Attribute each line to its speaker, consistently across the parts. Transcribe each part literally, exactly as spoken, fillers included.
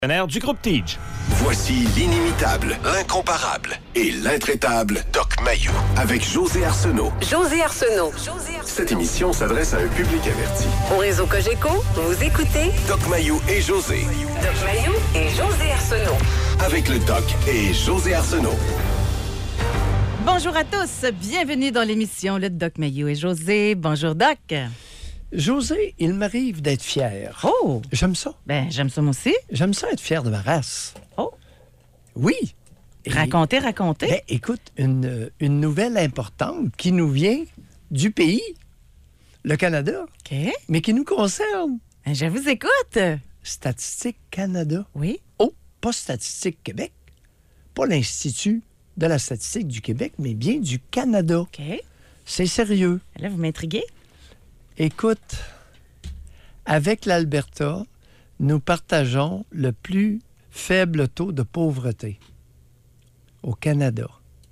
Speaker 1: Du groupe Tige.
Speaker 2: Voici l'inimitable, l'incomparable et l'intraitable Doc Mayou avec José Arsenault.
Speaker 3: José Arsenault.
Speaker 2: Cette émission s'adresse à un public averti.
Speaker 3: Au réseau Cogeco, vous écoutez
Speaker 2: Doc Mayou et José.
Speaker 3: Doc Mayou et José Arsenault.
Speaker 2: Avec le Doc et José Arsenault.
Speaker 4: Bonjour à tous, bienvenue dans l'émission Le Doc Mayou et José. Bonjour Doc.
Speaker 5: José, il m'arrive d'être fier.
Speaker 4: Oh!
Speaker 5: J'aime ça.
Speaker 4: Ben, j'aime ça moi aussi.
Speaker 5: J'aime ça être fier de ma race.
Speaker 4: Oh!
Speaker 5: Oui. Et,
Speaker 4: racontez, racontez.
Speaker 5: Ben, écoute, une, une nouvelle importante qui nous vient du pays, le Canada,
Speaker 4: OK.
Speaker 5: mais qui nous concerne.
Speaker 4: Ben, je vous écoute.
Speaker 5: Statistique Canada.
Speaker 4: Oui.
Speaker 5: Oh, pas Statistique Québec, pas l'Institut de la statistique du Québec, mais bien du Canada.
Speaker 4: OK.
Speaker 5: C'est sérieux.
Speaker 4: Là, vous m'intriguez.
Speaker 5: Écoute, avec l'Alberta, nous partageons le plus faible taux de pauvreté au Canada.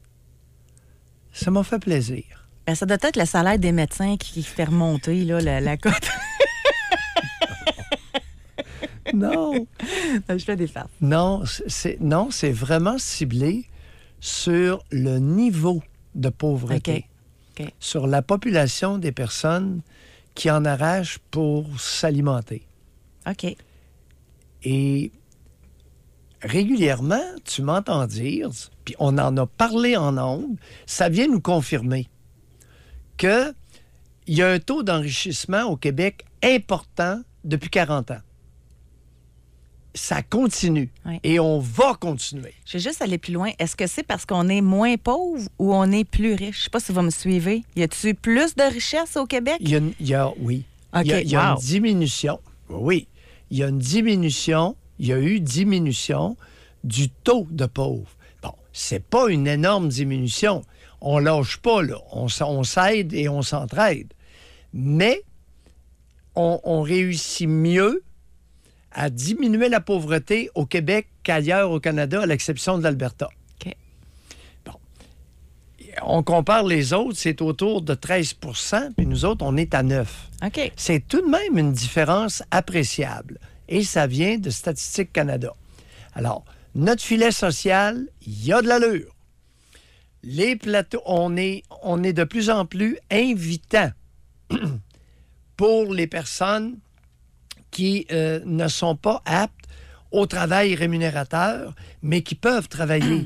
Speaker 5: Ça m'a fait plaisir.
Speaker 4: Ben, ça doit être le salaire des médecins qui, qui fait remonter là, la, la cote.
Speaker 5: Non.
Speaker 4: Je fais des farces.
Speaker 5: Non, c'est, non, c'est vraiment ciblé sur le niveau de pauvreté.
Speaker 4: OK. OK.
Speaker 5: Sur la population des personnes qui en arrachent pour s'alimenter.
Speaker 4: OK.
Speaker 5: Et régulièrement, tu m'entends dire, puis on en a parlé en ondes, ça vient nous confirmer qu'il y a un taux d'enrichissement au Québec important depuis quarante ans. Ça continue.
Speaker 4: Oui.
Speaker 5: Et on va continuer.
Speaker 4: Je vais juste aller plus loin. Est-ce que c'est parce qu'on est moins pauvre ou on est plus riche? Je ne sais pas si vous me suivez. Y a-t-il plus de richesse au Québec?
Speaker 5: Il y a, une- il y a oui.
Speaker 4: OK,
Speaker 5: Il y a, il y a
Speaker 4: wow.
Speaker 5: une diminution. Oui. Il y a une diminution. Il y a eu diminution du taux de pauvres. Bon, c'est pas une énorme diminution. On lâche pas, là. On, s- on s'aide et on s'entraide. Mais on, on réussit mieux à diminuer la pauvreté au Québec qu'ailleurs au Canada, à l'exception de l'Alberta.
Speaker 4: OK.
Speaker 5: Bon. On compare les autres, c'est autour de treize pour cent, puis nous autres, on est à neuf.
Speaker 4: OK.
Speaker 5: C'est tout de même une différence appréciable. Et ça vient de Statistique Canada. Alors, notre filet social, il y a de l'allure. Les plateaux, on est, on est de plus en plus invitant pour les personnes qui euh, ne sont pas aptes au travail rémunérateur, mais qui peuvent travailler.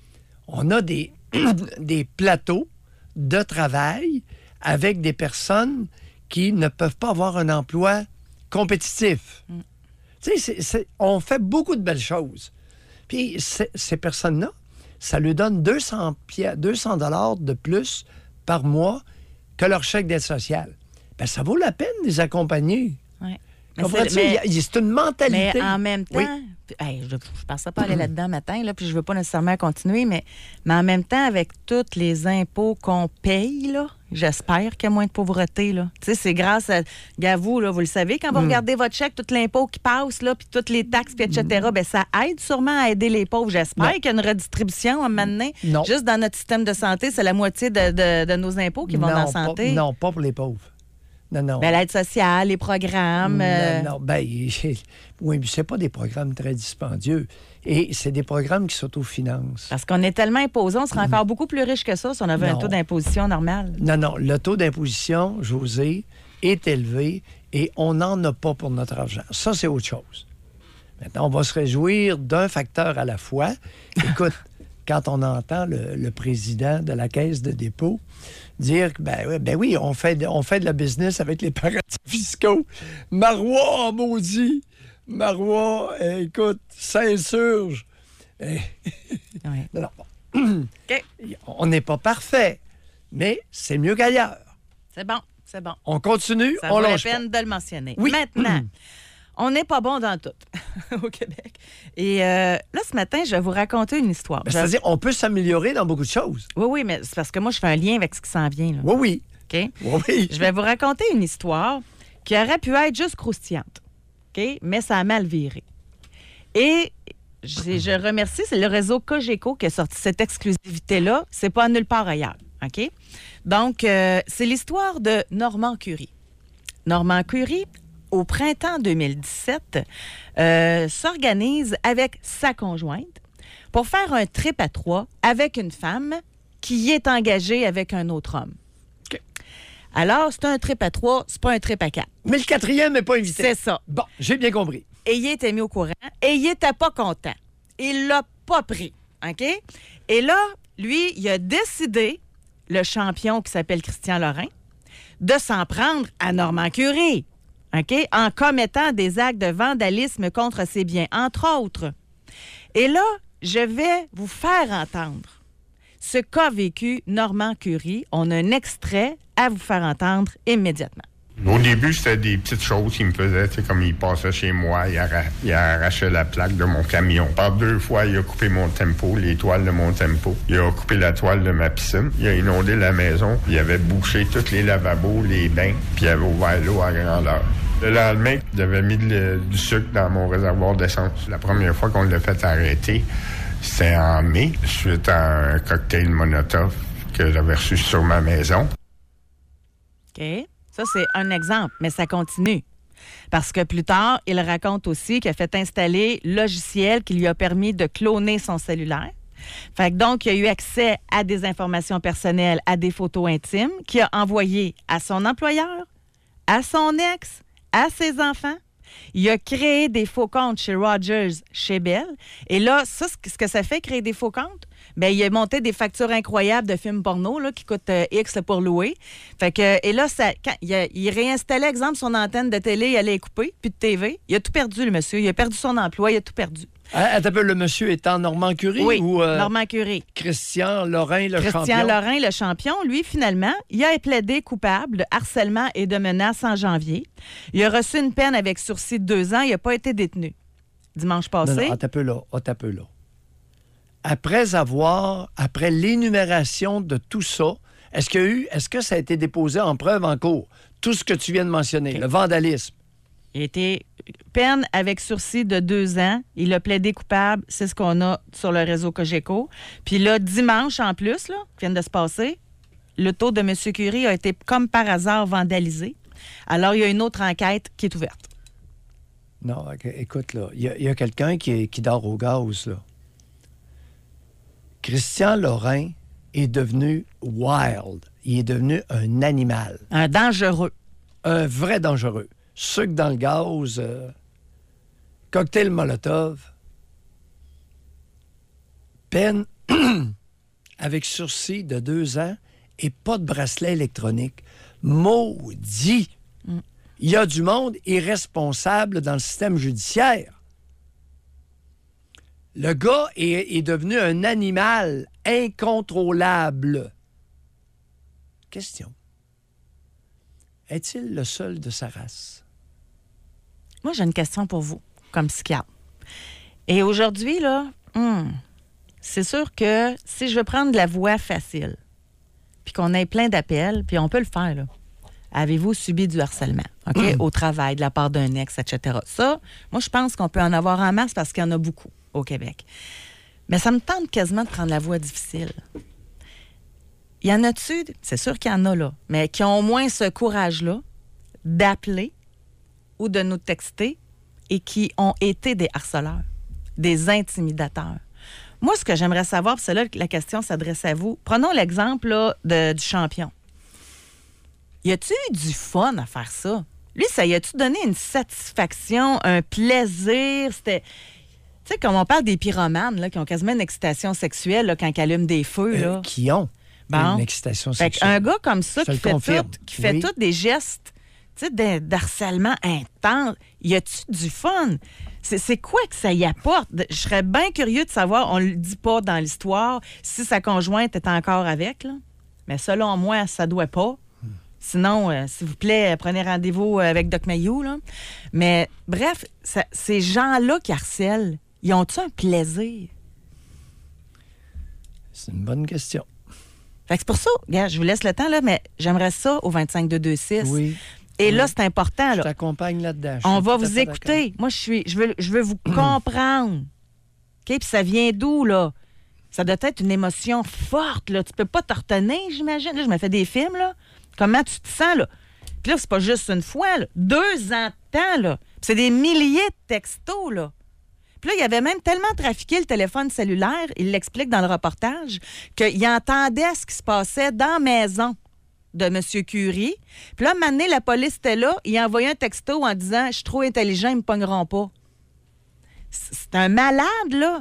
Speaker 5: On a des, des plateaux de travail avec des personnes qui ne peuvent pas avoir un emploi compétitif.
Speaker 4: Mm.
Speaker 5: Tu sais, c'est- c'est- on fait beaucoup de belles choses. Puis c'est- ces personnes-là, ça leur donne deux cents dollars de plus par mois que leur chèque d'aide sociale. Ben, ça vaut la peine de les accompagner.
Speaker 4: Ouais. Mais
Speaker 5: Comprends-tu?
Speaker 4: c'est- mais-
Speaker 5: Il y a- c'est une mentalité.
Speaker 4: Mais en même temps,
Speaker 5: Oui.
Speaker 4: puis, hey, je ne pensais pas aller là-dedans matin, là, puis je ne veux pas nécessairement continuer, mais, mais en même temps, avec tous les impôts qu'on paye, là, j'espère qu'il y a moins de pauvreté. Là. Tu sais, c'est grâce à, à vous, là, vous le savez, quand vous
Speaker 5: Mm.
Speaker 4: regardez votre chèque, tout l'impôt qui passe, là, puis toutes les taxes, puis et cetera, ben, ça aide sûrement à aider les pauvres. J'espère
Speaker 5: Non.
Speaker 4: qu'il y a une redistribution à un moment donné.
Speaker 5: Non.
Speaker 4: Juste dans notre système de santé, c'est la moitié de, de- de nos impôts qui vont
Speaker 5: non,
Speaker 4: dans la
Speaker 5: pas-
Speaker 4: santé.
Speaker 5: non, pas pour les pauvres. Non, non.
Speaker 4: Ben, l'aide sociale, les programmes. euh,
Speaker 5: Non, non, ben, oui, mais c'est pas des programmes très dispendieux. Et c'est des programmes qui s'autofinancent.
Speaker 4: Parce qu'on est tellement imposé, on serait encore beaucoup plus riche que ça si on avait un
Speaker 5: Non.
Speaker 4: taux d'imposition normal.
Speaker 5: Non, non, le taux d'imposition, José, est élevé et on n'en a pas pour notre argent. Ça, c'est autre chose. Maintenant, on va se réjouir d'un facteur à la fois. Écoute, quand on entend le, le président de la Caisse de dépôt dire que, ben, oui, ben oui, on fait, de, on fait de la business avec les paradis fiscaux. Marois, en maudit! Marois, eh, écoute, s'insurge. Eh,
Speaker 4: Ouais.
Speaker 5: non, non, bon.
Speaker 4: OK.
Speaker 5: On n'est pas parfait, mais c'est mieux qu'ailleurs.
Speaker 4: C'est bon, c'est bon.
Speaker 5: On continue,
Speaker 4: Ça
Speaker 5: on
Speaker 4: vaut la
Speaker 5: lâche
Speaker 4: peine de le mentionner.
Speaker 5: Oui.
Speaker 4: Maintenant, on n'est pas bon dans tout au Québec. Et euh, là, ce matin, je vais vous raconter une histoire.
Speaker 5: Ben,
Speaker 4: Je-
Speaker 5: c'est-à-dire, on peut s'améliorer dans beaucoup de choses.
Speaker 4: Oui, oui, mais c'est parce que moi, je fais un lien avec ce qui s'en vient. Là.
Speaker 5: Oui, oui.
Speaker 4: OK?
Speaker 5: Oui, oui.
Speaker 4: Je vais vous raconter une histoire qui aurait pu être juste croustillante. OK? Mais ça a mal viré. Et je, je remercie, c'est le réseau Cogeco qui a sorti cette exclusivité-là. C'est pas nulle part ailleurs. OK? Donc, euh, c'est l'histoire de Normand Curie. Normand Curie, au printemps deux mille dix-sept, euh, s'organise avec sa conjointe pour faire un trip à trois avec une femme qui est engagée avec un autre homme.
Speaker 5: OK.
Speaker 4: Alors, c'est un trip à trois, c'est pas un trip à quatre.
Speaker 5: Mais le quatrième n'est pas invité.
Speaker 4: C'est ça.
Speaker 5: Bon, j'ai bien compris.
Speaker 4: Et il était mis au courant et il était pas content. Il l'a pas pris, OK? Et là, lui, il a décidé, le champion qui s'appelle Christian Lorrain, de s'en prendre à Normand Curie, OK? En commettant des actes de vandalisme contre ses biens, entre autres. Et là, je vais vous faire entendre ce qu'a vécu Normand Curie. On a un extrait à vous faire entendre immédiatement.
Speaker 1: Au début, c'était des petites choses qu'il me faisait, tu sais, comme il passait chez moi, il, arra- il arrachait la plaque de mon camion. Par deux fois, il a coupé mon tempo, les toiles de mon tempo. Il a coupé la toile de ma piscine. Il a inondé la maison. Il avait bouché tous les lavabos, les bains, puis il avait ouvert l'eau à grandeur. Le lendemain, j'avais mis de, du sucre dans mon réservoir d'essence. La première fois qu'on l'a fait arrêter, c'était en mai, suite à un cocktail Molotov que j'avais reçu sur ma maison.
Speaker 4: OK? Ça, c'est un exemple, mais ça continue. Parce que plus tard, il raconte aussi qu'il a fait installer le logiciel qui lui a permis de cloner son cellulaire. Fait que donc, il a eu accès à des informations personnelles, à des photos intimes qu'il a envoyées à son employeur, à son ex, à ses enfants. Il a créé des faux comptes chez Rogers, chez Bell. Et là, ça, ce que ça fait, créer des faux comptes, bien, il a monté des factures incroyables de films porno là, qui coûtent euh, X pour louer. Fait que, et là, ça, quand, il, a, il réinstallait, exemple, son antenne de télé, il allait couper, puis de T V. Il a tout perdu, le monsieur. Il a perdu son emploi, il a tout perdu.
Speaker 5: Ah, attends un peu, le monsieur étant Normand Curie
Speaker 4: Oui,
Speaker 5: ou euh,
Speaker 4: Normand Curie.
Speaker 5: Christian Lorrain, le
Speaker 4: Christian
Speaker 5: champion?
Speaker 4: Lorrain, le champion, lui, finalement, il a plaidé coupable de harcèlement et de menaces en janvier. Il a reçu une peine avec sursis de deux ans. Il n'a pas été détenu. Dimanche passé.
Speaker 5: Non, non, attends un peu là, attends un peu là. Après avoir, après l'énumération de tout ça, est-ce qu'il y a eu, est-ce que ça a été déposé en preuve en cours? Tout ce que tu viens de mentionner, okay. Le vandalisme. Il a été
Speaker 4: peine avec sursis de deux ans. Il a plaidé coupable. C'est ce qu'on a sur le réseau Cogeco. Puis là, dimanche en plus, là, qui vient de se passer, l'auto de M. Curie a été comme par hasard vandalisé. Alors, il y a une autre enquête qui est ouverte.
Speaker 5: Non, écoute, là, il y a, y a quelqu'un qui, qui dort au gaz, là. Christian Lorrain est devenu wild. Il est devenu un animal.
Speaker 4: Un dangereux.
Speaker 5: Un vrai dangereux. Sucre dans le gaz, euh, cocktail Molotov, peine avec sursis de deux ans et pas de bracelet électronique. Maudit! Mm. Il y a du monde irresponsable dans le système judiciaire. Le gars est, est devenu un animal incontrôlable. Question. Est-il le seul de sa race?
Speaker 4: Moi, j'ai une question pour vous, comme psychiatre. Et aujourd'hui, là, hmm, c'est sûr que si je veux prendre la voie facile, puis qu'on ait plein d'appels, puis on peut le faire, là. Avez-vous subi du harcèlement, OK? Mmh. Au travail, de la part d'un ex, et cetera. Ça, moi, je pense qu'on peut en avoir en masse parce qu'il y en a beaucoup au Québec. Mais ça me tente quasiment de prendre la voie difficile. Il y en a-tu, c'est sûr qu'il y en a là, mais qui ont au moins ce courage-là d'appeler ou de nous texter et qui ont été des harceleurs, des intimidateurs. Moi, ce que j'aimerais savoir, puis c'est là que la question s'adresse à vous. Prenons l'exemple là, de, du champion. Y a-tu eu du fun à faire ça? Lui, ça y a-tu donné une satisfaction, un plaisir? C'était... Tu sais, comme on parle des pyromanes, là, qui ont quasiment une excitation sexuelle là, quand ils allument des feux. Là.
Speaker 5: Euh, qui ont bon. Une excitation sexuelle.
Speaker 4: Un gars comme ça,
Speaker 5: Je
Speaker 4: qui fait, tout, qui fait
Speaker 5: oui.
Speaker 4: tous des gestes de, d'harcèlement intense, y a-tu du fun? C'est, c'est quoi que ça y apporte? Je serais bien curieux de savoir, on ne le dit pas dans l'histoire, si sa conjointe est encore avec. Là. Mais selon moi, ça ne doit pas. Sinon, euh, s'il vous plaît, prenez rendez-vous avec Doc Mayou. Là. Mais bref, ça, ces gens-là qui harcèlent, ils ont-tu un plaisir?
Speaker 5: C'est une bonne question.
Speaker 4: Fait que c'est pour ça, regarde, je vous laisse le temps, là, mais j'aimerais ça au vingt-cinq deux deux six.
Speaker 5: Oui.
Speaker 4: Et
Speaker 5: oui.
Speaker 4: là, c'est important. Là.
Speaker 5: Je t'accompagne là-dedans. Je
Speaker 4: On va vous écouter. D'accord. Moi, je suis, je veux, je veux vous comprendre. OK? Puis ça vient d'où, là? Ça doit être une émotion forte, là. Tu peux pas te retenir, j'imagine. Là, je me fais des films, là. Comment tu te sens, là? Puis là, c'est pas juste une fois, là. Deux ans de temps, là. Puis c'est des milliers de textos, là. Puis là, il avait même tellement trafiqué le téléphone cellulaire, il l'explique dans le reportage, qu'il entendait ce qui se passait dans la maison de M. Curie. Puis là, un moment donné, la police était là, il a envoyé un texto en disant « Je suis trop intelligent, ils ne me pogneront pas. » C'est un malade, là.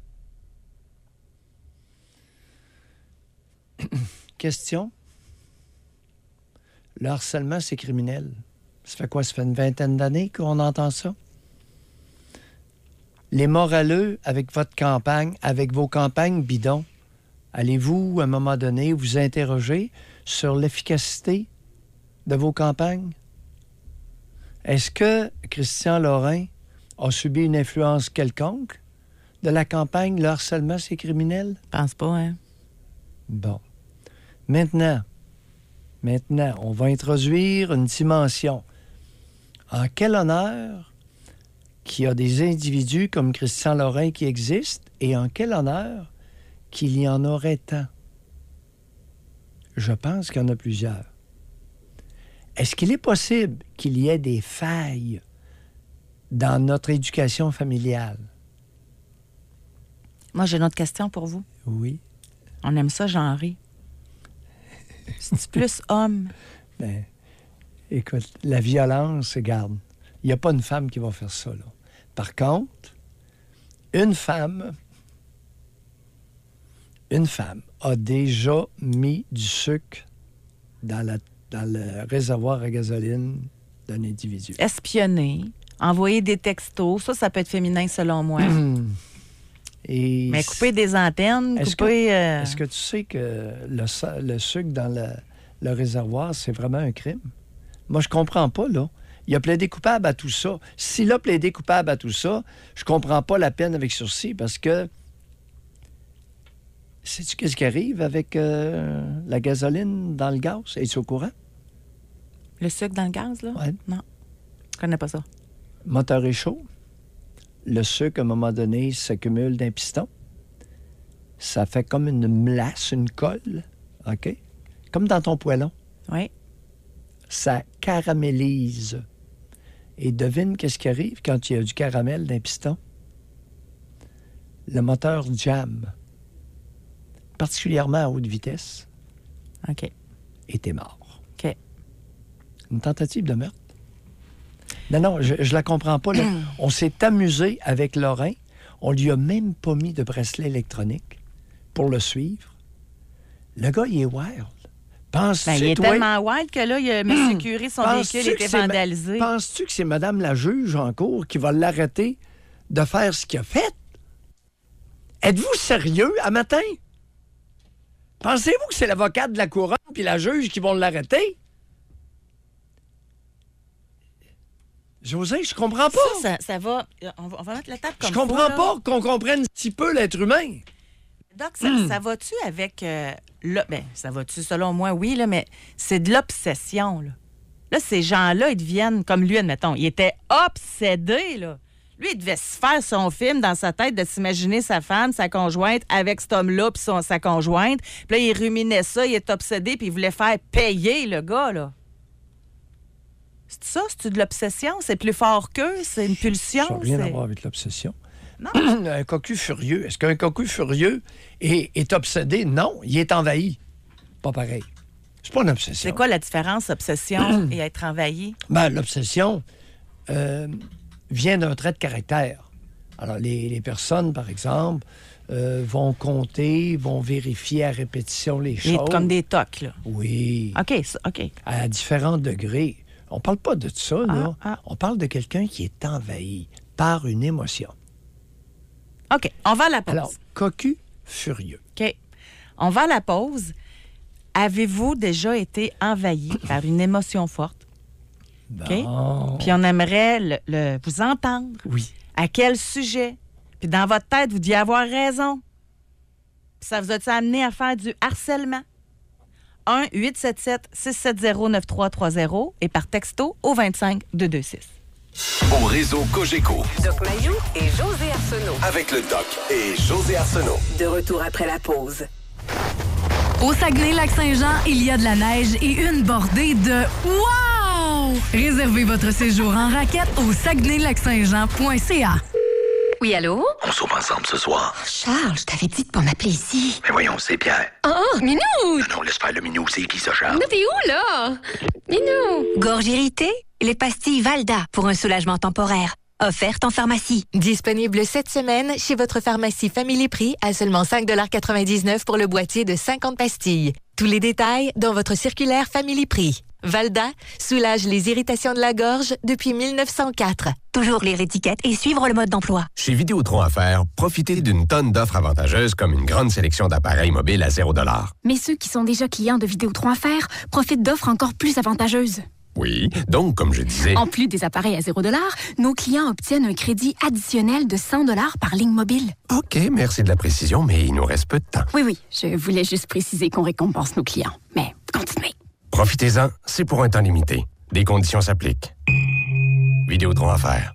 Speaker 5: Question. Le harcèlement, c'est criminel. Ça fait quoi? Ça fait une vingtaine d'années qu'on entend ça? Les moraleux, avec votre campagne, avec vos campagnes bidons, allez-vous, à un moment donné, vous interroger sur l'efficacité de vos campagnes? Est-ce que Christian Lorrain a subi une influence quelconque de la campagne « Le harcèlement, c'est criminel »?
Speaker 4: Je pense pas, hein?
Speaker 5: Bon. Maintenant, maintenant, on va introduire une dimension. En quel honneur qu'il y a des individus comme Christian Lorrain qui existent et en quel honneur qu'il y en aurait tant? Je pense qu'il y en a plusieurs. Est-ce qu'il est possible qu'il y ait des failles dans notre éducation familiale?
Speaker 4: Moi, j'ai une autre question pour vous.
Speaker 5: Oui.
Speaker 4: On aime ça, genrer. C'est plus homme.
Speaker 5: Ben, écoute, la violence, regarde, il n'y a pas une femme qui va faire ça, là. Par contre, une femme, une femme a déjà mis du sucre dans, la, dans le réservoir à gasoline d'un individu.
Speaker 4: Espionner, envoyer des textos, ça, ça peut être féminin selon moi.
Speaker 5: Et
Speaker 4: mais couper des antennes,
Speaker 5: est-ce
Speaker 4: couper...
Speaker 5: Que,
Speaker 4: euh...
Speaker 5: est-ce que tu sais que le, le sucre dans le, le réservoir, c'est vraiment un crime? Moi, je comprends pas, là. Il a plaidé coupable à tout ça. S'il a plaidé coupable à tout ça, je comprends pas la peine avec sursis parce que... Sais-tu qu'est-ce qui arrive avec euh, la gasoline dans le gaz? Es-tu au courant?
Speaker 4: Le sucre dans le gaz, là?
Speaker 5: Oui.
Speaker 4: Non, je connais pas ça.
Speaker 5: Moteur est chaud. Le sucre, à un moment donné, s'accumule d'un piston. Ça fait comme une melasse, une colle, OK? Comme dans ton poêlon.
Speaker 4: Oui.
Speaker 5: Ça caramélise. Et devine qu'est-ce qui arrive quand il y a du caramel d'un piston? Le moteur jamme. Particulièrement à haute vitesse.
Speaker 4: OK.
Speaker 5: Et t'es mort.
Speaker 4: OK.
Speaker 5: Une tentative de meurtre. Non, non, je, je la comprends pas. Là. On s'est amusé avec Lorrain. On lui a même pas mis de bracelet électronique pour le suivre. Le gars, il est wild. Penses-tu,
Speaker 4: ben, il est
Speaker 5: toi,
Speaker 4: tellement wild que là, il a, M. Curie, son véhicule était vandalisé.
Speaker 5: Ma... Penses-tu que c'est Mme la juge en cours qui va l'arrêter de faire ce qu'il a fait? Êtes-vous sérieux à matin? Pensez-vous que c'est l'avocate de la couronne puis la juge qui vont l'arrêter? José, je comprends pas.
Speaker 4: Ça, ça, ça va... On va, on va mettre la table comme
Speaker 5: Je comprends
Speaker 4: faut,
Speaker 5: pas qu'on comprenne un petit peu l'être humain.
Speaker 4: Doc, ça, mm. ça va-tu avec... Euh, le, ben, ça va-tu, selon moi, oui, là, mais c'est de l'obsession, là. Là, ces gens-là, ils deviennent, comme lui, admettons, il était obsédé, là. Lui, il devait se faire son film dans sa tête de s'imaginer sa femme, sa conjointe, avec cet homme-là, puis son, sa conjointe. Puis là, il ruminait ça, il est obsédé, puis il voulait faire payer le gars, là. C'est ça? C'est de l'obsession? C'est plus fort qu'eux? C'est une pulsion?
Speaker 5: Ça n'a rien
Speaker 4: c'est...
Speaker 5: à voir avec l'obsession.
Speaker 4: Non.
Speaker 5: Un cocu furieux. Est-ce qu'un cocu furieux est, est obsédé? Non, il est envahi. Pas pareil. C'est pas une obsession.
Speaker 4: C'est quoi la différence, obsession et être envahi?
Speaker 5: Ben, l'obsession euh, vient d'un trait de caractère. Alors, les, les personnes, par exemple, euh, vont compter, vont vérifier à répétition les choses.
Speaker 4: Et comme des tocs, là.
Speaker 5: Oui.
Speaker 4: OK, ça, OK.
Speaker 5: À différents degrés. On parle pas de ça, là.
Speaker 4: Ah, ah.
Speaker 5: On parle de quelqu'un qui est envahi par une émotion.
Speaker 4: OK, on va à la pause.
Speaker 5: Alors, cocu furieux.
Speaker 4: OK. On va à la pause. Avez-vous déjà été envahi par une émotion forte? OK?
Speaker 5: Bon.
Speaker 4: Puis on aimerait le, le- vous entendre.
Speaker 5: Oui.
Speaker 4: À quel sujet? Puis dans votre tête, vous deviez avoir raison. Puis ça vous a-t-il amené à faire du harcèlement? un huit sept sept six sept zéro neuf trois trois zéro et par texto au vingt-cinq deux deux six.
Speaker 2: Au réseau Cogeco,
Speaker 3: Doc Mayou et José Arsenault.
Speaker 2: avec le Doc et José Arsenault.
Speaker 3: De retour après la pause.
Speaker 6: Au Saguenay-Lac-Saint-Jean, il y a de la neige et une bordée de wow! wow! Réservez votre séjour en raquette au saguenay lac saint jean point c a.
Speaker 7: Oui, allô?
Speaker 8: On soupe ensemble ce soir.
Speaker 7: Charles, je t'avais dit de pas m'appeler ici.
Speaker 8: Mais voyons, c'est Pierre.
Speaker 7: Oh, Minou!
Speaker 8: Non, non, laisse faire le Minou, c'est qui ça, Charles?
Speaker 7: Minou, t'es où, là? Minou!
Speaker 9: Gorge irritée? Les pastilles Valda pour un soulagement temporaire. Offerte en pharmacie.
Speaker 10: Disponible cette semaine chez votre pharmacie Family Prix à seulement cinq dollars quatre-vingt-dix-neuf pour le boîtier de cinquante pastilles. Tous les détails dans votre circulaire Family Prix. Valda soulage les irritations de la gorge depuis mille neuf cent quatre.
Speaker 9: Toujours lire l'étiquette et suivre le mode d'emploi.
Speaker 11: Chez Vidéotron Affaires, profitez d'une tonne d'offres avantageuses comme une grande sélection d'appareils mobiles à zéro dollar.
Speaker 12: Mais ceux qui sont déjà clients de Vidéotron Affaires profitent d'offres encore plus avantageuses.
Speaker 11: Oui, donc, comme je disais...
Speaker 12: En plus des appareils à zéro dollar, nos clients obtiennent un crédit additionnel de cent dollars par ligne mobile.
Speaker 11: OK, merci de la précision, mais il nous reste peu de temps.
Speaker 12: Oui, oui, je voulais juste préciser qu'on récompense nos clients. Mais continuez.
Speaker 11: Profitez-en, c'est pour un temps limité. Des conditions s'appliquent. Vidéotron Affaires.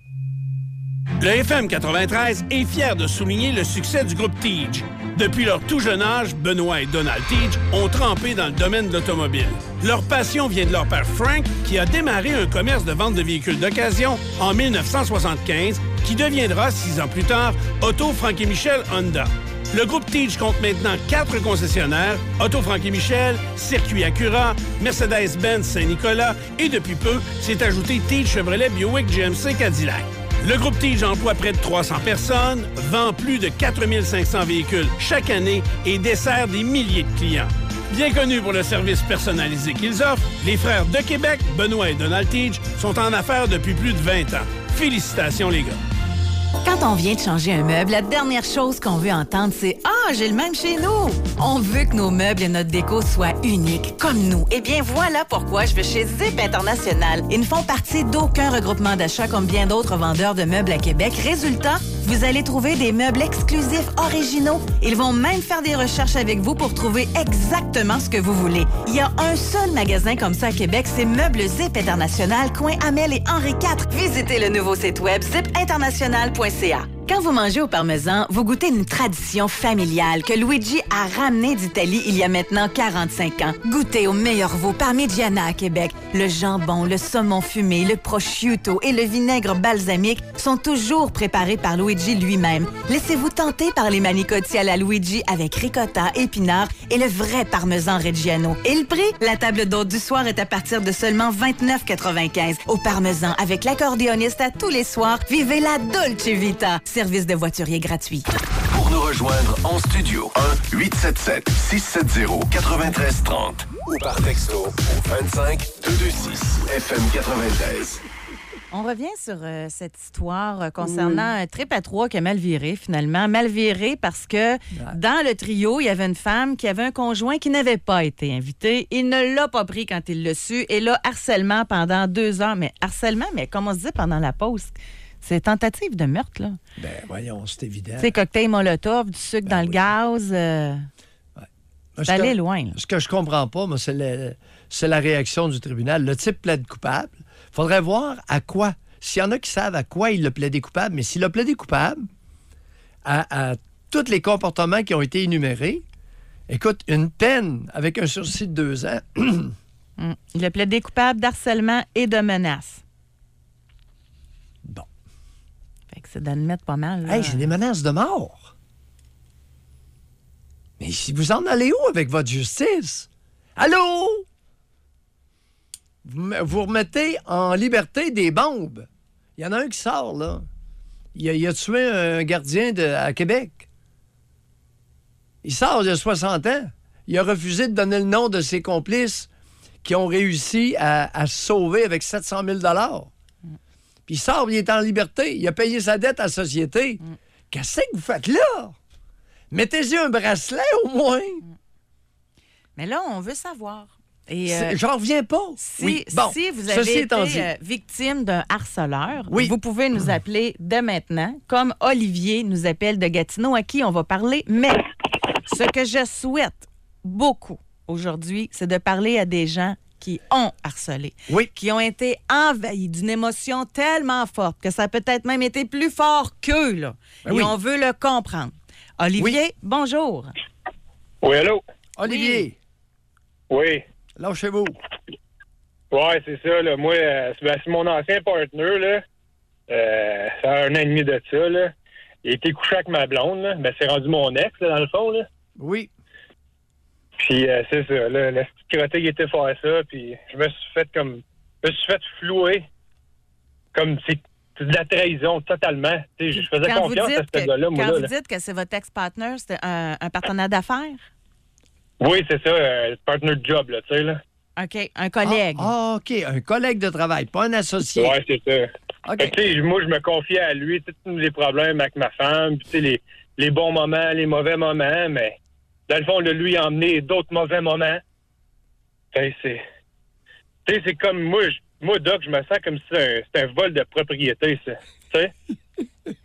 Speaker 13: Le F M quatre-vingt-treize est fier de souligner le succès du groupe Teej. Depuis leur tout jeune âge, Benoît et Donald Teej ont trempé dans le domaine de l'automobile. Leur passion vient de leur père Frank, qui a démarré un commerce de vente de véhicules d'occasion en mille neuf cent soixante-quinze, qui deviendra, six ans plus tard, Auto Frank et Michel Honda. Le groupe Teej compte maintenant quatre concessionnaires, Auto Frank et Michel, Circuit Acura, Mercedes-Benz Saint-Nicolas et depuis peu, s'est ajouté Teej Chevrolet Buick G M C Cadillac. Le groupe Teej emploie près de trois cents personnes, vend plus de quatre mille cinq cents véhicules chaque année et dessert des milliers de clients. Bien connus pour le service personnalisé qu'ils offrent, les frères de Québec, Benoît et Donald Teej, sont en affaires depuis plus de vingt ans. Félicitations, les gars.
Speaker 4: Quand on vient de changer un meuble, la dernière chose qu'on veut entendre, c'est « Ah, j'ai le même chez nous! » On veut que nos meubles et notre déco soient uniques, comme nous. Eh bien, voilà pourquoi je vais chez Zip International. Ils ne font partie d'aucun regroupement d'achat comme bien d'autres vendeurs de meubles à Québec. Résultat, vous allez trouver des meubles exclusifs, originaux. Ils vont même faire des recherches avec vous pour trouver exactement ce que vous voulez. Il y a un seul magasin comme ça à Québec, c'est Meubles Zip International, coin Amel et Henri quatre. Visitez le nouveau site web zip international point c a. Quand vous mangez au parmesan, vous goûtez une tradition familiale que Luigi a ramenée d'Italie il y a maintenant quarante-cinq ans. Goûtez au meilleur veau Parmigiana à Québec. Le jambon, le saumon fumé, le prosciutto et le vinaigre balsamique sont toujours préparés par Luigi lui-même. Laissez-vous tenter par les manicotti à la Luigi avec ricotta, épinards et le vrai parmesan Reggiano. Et le prix? La table d'hôte du soir est à partir de seulement vingt-neuf quatre-vingt-quinze. Au parmesan, avec l'accordéoniste à tous les soirs, vivez la Dolce Vita. Service de voiturier gratuit.
Speaker 2: Pour nous rejoindre en studio, un huit sept sept six sept zéro neuf trois trois zéro ou par texto au vingt-cinq deux cent vingt-six F M quatre-vingt-treize.
Speaker 4: On revient sur euh, cette histoire euh, concernant oui. un trip à trois qui a mal viré, finalement. Mal viré parce que ouais. dans le trio, il y avait une femme qui avait un conjoint qui n'avait pas été invité. Il ne l'a pas pris quand il l'a su. Et là, harcèlement pendant deux heures. Mais harcèlement, mais comme on se disait pendant la pause... C'est tentative de meurtre, là.
Speaker 5: Ben, voyons, c'est évident.
Speaker 4: C'est cocktail Molotov, du sucre ben dans oui. le gaz. Euh...
Speaker 5: Ouais.
Speaker 4: C'est allé loin. Là.
Speaker 5: Ce que je comprends pas, moi, c'est, le, c'est la réaction du tribunal. Le type plaide coupable. Il faudrait voir à quoi. S'il y en a qui savent à quoi il a plaidé coupable, mais s'il a plaidé coupable à, à tous les comportements qui ont été énumérés, écoute, une peine avec un sursis de deux ans.
Speaker 4: mm. Il a plaidé coupable d'harcèlement et de menaces.
Speaker 5: Bon.
Speaker 4: C'est d'admettre pas mal. Là.
Speaker 5: Hey, c'est des menaces de mort. Mais si vous en allez où avec votre justice? Allô? Vous, vous remettez en liberté des bombes. Il y en a un qui sort, là. Il a, il a tué un gardien de, à Québec. Il sort il y a soixante ans. Il a refusé de donner le nom de ses complices qui ont réussi à, à se sauver avec sept cent mille dollars. Puis il sort, il est en liberté. Il a payé sa dette à la société. Mm. Qu'est-ce que vous faites là? Mettez-y un bracelet au moins. Mm.
Speaker 4: Mais là, on veut savoir. Et euh,
Speaker 5: j'en reviens pas.
Speaker 4: Si,
Speaker 5: oui. bon,
Speaker 4: si vous avez été euh, victime d'un harceleur, oui. vous pouvez nous appeler dès maintenant, comme Olivier nous appelle de Gatineau, à qui on va parler. Mais ce que je souhaite beaucoup aujourd'hui, c'est de parler à des gens qui ont harcelé,
Speaker 5: oui.
Speaker 4: qui ont été envahis d'une émotion tellement forte que ça a peut-être même été plus fort qu'eux, là. Ben Et oui. on veut le comprendre. Olivier, oui. bonjour.
Speaker 14: Oui, allô?
Speaker 5: Olivier.
Speaker 14: Oui.
Speaker 5: Lâchez-vous.
Speaker 14: Ouais, c'est ça. Là. Moi, euh, c'est, ben, c'est mon ancien partner, là. Euh, ça a un an et demi de ça, là. Il a été couché avec ma blonde, là. Ben, c'est rendu mon ex, là, dans le fond, là.
Speaker 5: Oui.
Speaker 14: Puis, euh, c'est ça, là. Le petit crotté, il était faire ça, puis je me suis fait comme... Je me suis fait flouer. Comme, c'est, c'est de la trahison, totalement. Tu sais, je faisais
Speaker 4: Quand
Speaker 14: confiance à ce
Speaker 4: que,
Speaker 14: gars-là, moi,
Speaker 4: Quand
Speaker 14: là.
Speaker 4: vous dites que c'est votre ex-partner, c'était un, un partenaire d'affaires?
Speaker 14: Oui, c'est ça, euh, partner de job, là, tu sais, là.
Speaker 4: OK, un collègue.
Speaker 5: Ah, ah, OK, un collègue de travail, pas un associé.
Speaker 14: Oui, c'est ça.
Speaker 5: OK.
Speaker 14: Fait que, tu sais, moi, je me confiais à lui, tous les problèmes avec ma femme, puis, tu sais, les, les bons moments, les mauvais moments, mais dans le fond, de lui a emmené d'autres mauvais moments. Fait, c'est... Tu sais, c'est comme moi, je, moi, Doc, je me sens comme si c'était un, c'était un vol de propriété, ça. Tu sais?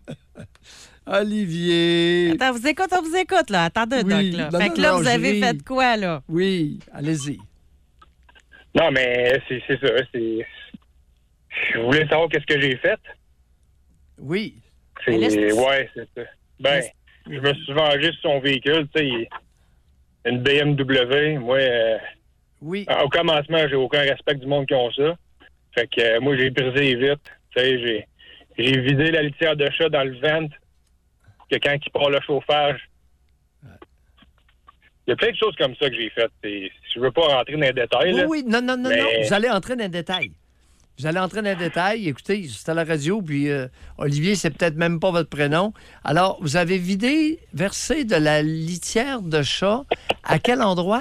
Speaker 5: Olivier.
Speaker 4: Attends, vous écoute, on vous écoute, là. Attendez,
Speaker 5: Oui.
Speaker 4: Doc, là.
Speaker 5: Non,
Speaker 4: fait
Speaker 5: non,
Speaker 4: que là,
Speaker 5: non,
Speaker 4: vous avez
Speaker 5: Julie.
Speaker 4: fait quoi, là?
Speaker 5: Oui, allez-y.
Speaker 14: Non, mais c'est, c'est ça, c'est... Je voulais savoir qu'est-ce que j'ai fait.
Speaker 5: Oui.
Speaker 14: C'est...
Speaker 4: Mais là, c'est-
Speaker 14: Ouais, c'est ça. Ben, je me suis vengé sur son véhicule, tu sais, il- une B M W. Moi, euh,
Speaker 5: oui.
Speaker 14: au commencement, j'ai aucun respect du monde qui ont ça. Fait que euh, moi, j'ai brisé vite. Tu sais, j'ai, j'ai vidé la litière de chat dans le ventre. Que quand il part le chauffage. Il y a plein de choses comme ça que j'ai faites. Et je veux pas rentrer dans les détails.
Speaker 5: Oui,
Speaker 14: là,
Speaker 5: oui, non, non, non,
Speaker 14: mais...
Speaker 5: non. Vous allez entrer dans les détails. Vous allez entrer dans les détails. Écoutez, c'est à la radio, puis euh, Olivier, c'est peut-être même pas votre prénom. Alors, vous avez vidé, versé de la litière de chat. À quel endroit?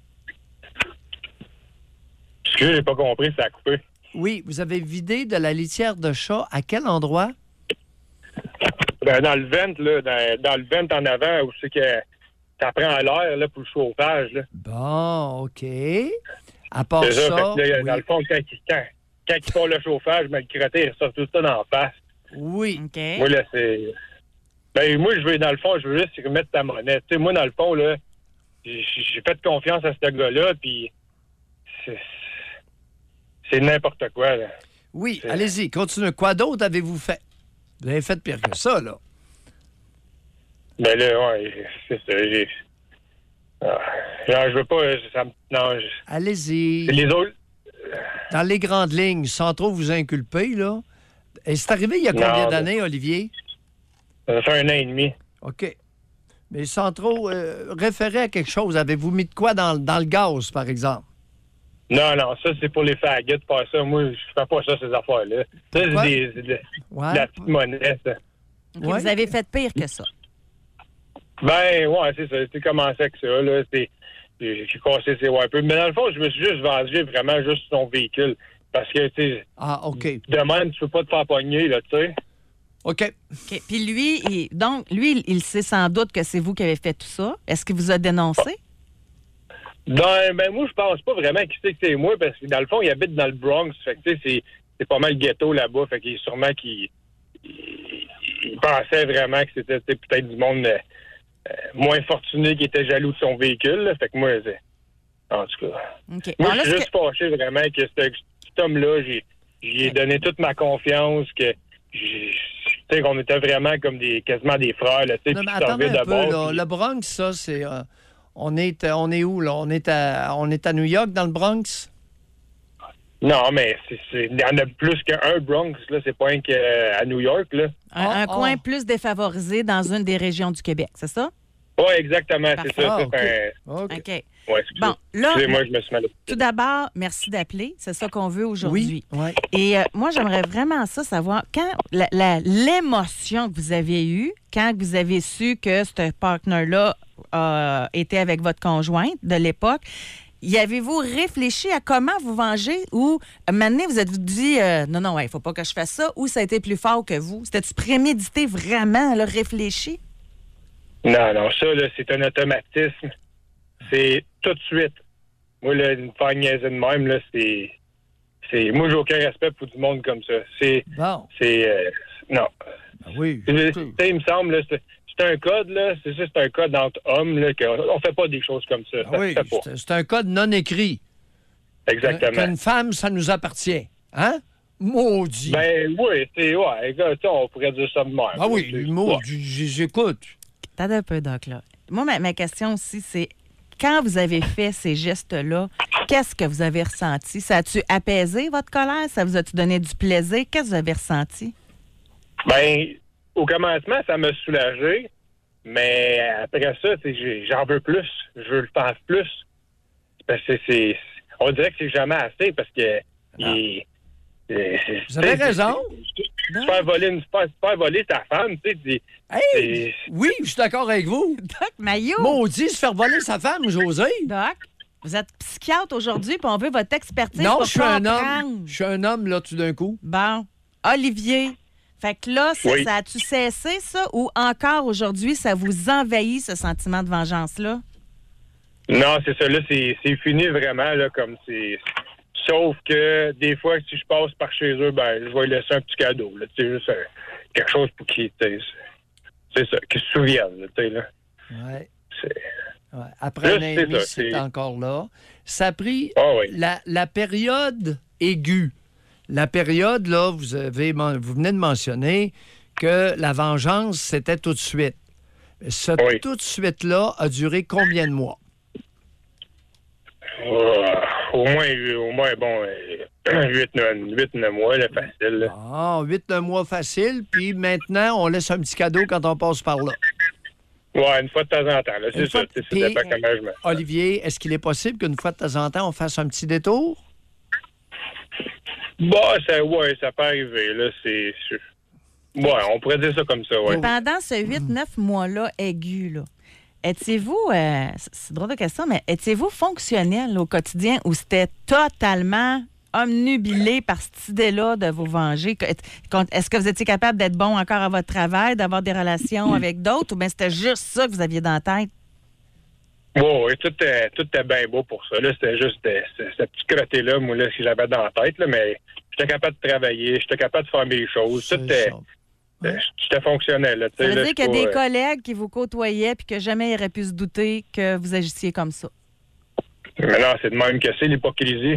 Speaker 14: Excusez, j'ai pas compris, ça a coupé.
Speaker 5: Oui, vous avez vidé de la litière de chat. À quel endroit?
Speaker 14: Ben, dans le ventre, là, dans, dans le ventre en avant, où c'est que ça prend l'air là, pour le chauffage. Là.
Speaker 5: Bon, OK. À part
Speaker 14: C'est
Speaker 5: ça,
Speaker 14: ça. Fait que là,
Speaker 5: oui.
Speaker 14: dans le fond, quand, il- quand, quand il part le chauffage, ben, le crotté, il ressort tout ça dans la face.
Speaker 5: Oui.
Speaker 4: OK.
Speaker 14: Moi, là, c'est... Ben, moi, je veux, dans le fond, je veux juste remettre ta monnaie. Tu sais, moi, dans le fond, là, j'ai, j'ai fait confiance à ce gars-là, puis c'est, c'est n'importe quoi, là.
Speaker 5: Oui,
Speaker 14: C'est-
Speaker 5: allez-y, continuez. Quoi d'autre avez-vous fait? Vous avez fait pire que ça, là.
Speaker 14: Ben là, ouais, c'est ça, j'ai... Ah, genre, je veux pas... Ça me... Non, je...
Speaker 5: Allez-y.
Speaker 14: Les autres...
Speaker 5: Dans les grandes lignes, sans trop vous inculper, là. Et c'est arrivé il y a combien
Speaker 14: Non,
Speaker 5: d'années, Olivier?
Speaker 14: Ça fait un an et demi.
Speaker 5: OK. Mais sans trop euh, référer à quelque chose, avez-vous mis de quoi dans, dans le gaz, par exemple?
Speaker 14: Non, non, ça, c'est pour les faguettes, pas ça. Moi, je fais pas ça, ces affaires-là. Ça, c'est
Speaker 5: Ouais.
Speaker 14: des, c'est de,
Speaker 5: Ouais.
Speaker 14: de la petite monnaie, ça.
Speaker 4: OK, Vous avez fait pire que ça.
Speaker 14: Ben, ouais, c'est ça. C'est commencé avec ça, là. C'est, j'ai, j'ai cassé ses wipers. Mais dans le fond, je me suis juste vengé vraiment juste son véhicule. Parce que, tu sais...
Speaker 5: Ah, OK.
Speaker 14: De même, tu peux pas te faire pogner, là, tu sais.
Speaker 5: OK.
Speaker 4: OK. Puis lui, il- donc, lui, il- il sait sans doute que c'est vous qui avez fait tout ça. Est-ce qu'il vous a dénoncé?
Speaker 14: Ben, ben, moi, je pense pas vraiment qu'il sait que c'est moi, parce que dans le fond, il habite dans le Bronx. Fait que, tu sais, c'est, c'est pas mal ghetto là-bas. Fait qu'il sûrement qu'il il, il pensait vraiment que c'était tu sais, peut-être du monde euh, euh, moins fortuné qui était jaloux de son véhicule. Là. Fait que moi, c'est... En tout cas.
Speaker 4: OK.
Speaker 14: Moi,
Speaker 4: Bon, là,
Speaker 14: je suis
Speaker 4: ce
Speaker 14: juste
Speaker 4: que-
Speaker 14: fâché vraiment que ce- cet homme-là, j'ai, j'y ai donné toute ma confiance, que j'ai- tu sais, qu'on était vraiment comme des quasiment des frères, là, tu sais,
Speaker 5: Non,
Speaker 14: puis
Speaker 5: mais
Speaker 14: je servais
Speaker 5: attendez un
Speaker 14: de
Speaker 5: peu,
Speaker 14: bord,
Speaker 5: là.
Speaker 14: puis-
Speaker 5: Le Bronx, ça, c'est... euh, on, est, euh, on est où, là? On est, à, on est à New York, dans le Bronx?
Speaker 14: Non, mais c'est, c'est, il y en a plus qu'un Bronx, là. C'est pas un qu'à New York, là.
Speaker 4: Un,
Speaker 5: Ah,
Speaker 4: un coin plus défavorisé dans une des régions du Québec, c'est ça?
Speaker 14: Oui, exactement, c'est ça.
Speaker 5: Ah,
Speaker 14: c'est
Speaker 5: OK.
Speaker 14: un...
Speaker 5: OK.
Speaker 4: OK.
Speaker 14: Ouais, excusez.
Speaker 4: Bon, là,
Speaker 14: Excusez-moi, je me suis mal...
Speaker 4: tout d'abord, merci d'appeler. C'est ça qu'on veut aujourd'hui.
Speaker 5: Oui, ouais.
Speaker 4: Et euh, moi, j'aimerais vraiment ça savoir, quand la- la- l'émotion que vous avez eue, quand vous avez su que ce partner-là euh, était avec votre conjointe de l'époque, y avez-vous réfléchi à comment vous venger ou maintenant vous êtes-vous dit euh, non, non, il ne faut pas que je fasse ça, ou ça a été plus fort que vous? C'était-tu prémédité vraiment, là, réfléchi?
Speaker 14: Non, non, ça, là, c'est un automatisme. C'est tout de suite. Moi, là, une faire niaiser de même, là, c'est... c'est... Moi, j'ai aucun respect pour du monde comme ça. C'est...
Speaker 5: Bon.
Speaker 14: C'est... euh, non.
Speaker 5: Oui.
Speaker 14: Tu sais, il me semble, là, c'est, c'est un code, là, c'est ça, c'est un code entre hommes, là, qu'on fait pas des choses comme ça.
Speaker 5: Ah
Speaker 14: Ça se
Speaker 5: oui,
Speaker 14: fait pas.
Speaker 5: c'est, c'est un code non écrit.
Speaker 14: Exactement.
Speaker 5: Qu'une femme, ça nous appartient. Hein? Maudit.
Speaker 14: Ben oui, c'est... Ouais, écoute, on pourrait dire ça de même.
Speaker 5: ah oui,
Speaker 14: C'est-
Speaker 5: maudit, j- j'écoute.
Speaker 4: T'as un peu, Doc, là. Moi, ma, ma question aussi, c'est quand vous avez fait ces gestes-là, Qu'est-ce que vous avez ressenti? Ça a-tu apaisé votre colère? Ça vous a-tu donné du plaisir? Qu'est-ce que vous avez ressenti?
Speaker 14: Ben, au commencement, ça m'a soulagé. Mais après ça, j'ai, j'en veux plus. Je veux le faire plus. Parce que c'est... On dirait que c'est jamais assez parce que... Il, c'est, c'est,
Speaker 5: vous avez raison.
Speaker 14: Se faire voler, une, se faire, se faire voler sa femme, tu sais...
Speaker 5: Hey, oui, je suis d'accord avec vous.
Speaker 4: Doc Maillot.
Speaker 5: Maudit, se faire voler sa femme, José.
Speaker 4: Doc, vous êtes psychiatre aujourd'hui, puis on veut votre expertise.
Speaker 5: Non,
Speaker 4: pour
Speaker 5: je suis un
Speaker 4: comprendre.
Speaker 5: homme. Je suis un homme, là, tout d'un coup.
Speaker 4: Bon. Olivier, fait que là, ça,
Speaker 14: oui.
Speaker 4: ça a-tu cessé, ça? Ou encore aujourd'hui, ça vous envahit, ce sentiment de vengeance-là?
Speaker 14: Non, c'est ça. Là, c'est, c'est fini vraiment, là, comme c'est... Sauf que des fois, si je passe par chez eux, ben, je vais lui laisser un petit cadeau. Là, tu sais, juste euh, quelque chose pour qu'ils, c'est ça, qu'ils se souviennent, là, tu sais, là.
Speaker 5: Ouais.
Speaker 14: C'est...
Speaker 5: Ouais. Après
Speaker 14: là,
Speaker 5: un
Speaker 14: c'est
Speaker 5: ami,
Speaker 14: ça,
Speaker 5: c'est
Speaker 14: c'est...
Speaker 5: encore là. Ça a pris
Speaker 14: oh, oui.
Speaker 5: la, la période aiguë. La période, là, vous, avez, vous venez de mentionner que la vengeance, c'était tout de suite. Ce
Speaker 14: oui.
Speaker 5: tout de suite-là a duré combien de mois?
Speaker 14: Euh, au moins, au moins, bon, huit neuf mois, là, facile. Là.
Speaker 5: Ah, huit neuf mois facile, puis maintenant, on laisse un petit cadeau quand on passe par là.
Speaker 14: Ouais, une fois de temps en temps, là, c'est
Speaker 5: une
Speaker 14: ça.
Speaker 5: Fois...
Speaker 14: C'est dépend comment je me sens.
Speaker 5: Olivier, est-ce qu'il est possible qu'une fois de temps en temps, on fasse un petit détour?
Speaker 14: Bah, ça, ouais, ça peut arriver, là, c'est... Ouais, on pourrait dire ça comme ça, ouais.
Speaker 4: Pendant ce huit neuf mois-là aigu, là, étiez-vous, euh, c'est drôle de question, mais étiez-vous fonctionnel au quotidien ou c'était totalement omnubilé par cette idée-là de vous venger? Est-ce que vous étiez capable d'être bon encore à votre travail, d'avoir des relations avec d'autres, ou bien c'était juste ça que vous aviez dans la tête?
Speaker 14: Oui, ouais, tout était, tout était bien beau pour ça. Là, c'était juste ce petit crotté-là, moi, là, que j'avais dans la tête, là, mais j'étais capable de travailler, j'étais capable de faire mes choses. Tout était... J'étais fonctionnel. Là,
Speaker 4: ça veut
Speaker 14: là,
Speaker 4: dire qu'il y a
Speaker 14: pas,
Speaker 4: des
Speaker 14: euh...
Speaker 4: collègues qui vous côtoyaient puis que jamais ils auraient pu se douter que vous agissiez comme ça.
Speaker 14: Mais non, c'est de même que c'est l'hypocrisie.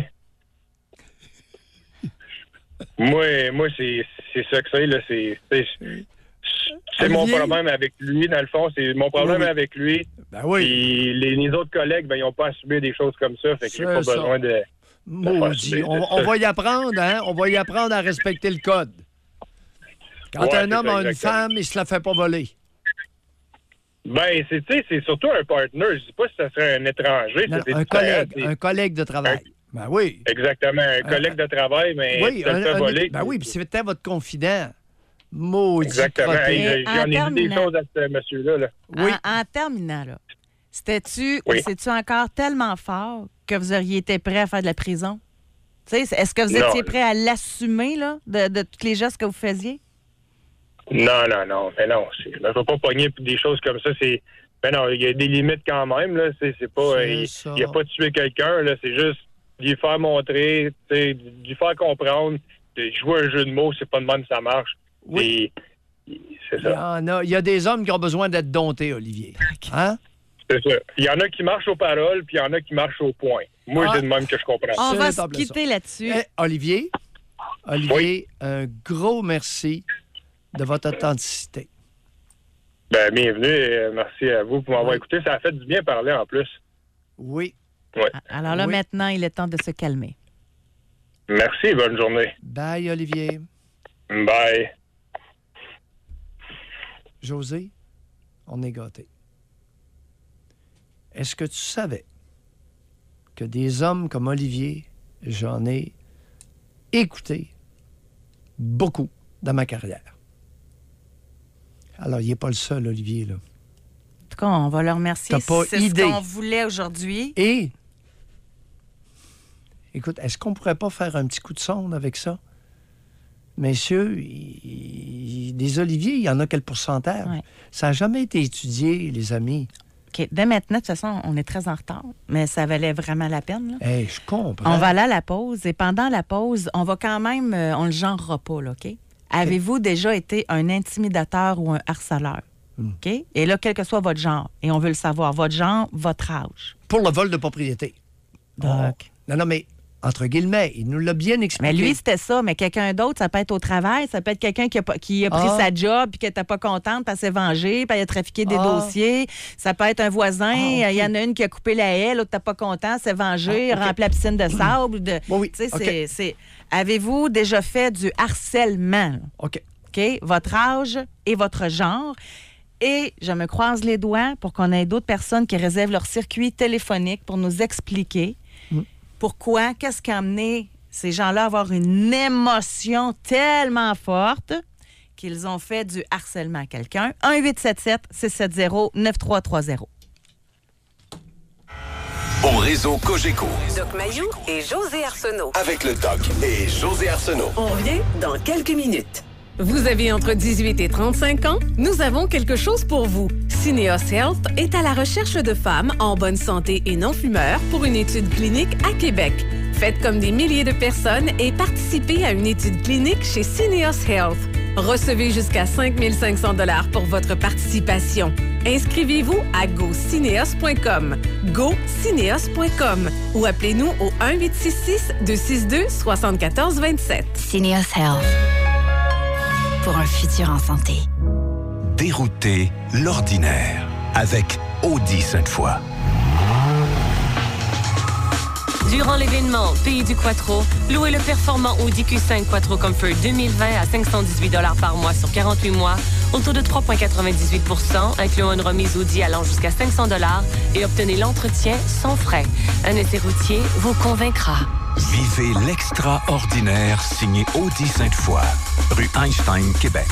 Speaker 14: moi, moi c'est, c'est ça que c'est. Là, c'est, c'est, c'est mon problème avec lui, dans le fond. C'est mon problème oui. avec lui.
Speaker 5: Ben oui.
Speaker 14: Puis les, les autres collègues, ben, ils n'ont pas assumé des choses comme ça. Fait que c'est j'ai pas ça. besoin de...
Speaker 5: Maudit. On, on va y apprendre, hein? On va y apprendre à respecter le code. Quand ouais, un homme a une femme, il se la fait pas voler.
Speaker 14: Ben, c'est, tu sais, c'est surtout un partner. Je sais pas si ça serait un étranger.
Speaker 5: Non, un collègue, c'est... un collègue de travail. Un... Ben oui.
Speaker 14: Exactement, un collègue un... de travail, mais
Speaker 5: oui,
Speaker 14: ça
Speaker 5: un,
Speaker 14: le fait
Speaker 5: un...
Speaker 14: voler.
Speaker 5: Ben oui, puis c'était votre confident. Maudit.
Speaker 14: Exactement. Hey, j'en ai vu des choses à ce monsieur-là. Là.
Speaker 4: Oui. En, en terminant, là, c'était-tu, oui. c'est-tu encore tellement fort que vous auriez été prêt à faire de la prison? T'sais, est-ce que vous étiez non. prêt à l'assumer, là, de, de tous les gestes que vous faisiez?
Speaker 14: Non, non, non. Mais non, il ne faut pas pogner des choses comme ça. C'est, mais non, il y a des limites quand même. Là. C'est, c'est pas, c'est il n'a pas tué quelqu'un. Là. C'est juste lui faire montrer, lui faire comprendre, jouer un jeu de mots, c'est pas de même que ça marche.
Speaker 5: Oui.
Speaker 14: Et, c'est ça.
Speaker 5: Il y, en a, il y a des hommes qui ont besoin d'être domptés, Olivier. Hein?
Speaker 14: C'est ça. Il y en a qui marchent aux paroles, puis il y en a qui marchent au point. Moi, ah. c'est de même que je comprends.
Speaker 4: On va se quitter là-dessus.
Speaker 5: Eh, Olivier, Olivier, oui. un gros merci de votre authenticité.
Speaker 14: Ben, bienvenue et merci à vous pour m'avoir oui. écouté. Ça a fait du bien parler en plus.
Speaker 5: Oui.
Speaker 14: Ouais.
Speaker 4: Alors là, oui. maintenant, il est temps de se calmer.
Speaker 14: Merci, bonne journée.
Speaker 5: Bye, Olivier.
Speaker 14: Bye.
Speaker 5: José, on est gâtés. Est-ce que tu savais que des hommes comme Olivier, j'en ai écouté beaucoup dans ma carrière? Alors, il n'est pas le seul, Olivier, là.
Speaker 4: En tout cas, on va le remercier.
Speaker 5: T'as pas
Speaker 4: C'est
Speaker 5: idée.
Speaker 4: ce qu'on voulait aujourd'hui.
Speaker 5: Et, écoute, est-ce qu'on pourrait pas faire un petit coup de sonde avec ça? Messieurs, il, il, des oliviers, il y en a quel pourcentage? Ouais. Ça n'a jamais été étudié, les amis.
Speaker 4: OK. Dès maintenant, de toute façon, on est très en retard, mais ça valait vraiment la peine. Là.
Speaker 5: Hey, je comprends.
Speaker 4: On va aller à la pause, et pendant la pause, on va quand même... Euh, on le genrera pas, là, OK? Avez-vous déjà été un intimidateur ou un harceleur? Mm. OK? Et là, quel que soit votre genre, et on veut le savoir, votre genre, votre âge.
Speaker 5: Pour le vol de propriété.
Speaker 4: Donc.
Speaker 5: Oh. Non, non, mais Entre guillemets, il nous l'a bien expliqué.
Speaker 4: Mais lui, c'était ça. Mais quelqu'un d'autre, ça peut être au travail, ça peut être quelqu'un qui a, qui a pris
Speaker 5: Ah.
Speaker 4: sa job puis qui n'était pas contente, puis elle s'est vengée, puis elle a trafiqué des
Speaker 5: Ah.
Speaker 4: dossiers. Ça peut être un voisin, il
Speaker 5: Ah, ok.
Speaker 4: y en a une qui a coupé la haie, l'autre n'était pas content, s'est vengée,
Speaker 5: Ah, ok.
Speaker 4: rempli la piscine de sable. De,
Speaker 5: oui,
Speaker 4: tu sais,
Speaker 5: ok.
Speaker 4: c'est- c'est- Avez-vous déjà fait du harcèlement? là?
Speaker 5: OK.
Speaker 4: OK? Votre âge et votre genre. Et je me croise les doigts pour qu'on ait d'autres personnes qui réservent leur circuit téléphonique pour nous expliquer
Speaker 5: Mm.
Speaker 4: pourquoi, qu'est-ce qui a amené ces gens-là à avoir une émotion tellement forte qu'ils ont fait du harcèlement à quelqu'un. un huit sept sept six sept zéro neuf trois trois zéro.
Speaker 2: Au réseau Cogeco,
Speaker 3: Doc Mayou et José Arsenault.
Speaker 2: avec le Doc et José Arsenault.
Speaker 3: On revient dans quelques minutes.
Speaker 15: Vous avez entre dix-huit et trente-cinq ans? Nous avons quelque chose pour vous. Syneos Health est à la recherche de femmes en bonne santé et non-fumeurs pour une étude clinique à Québec. Faites comme des milliers de personnes et participez à une étude clinique chez Syneos Health. Recevez jusqu'à cinq mille cinq cents dollars pour votre participation. Inscrivez-vous à go cineos point com, go cineos point com ou appelez-nous au un huit six six deux six deux sept quatre deux sept.
Speaker 12: Syneos Health. Pour un futur en santé.
Speaker 2: Dérouter l'ordinaire avec Audi Sainte-Foy.
Speaker 16: Durant l'événement Pays du Quattro, louez le performant Audi Q cinq Quattro Comfort deux mille vingt à cinq cent dix-huit dollars par mois sur quarante-huit mois, au taux de trois virgule quatre-vingt-dix-huit pour cent, incluant une remise Audi allant jusqu'à cinq cents dollars et obtenez l'entretien sans frais. Un essai routier vous convaincra.
Speaker 2: Vivez l'extraordinaire signé Audi Sainte-Foy, rue Einstein, Québec.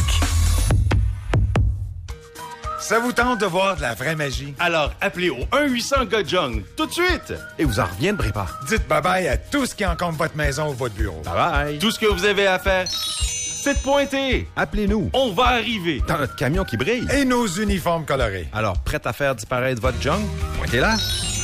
Speaker 17: Ça vous tente de voir de la vraie magie?
Speaker 18: Alors, appelez au un huit cents Gojong tout de suite et vous en reviendrez pas.
Speaker 17: Dites bye-bye à tout ce qui encombre votre maison ou votre bureau.
Speaker 18: Bye-bye. Tout ce que vous avez à faire, c'est de pointer. Appelez-nous. On va arriver dans notre camion qui brille.
Speaker 17: Et nos uniformes colorés.
Speaker 18: Alors, prêt à faire disparaître votre junk? Pointez là.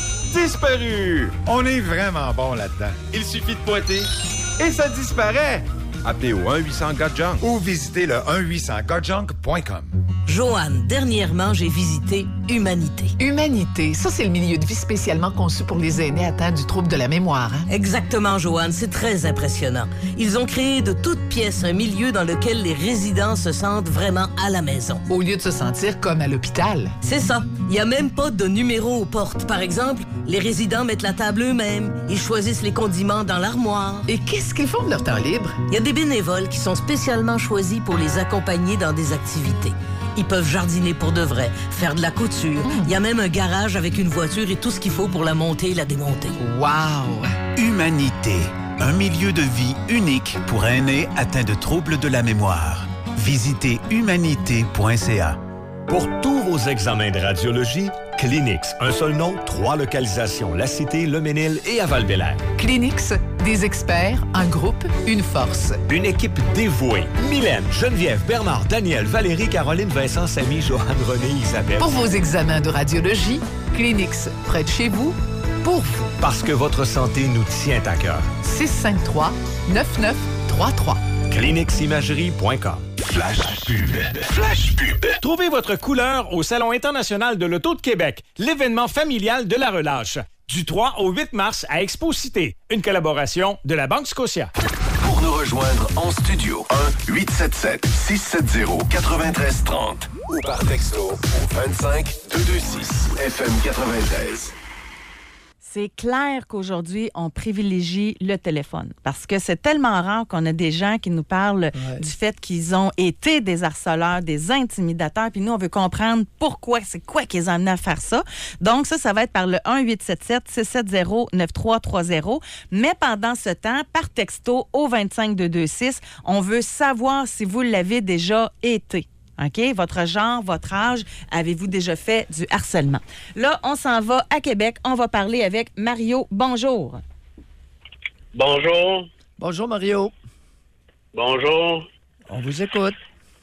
Speaker 18: Disparu!
Speaker 17: On est vraiment bon là-dedans.
Speaker 18: Il suffit de pointer et ça disparaît. Appelez au un huit cents Gojong
Speaker 17: ou visitez le un huit cents gojong point com.
Speaker 19: Joanne, dernièrement, j'ai visité Humanité.
Speaker 20: Humanité, ça, c'est le milieu de vie spécialement conçu pour les aînés atteints du trouble de la mémoire. Hein?
Speaker 19: Exactement, Joanne, c'est très impressionnant. Ils ont créé de toutes pièces un milieu dans lequel les résidents se sentent vraiment à la maison.
Speaker 20: Au lieu de se sentir comme à l'hôpital.
Speaker 19: C'est ça. Il n'y a même pas de numéro aux portes. Par exemple, les résidents mettent la table eux-mêmes. Ils choisissent les condiments dans l'armoire.
Speaker 20: Et qu'est-ce qu'ils font de leur temps libre?
Speaker 19: Il y a des bénévoles qui sont spécialement choisis pour les accompagner dans des activités. Ils peuvent jardiner pour de vrai, faire de la couture. Il mmh. y a même un garage avec une voiture et tout ce qu'il faut pour la monter et la démonter.
Speaker 20: Wow!
Speaker 21: Humanité, un milieu de vie unique pour aînés atteints de troubles de la mémoire. Visitez humanité point c a.
Speaker 22: Pour tous vos examens de radiologie, Clinix. Un seul nom, trois localisations. La Cité, Le Mesnil et à Val-Bélair.
Speaker 20: Clinix, des experts, un groupe, une force.
Speaker 22: Une équipe dévouée. Mylène, Geneviève, Bernard, Daniel, Valérie, Caroline, Vincent, Samy, Joanne, René, Isabelle.
Speaker 20: Pour vos examens de radiologie, Clinix, près de chez vous, pour vous.
Speaker 22: Parce que votre santé nous tient à cœur.
Speaker 20: six cinq trois neuf neuf trois trois.
Speaker 22: Clinix imagerie point com.
Speaker 2: Flash pub. Flash pub.
Speaker 23: Trouvez votre couleur au Salon international de l'Auto de Québec, l'événement familial de la relâche. Du trois au huit mars à Expo Cité. Une collaboration de la Banque Scotia.
Speaker 2: Pour nous rejoindre en studio, un huit sept sept six sept zéro neuf trois trois zéro ou par texto au vingt-cinq deux cent vingt-six F M quatre-vingt-treize.
Speaker 4: C'est clair qu'aujourd'hui, on privilégie le téléphone parce que c'est tellement rare qu'on a des gens qui nous parlent ouais. du fait qu'ils ont été des harceleurs, des intimidateurs, puis nous, on veut comprendre pourquoi, c'est quoi qui les a amenés à faire ça. Donc, ça, ça va être par le un huit sept sept six sept zéro neuf trois trois zéro. Mais pendant ce temps, par texto au vingt-cinq deux cent vingt-six, on veut savoir si vous l'avez déjà été. OK? Votre genre, votre âge, avez-vous déjà fait du harcèlement? Là, on s'en va à Québec. On va parler avec Mario. Bonjour.
Speaker 24: Bonjour.
Speaker 5: Bonjour, Mario.
Speaker 24: Bonjour.
Speaker 5: On vous écoute.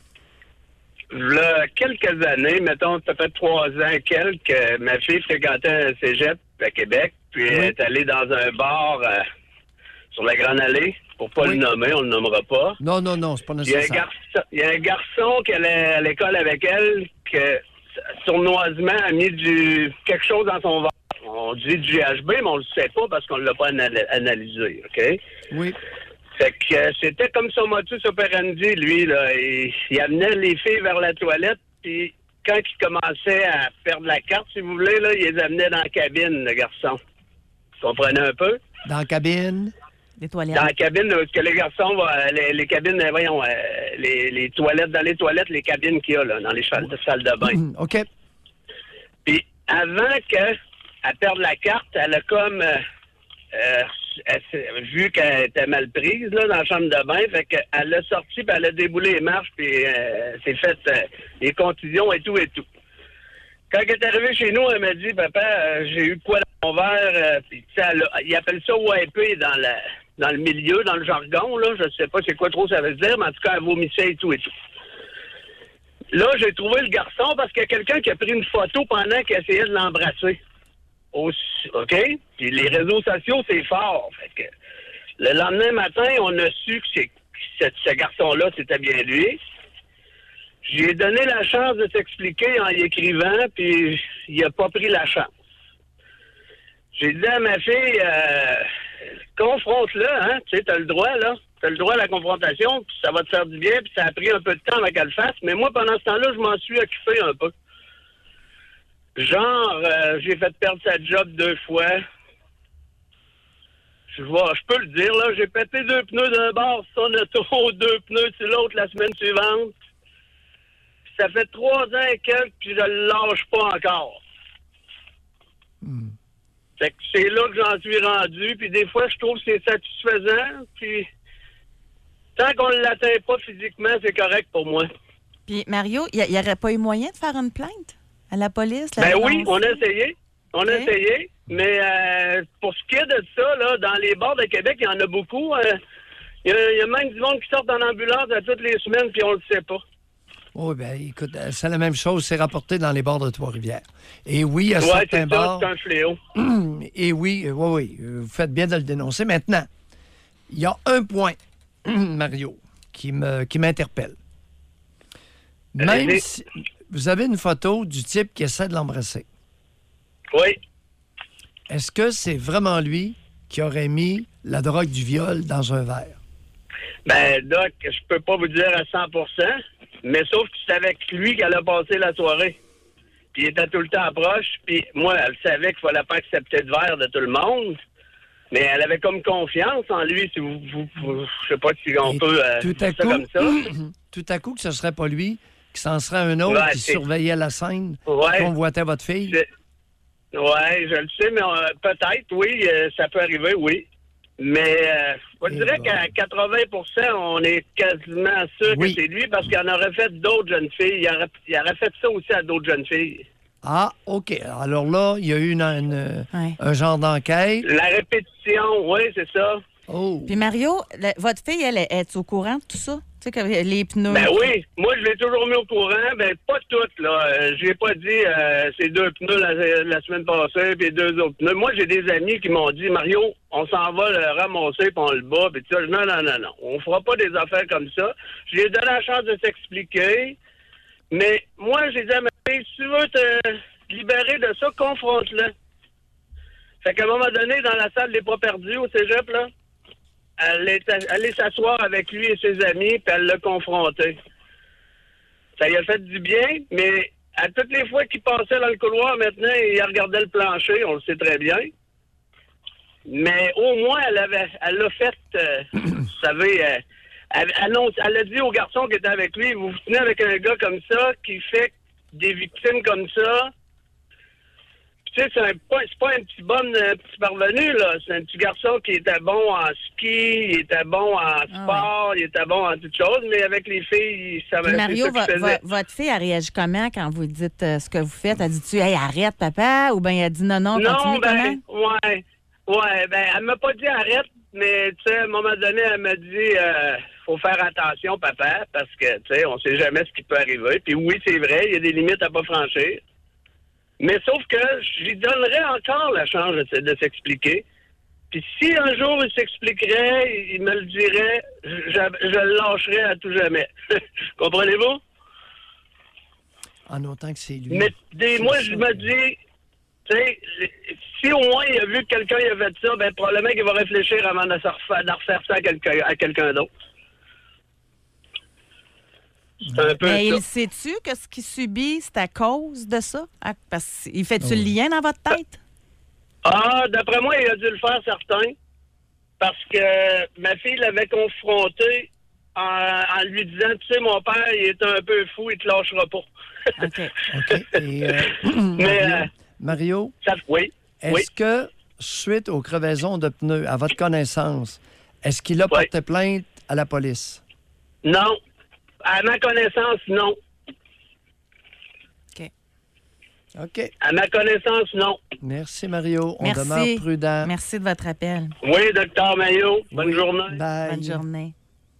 Speaker 24: Il y a quelques années, mettons, peut-être trois ans, quelques, ma fille fréquentait un cégep à Québec, puis oui. elle est allée dans un bar euh, sur la Grande Allée. Pour pas oui. le nommer, on le nommera pas.
Speaker 5: Non, non, non, c'est pas nécessaire.
Speaker 24: Il y a un garçon, il y a un garçon qui allait à l'école avec elle, que sournoisement a mis du quelque chose dans son ventre. On on dit du G H B, mais on le sait pas parce qu'on l'a pas anal- analysé, OK?
Speaker 5: Oui.
Speaker 24: Fait que euh, c'était comme son modus operandi, lui, là. Il, il amenait les filles vers la toilette, puis quand il commençait à perdre la carte, si vous voulez, là, il les amenait dans la cabine, le garçon. Vous comprenez un peu?
Speaker 5: Dans la cabine?
Speaker 4: Des toilettes.
Speaker 24: Dans la cabine, parce que les garçons, va, les, les cabines, euh, voyons, euh, les, les toilettes, dans les toilettes, les cabines qu'il y a, là, dans les salles de, salles de bain.
Speaker 5: Mmh, OK.
Speaker 24: Puis avant qu'elle perde la carte, elle a comme... Euh, euh, elle s'est- vu qu'elle était mal prise là, dans la chambre de bain, fait qu'elle l'a sorti, puis elle a déboulé les marches, puis euh, s'est fait euh, les contusions et tout et tout. Quand elle est arrivée chez nous, elle m'a dit, papa, euh, j'ai eu de quoi dans mon verre, euh, puis tu sais, elle a- ils appellent ça wiper dans le, dans le milieu, dans le jargon, là, je sais pas c'est quoi trop ça veut dire, mais en tout cas, elle vomissait et tout et tout. Là, j'ai trouvé le garçon parce qu'il y a quelqu'un qui a pris une photo pendant qu'il essayait de l'embrasser. Au- OK? Puis les réseaux sociaux, c'est fort. Fait que le lendemain matin, on a su que, c'est, que ce, ce garçon-là, c'était bien lui. J'ai donné la chance de s'expliquer en y écrivant, puis il a pas pris la chance. J'ai dit à ma fille, euh, confronte-le, hein? Tu sais, t'as le droit, là. T'as le droit à la confrontation, puis ça va te faire du bien, puis ça a pris un peu de temps avant qu'elle le fasse. Mais moi, pendant ce temps-là, je m'en suis occupé un peu. Genre, euh, j'ai fait perdre sa job deux fois. Je vois, je peux le dire, là, j'ai pété deux pneus d'un bord sur son auto, deux pneus sur l'autre la semaine suivante. Puis ça fait trois ans et quelques, puis je le lâche pas encore. Fait que c'est là que j'en suis rendu, puis des fois, je trouve que c'est satisfaisant, puis tant qu'on ne l'atteint pas physiquement, c'est correct pour moi.
Speaker 4: Puis, Mario, il n'y aurait pas eu moyen de faire une plainte à la police? La
Speaker 24: Ben oui,
Speaker 4: dénoncer?
Speaker 24: on a essayé. On a
Speaker 4: Ok.
Speaker 24: essayé. Mais euh, pour ce qui est de ça, là, dans les bars de Québec, il y en a beaucoup. euh, Il y, a- il y a même du monde qui sort en ambulance à toutes les semaines, puis on le sait pas.
Speaker 5: Oui, bien, écoute, euh, c'est la même chose. C'est rapporté dans les bars de Trois-Rivières. Et oui, il y a
Speaker 24: Ouais,
Speaker 5: certains
Speaker 24: c'est ça,
Speaker 5: bars.
Speaker 24: c'est un fléau.
Speaker 5: Et oui, euh, oui, oui, euh, vous faites bien de le dénoncer. Maintenant, il y a un point, Mario, qui me qui m'interpelle. Même
Speaker 24: Allez-y.
Speaker 5: si vous avez une photo du type qui essaie de l'embrasser.
Speaker 24: Oui.
Speaker 5: Est-ce que c'est vraiment lui qui aurait mis la drogue du viol dans un verre?
Speaker 24: Ben, Doc, je peux pas vous dire à cent pour cent, mais sauf que c'est avec lui qu'elle a passé la soirée. Puis il était tout le temps proche, puis moi, elle savait qu'il fallait pas accepter de verre de tout le monde, mais elle avait comme confiance en lui, si vous, vous, vous- je sais pas si on
Speaker 5: Et
Speaker 24: peut euh,
Speaker 5: tout à
Speaker 24: dire ça
Speaker 5: coup,
Speaker 24: comme ça.
Speaker 5: tout à coup, que ce serait pas lui, que ce serait un autre
Speaker 24: Ouais,
Speaker 5: qui
Speaker 24: c'est-
Speaker 5: surveillait la scène,
Speaker 24: Ouais.
Speaker 5: qui convoitait votre fille.
Speaker 24: Ouais, je le sais, mais euh, peut-être, oui, euh, ça peut arriver, oui. Mais euh, je dirais qu'à quatre-vingts pour cent, on est quasiment sûr
Speaker 5: Oui.
Speaker 24: que c'est lui parce qu'il en aurait fait d'autres jeunes filles. Il aurait, il aurait fait ça aussi à d'autres jeunes filles.
Speaker 5: Ah, OK. Alors là, il y a eu une, une- un genre d'enquête.
Speaker 24: La répétition, oui, c'est ça.
Speaker 5: Oh.
Speaker 4: Puis Mario, la- votre fille, elle, elle est au courant de tout ça? Tu sais, que les pneus.
Speaker 24: Ben oui, moi je l'ai toujours mis au courant, ben pas toutes, là. Euh, j'ai pas dit euh, c'est deux pneus la, la semaine passée, puis deux autres pneus. Moi, j'ai des amis qui m'ont dit, Mario, on s'en va le ramasser, puis on le bat, puis tout ça. Non, non, non, non. On fera pas des affaires comme ça. Je lui ai donné la chance de s'expliquer, mais moi, j'ai dit à ma fille, si tu veux te libérer de ça, confronte-le. Fait qu'à un moment donné, dans la salle des pas perdus au cégep, là, elle est allée s'asseoir avec lui et ses amis, puis elle l'a confronté. Ça lui a fait du bien, mais à toutes les fois qu'il passait dans le couloir, maintenant, il regardait le plancher, on le sait très bien. Mais au moins, elle avait, elle l'a fait, euh, vous savez, euh, elle, annonce, elle a dit au garçon qui était avec lui, vous vous tenez avec un gars comme ça, qui fait des victimes comme ça. Tu sais, c'est, un, pas, c'est pas un petit bon un petit parvenu, là. C'est un petit garçon qui était bon en ski, il était bon en sport, il était bon en toutes choses, mais avec les filles, ça
Speaker 4: Puis
Speaker 24: c'est
Speaker 4: Mario,
Speaker 24: ça qu'il
Speaker 4: vo-
Speaker 24: faisait.
Speaker 4: vo- votre fille, elle réagit comment quand vous dites euh, ce que vous faites? Elle dit-tu, hey, arrête, papa? Ou bien elle dit non, non, continue
Speaker 24: Non,
Speaker 4: comment?
Speaker 24: ben, ouais. Ouais, ben, elle m'a pas dit arrête, mais, tu sais, à un moment donné, elle m'a dit, euh, faut faire attention, papa, parce que, tu sais, on sait jamais ce qui peut arriver. Puis oui, c'est vrai, il y a des limites à pas franchir. Mais sauf que je lui donnerais encore la chance de, de s'expliquer. Puis si un jour il s'expliquerait, il me le dirait, je, je, je le lâcherais à tout jamais. Comprenez-vous?
Speaker 5: En autant que c'est lui.
Speaker 24: Mais des,
Speaker 5: C'est
Speaker 24: moi,
Speaker 5: ça.
Speaker 24: je me dis, tu sais, si au moins il a vu que quelqu'un il a fait ça, ben probablement qu'il va réfléchir avant de, se refaire, de refaire ça à quelqu'un, à quelqu'un d'autre. C'est un peu
Speaker 4: Mais
Speaker 24: ça.
Speaker 4: il sait-tu que ce qu'il subit, c'est à cause de ça? À- Parce qu'il fait-tu le lien dans votre tête?
Speaker 24: Ah, d'après moi, il a dû le faire, certain. Parce que ma fille l'avait confronté en, en lui disant, tu sais, mon père, il est un peu fou, il te lâchera pas.
Speaker 4: OK.
Speaker 5: OK. Et, euh,
Speaker 24: Mais,
Speaker 5: Mario,
Speaker 24: euh,
Speaker 5: Mario,
Speaker 24: ça, oui.
Speaker 5: est-ce
Speaker 24: oui.
Speaker 5: que, suite aux crevaisons de pneus, à votre connaissance, est-ce qu'il a porté plainte à la police?
Speaker 24: Non. À ma connaissance, non.
Speaker 4: OK.
Speaker 5: OK.
Speaker 24: À ma connaissance, non.
Speaker 5: Merci, Mario. On
Speaker 4: Merci.
Speaker 5: demeure prudent.
Speaker 4: Merci de votre appel.
Speaker 24: Oui, docteur Maillot. Bonne
Speaker 5: Oui.
Speaker 24: journée.
Speaker 5: Bye.
Speaker 4: Bonne journée.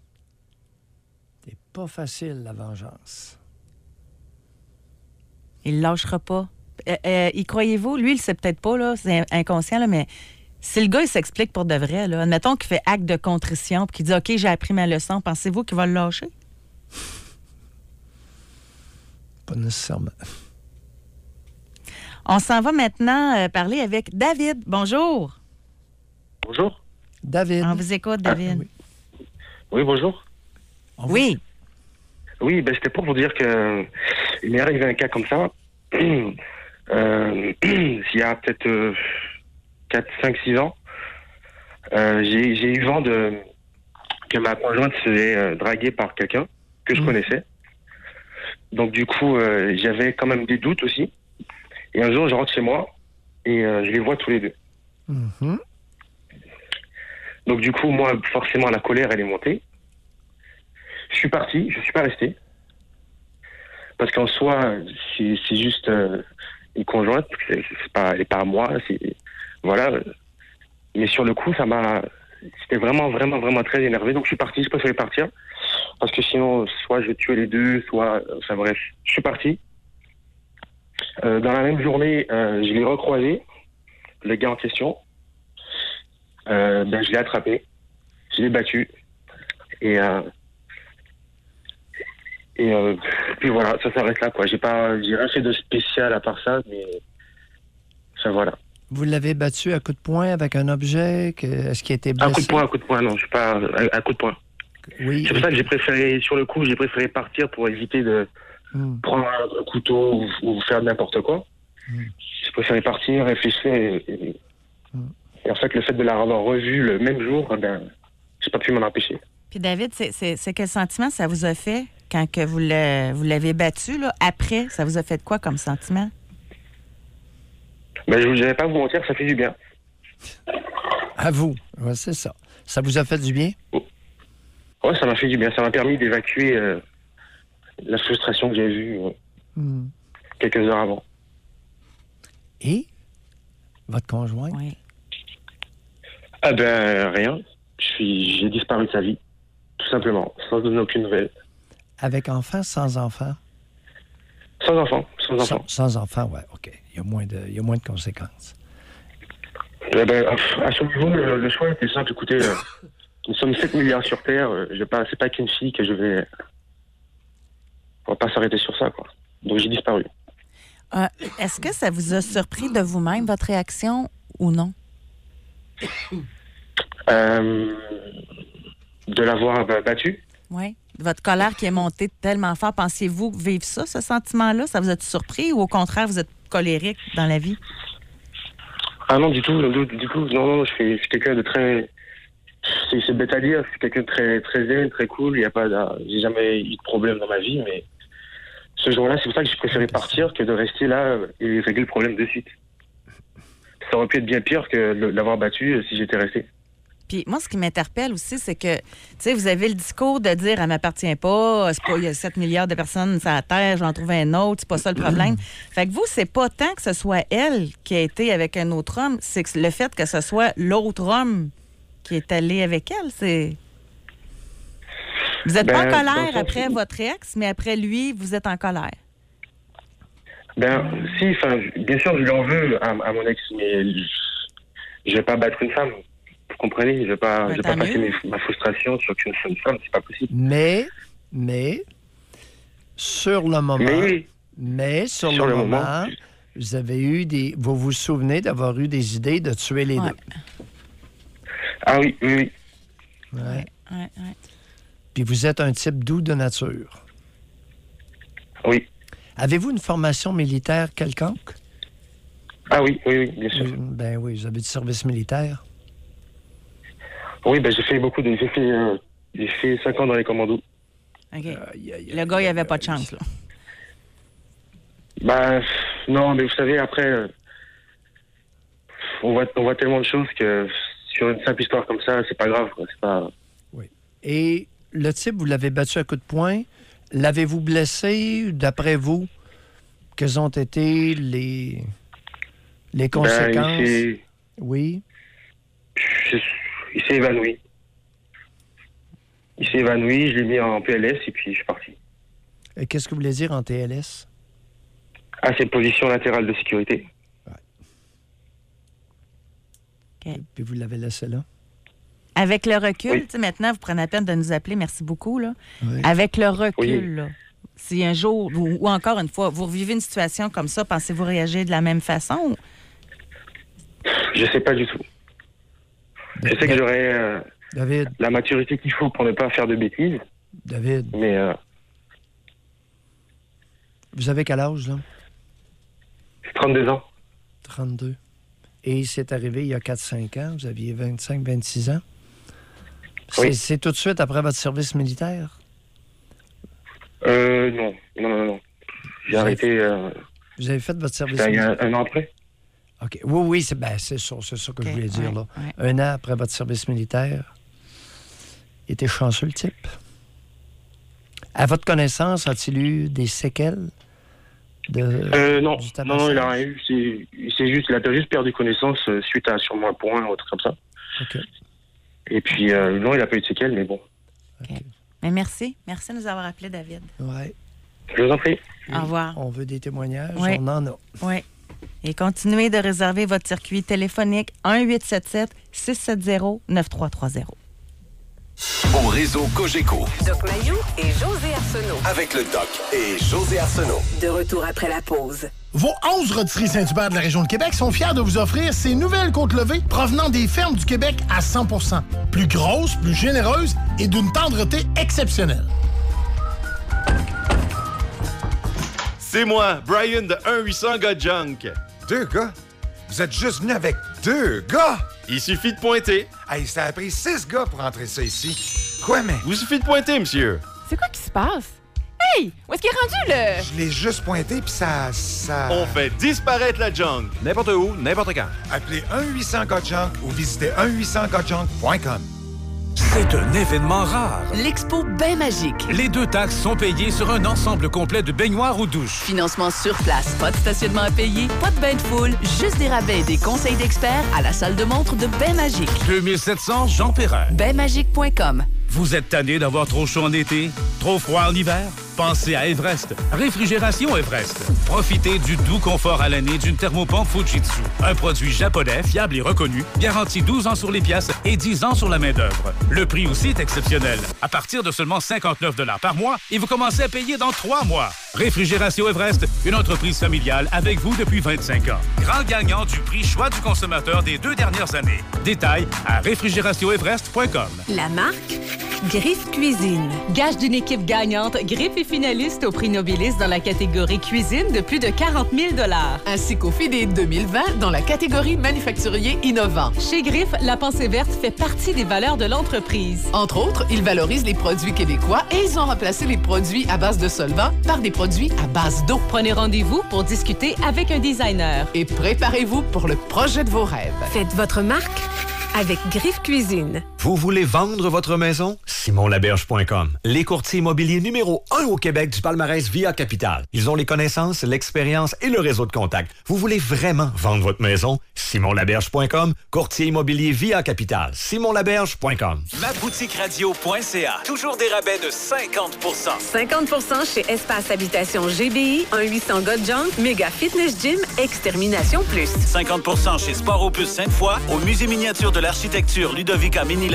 Speaker 5: C'est pas facile, la vengeance.
Speaker 4: Il ne lâchera pas. Euh, euh, y croyez-vous? Lui, il ne sait peut-être pas, là, c'est inconscient, là, mais si le gars, il s'explique pour de vrai, là, admettons qu'il fait acte de contrition puis qu'il dit « OK, j'ai appris ma leçon », pensez-vous qu'il va le lâcher?
Speaker 5: Pas nécessairement.
Speaker 4: On s'en va maintenant euh, parler avec David. Bonjour.
Speaker 1: Bonjour.
Speaker 5: David.
Speaker 4: On vous écoute, David.
Speaker 5: Ah, oui.
Speaker 1: Oui, bonjour.
Speaker 4: Oui.
Speaker 1: Oui, ben, c'était pour vous dire que il m'est arrivé un cas comme ça. euh, il y a peut-être euh, quatre, cinq, six ans. Euh, j'ai, j'ai eu vent de que ma conjointe se faisait euh, draguer par quelqu'un que je mmh. connaissais. Donc du coup, euh, j'avais quand même des doutes aussi. Et un jour, je rentre chez moi et euh, je les vois tous les deux.
Speaker 5: Mmh.
Speaker 1: Donc du coup, moi, forcément, la colère, elle est montée. Je suis parti, je suis pas resté. Parce qu'en soi, c'est, c'est juste euh, une conjointe, c'est, c'est pas, elle n'est pas à moi, c'est, voilà. Mais sur le coup, ça m'a, c'était vraiment, vraiment, vraiment très énervé. Donc je suis parti, je préférais partir. Parce que sinon, soit je vais tuer les deux, soit, enfin bref, je suis parti. Euh, dans la même journée, euh, je l'ai recroisé, le gars en question. Euh, ben, je l'ai attrapé, je l'ai battu. Et, euh, et euh, puis voilà, ça s'arrête là, quoi. J'ai pas, j'ai rien fait de spécial à part ça, mais ça voilà.
Speaker 5: Vous l'avez battu à coup de poing avec un objet? Que, est-ce qu'il a été blessé?
Speaker 1: Un coup de poing, un coup de poing, non, je suis pas à, à coup de poing.
Speaker 5: Oui.
Speaker 1: C'est pour ça que j'ai préféré, sur le coup, j'ai préféré partir pour éviter de hmm. prendre un couteau ou, ou faire n'importe quoi. Hmm. J'ai préféré partir, réfléchir et, et, hmm. et en fait, le fait de l'avoir revu le même jour, ben, j'ai pas pu m'en empêcher.
Speaker 4: Puis David, c'est, c'est, c'est quel sentiment ça vous a fait quand que vous, le, vous l'avez battu, là? Après, ça vous a fait quoi comme sentiment?
Speaker 1: Ben, je ne vais pas vous mentir, ça fait du bien.
Speaker 5: À vous, ouais, c'est ça. Ça vous a fait du bien?
Speaker 1: Oh. Oui, ça m'a fait du bien. Ça m'a permis d'évacuer euh, la frustration que j'ai vue euh, mm. quelques heures avant.
Speaker 5: Et votre conjoint?
Speaker 4: Oui.
Speaker 1: Ah ben, rien. Je suis, j'ai disparu de sa vie, tout simplement, sans donner aucune nouvelle.
Speaker 5: Avec enfant, sans enfant?
Speaker 1: Sans enfant, sans enfant.
Speaker 5: Sans, sans enfant, oui, OK. Il y a moins de, il y a moins de conséquences.
Speaker 1: Eh ben, à ce niveau, le, le choix était simple. Écoutez, euh, nous sommes sept milliards sur Terre. Euh, je pas, c'est pas qu'une fille que je vais... On va pas s'arrêter sur ça, quoi. Donc, j'ai disparu.
Speaker 4: Euh, est-ce que ça vous a surpris de vous-même, votre réaction, ou non?
Speaker 1: Euh, de l'avoir battu?
Speaker 4: Oui. Votre colère qui est montée tellement fort, pensiez-vous vivre ça, ce sentiment-là? Ça vous a surpris ou au contraire, vous êtes colérique dans la vie?
Speaker 1: Ah non, du tout. Du coup, non, non, je suis, je suis quelqu'un de très... C'est, c'est bête à dire, je suis quelqu'un de très, très zen, très cool. Il y a pas de, j'ai jamais eu de problème dans ma vie, mais ce jour-là, c'est pour ça que j'ai préféré partir que de rester là et régler le problème de suite. Ça aurait pu être bien pire que le, l'avoir battu si j'étais resté.
Speaker 4: Puis moi, ce qui m'interpelle aussi, c'est que, tu sais, vous avez le discours de dire « elle m'appartient pas, c'est pas, il y a sept milliards de personnes sur la Terre, je vais en trouver un autre, c'est pas ça le problème. » Fait que vous, c'est pas tant que ce soit elle qui a été avec un autre homme, c'est que le fait que ce soit l'autre homme qui est allé avec elle, c'est... Vous n'êtes ben, pas en colère après sens... votre ex, mais après lui, vous êtes en colère.
Speaker 1: Ben, si, enfin, bien sûr, je lui en veux à, à mon ex, mais je vais pas battre une femme. Vous comprenez? Je ne vais pas, ben, je vais pas passer mes, ma frustration sur une seule femme, c'est pas possible.
Speaker 5: Mais, mais, sur le moment, mais, mais sur, sur le, le moment, moment, Vous avez eu des... Vous vous souvenez d'avoir eu des idées de tuer les
Speaker 4: Ouais.
Speaker 5: deux?
Speaker 1: Ah oui, oui, oui.
Speaker 5: Ouais.
Speaker 4: Ouais, ouais.
Speaker 5: Puis vous êtes un type doux de nature.
Speaker 1: Oui.
Speaker 5: Avez-vous une formation militaire quelconque?
Speaker 1: Ah oui, oui, oui, bien sûr.
Speaker 5: Euh, Ben oui, vous avez du service militaire.
Speaker 1: Oui, ben j'ai fait beaucoup de... J'ai fait, euh, j'ai fait cinq ans dans les commandos.
Speaker 4: OK. Le gars, il avait pas de chance, là.
Speaker 1: Ben, non, mais vous savez, après, euh, on voit, on voit tellement de choses que sur une simple histoire comme ça, c'est pas grave, quoi. C'est pas...
Speaker 5: Et le type, vous l'avez battu à coups de poing. L'avez-vous blessé? D'après vous, quelles ont été les, les conséquences?
Speaker 1: Ben, il s'est...
Speaker 5: Oui.
Speaker 1: Je- Il s'est évanoui. Il s'est évanoui, je l'ai mis en P L S et puis je suis parti.
Speaker 5: Et qu'est-ce que vous voulez dire en T L S?
Speaker 1: Ah, c'est position latérale de sécurité.
Speaker 5: Puis vous l'avez laissé là?
Speaker 4: Avec le recul,
Speaker 1: Oui.
Speaker 4: tu sais, maintenant, vous prenez la peine de nous appeler. Merci beaucoup. Là.
Speaker 5: Oui.
Speaker 4: Avec le recul,
Speaker 1: Oui.
Speaker 4: là, si un jour, ou, ou encore une fois, vous revivez une situation comme ça, pensez-vous réagir de la même façon?
Speaker 1: Je sais pas du tout. Je sais que j'aurais euh,
Speaker 5: David.
Speaker 1: la maturité qu'il faut pour ne pas faire de bêtises.
Speaker 5: David.
Speaker 1: Mais euh,
Speaker 5: Vous avez quel âge, là?
Speaker 1: trente-deux ans.
Speaker 5: trente-deux. Et c'est arrivé il y a quatre cinq ans. Vous aviez vingt-cinq vingt-six ans. C'est,
Speaker 1: Oui.
Speaker 5: c'est tout de suite après votre service militaire?
Speaker 1: Euh, non. Non, non, non. J'ai
Speaker 5: Vous avez
Speaker 1: arrêté euh,
Speaker 5: Vous avez fait votre service
Speaker 1: c'était il y a
Speaker 5: militaire?
Speaker 1: un an après.
Speaker 5: OK. Oui, oui, c'est, ben, c'est ça, c'est ça que je voulais dire,
Speaker 4: ouais,
Speaker 5: là.
Speaker 4: ouais.
Speaker 5: Un an après votre service militaire. Il était chanceux, le type. À votre connaissance, a-t-il eu des séquelles de...
Speaker 1: Euh, non.
Speaker 5: du
Speaker 1: non,
Speaker 5: tabassage?
Speaker 1: non, il a rien eu. C'est, c'est juste, il a juste perdu connaissance euh, suite à sûrement un point ou un truc comme ça.
Speaker 5: OK.
Speaker 1: Et puis, euh, non, il n'a pas eu de séquelles, mais bon.
Speaker 4: Mais merci. Merci de nous avoir appelés, David.
Speaker 5: Ouais.
Speaker 1: Je vous en prie.
Speaker 4: Au revoir.
Speaker 5: On veut des témoignages,
Speaker 4: Oui.
Speaker 5: on en a.
Speaker 4: Oui. Et continuez de réserver votre circuit téléphonique un huit sept sept six sept zéro neuf trois trois zéro.
Speaker 2: Au réseau Cogeco,
Speaker 3: Doc Mayou et José Arsenault.
Speaker 2: avec le Doc et José Arsenault.
Speaker 3: De retour après la pause.
Speaker 6: Vos onze rôtisseries Saint-Hubert de la région de Québec sont fiers de vous offrir ces nouvelles côtes levées provenant des fermes du Québec à cent pour cent. Plus grosses, plus généreuses et d'une tendreté exceptionnelle.
Speaker 18: C'est moi, Brian de un huit cents gars Junk.
Speaker 17: Deux gars? Vous êtes juste venu avec deux gars?
Speaker 18: Il suffit de pointer.
Speaker 17: Hey, ça a pris six gars pour entrer ça ici. Quoi, mais?
Speaker 18: Il suffit de pointer, monsieur.
Speaker 7: C'est quoi qui se passe? Hey! Où est-ce qu'il est rendu, le...
Speaker 17: Je l'ai juste pointé, puis ça... ça...
Speaker 18: On fait disparaître la junk. N'importe où, n'importe quand.
Speaker 17: Appelez un huit cents gars junk ou visitez un huit cents gars junk point com.
Speaker 8: C'est un événement rare.
Speaker 10: L'Expo Bain Magique.
Speaker 8: Les deux taxes sont payées sur un ensemble complet de baignoires ou douches.
Speaker 10: Financement sur place. Pas de stationnement à payer, pas de bain de foule, juste des rabais et des conseils d'experts à la salle de montre de Bain Magique.
Speaker 8: deux mille sept cents Jean Perrin.
Speaker 10: bain magique point com.
Speaker 8: Vous êtes tanné d'avoir trop chaud en été? Trop froid en hiver? Pensez à Everest. Réfrigération Everest. Profitez du doux confort à l'année d'une thermopompe Fujitsu. Un produit japonais fiable et reconnu, garanti douze ans sur les pièces et dix ans sur la main-d'œuvre. Le prix aussi est exceptionnel. À partir de seulement cinquante-neuf dollars par mois et vous commencez à payer dans trois mois. Réfrigération Everest, une entreprise familiale avec vous depuis vingt-cinq ans. Grand gagnant du prix choix du consommateur des deux dernières années. Détails à réfrigération everest point com.
Speaker 15: La marque Griffe Cuisine. Gage d'une équipe gagnante, Griffe est finaliste au prix Nobilis dans la catégorie cuisine de plus de quarante mille dollars.
Speaker 20: Ainsi qu'au F I D E deux mille vingt dans la catégorie manufacturier innovant.
Speaker 15: Chez Griffe, la pensée verte fait partie des valeurs de l'entreprise.
Speaker 20: Entre autres, ils valorisent les produits québécois et ils ont remplacé les produits à base de solvants par des produits à base d'eau.
Speaker 15: Prenez rendez-vous pour discuter avec un designer.
Speaker 20: Et préparez-vous pour le projet de vos rêves.
Speaker 15: Faites votre marque avec Griffe Cuisine.
Speaker 22: Vous voulez vendre votre maison? Simon Laberge point com. Les courtiers immobiliers numéro un au Québec du palmarès Via Capital. Ils ont les connaissances, l'expérience et le réseau de contacts. Vous voulez vraiment vendre votre maison? Simon Laberge point com. Courtier immobilier Via Capital. Simon Laberge point com.
Speaker 8: ma boutique radio point c a. Toujours des rabais de cinquante pour cent.
Speaker 3: cinquante pour cent chez Espace Habitation G B I, un huit cents God Junk, Méga Fitness Gym, Extermination Plus.
Speaker 8: cinquante pour cent chez Sport Opus Sainte-Foy, au Musée miniature de l'architecture Ludovica Ménil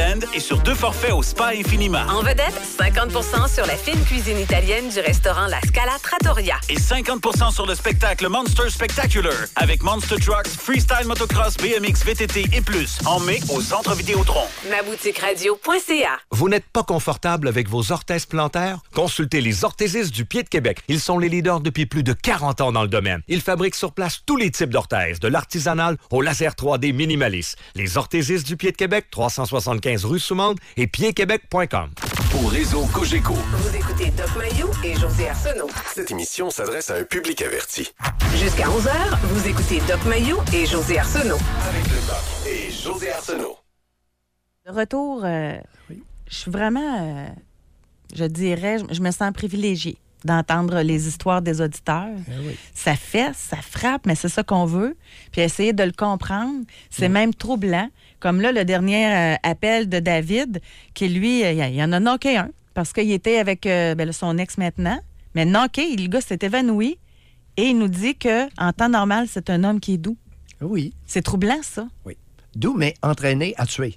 Speaker 21: Disneyland et sur deux forfaits au Spa Infiniment.
Speaker 3: En vedette, cinquante pour cent sur la fine cuisine italienne du restaurant La Scala Trattoria.
Speaker 21: Et cinquante pour cent sur le spectacle Monster Spectacular avec Monster Trucks, Freestyle Motocross, B M X, V T T et plus en mai au Centre Vidéotron.
Speaker 3: ma boutique radio point c a.
Speaker 22: Vous n'êtes pas confortable avec vos orthèses plantaires? Consultez les orthésistes du Pied de Québec. Ils sont les leaders depuis plus de quarante ans dans le domaine. Ils fabriquent sur place tous les types d'orthèses, de l'artisanal au laser trois D minimaliste. Les orthésistes du Pied de Québec, trois cent soixante-quinze rue Soumande et pied québec point com.
Speaker 2: Au réseau Cogeco.
Speaker 3: Vous écoutez Doc Mayou et José Arsenault.
Speaker 2: Cette émission s'adresse à un public averti.
Speaker 3: Jusqu'à onze heures, vous écoutez Doc Mayou et José Arsenault.
Speaker 2: Avec le Doc et José Arsenault.
Speaker 4: De retour, euh, je suis vraiment, euh, je dirais, je, je me sens privilégiée d'entendre les histoires des auditeurs.
Speaker 5: Eh oui.
Speaker 4: Ça fait, ça frappe, mais c'est ça qu'on veut. Puis essayer de le comprendre, c'est mmh. même troublant. Comme là, le dernier euh, appel de David, qui lui, euh, il en a knocké un, parce qu'il était avec euh, ben, son ex maintenant. Mais knocké, le gars s'est évanoui et il nous dit qu'en temps normal, c'est un homme qui est doux.
Speaker 5: Oui.
Speaker 4: C'est troublant, ça.
Speaker 5: Oui. Doux, mais entraîné à tuer.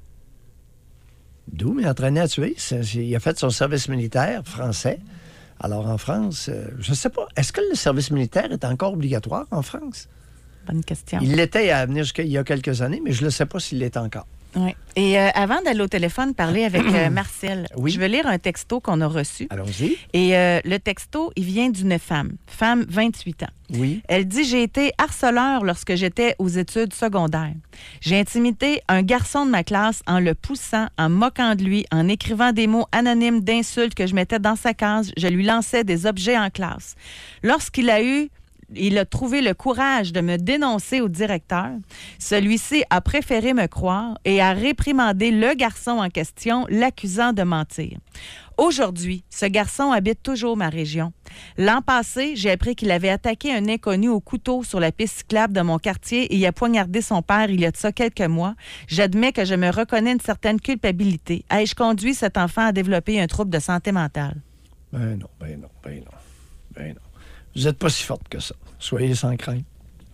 Speaker 5: Doux, mais entraîné à tuer. C'est, il a fait son service militaire français. Alors, en France, euh, je ne sais pas, est-ce que le service militaire est encore obligatoire en France?
Speaker 4: Bonne question.
Speaker 5: Il l'était à venir jusqu'il y a quelques années, mais je ne sais pas s'il l'est encore.
Speaker 4: Oui. Et euh, avant d'aller au téléphone parler avec euh, Marcel,
Speaker 5: oui.
Speaker 4: je veux lire un texto qu'on a reçu.
Speaker 5: Allons-y.
Speaker 4: Et euh, le texto, il vient d'une femme, femme vingt-huit ans.
Speaker 5: Oui.
Speaker 4: Elle dit « J'ai été harceleur lorsque j'étais aux études secondaires. J'ai intimidé un garçon de ma classe en le poussant, en moquant de lui, en écrivant des mots anonymes d'insultes que je mettais dans sa case. Je lui lançais des objets en classe. Lorsqu'il a eu Il a trouvé le courage de me dénoncer au directeur. Celui-ci a préféré me croire et a réprimandé le garçon en question, l'accusant de mentir. Aujourd'hui, ce garçon habite toujours ma région. L'an passé, j'ai appris qu'il avait attaqué un inconnu au couteau sur la piste cyclable de mon quartier et il a poignardé son père il y a de ça quelques mois. J'admets que je me reconnais une certaine culpabilité. Ai-je conduit cet enfant à développer un trouble de santé mentale?
Speaker 5: Ben non, ben non, ben non, ben non. Vous n'êtes pas si forte que ça. Soyez sans crainte.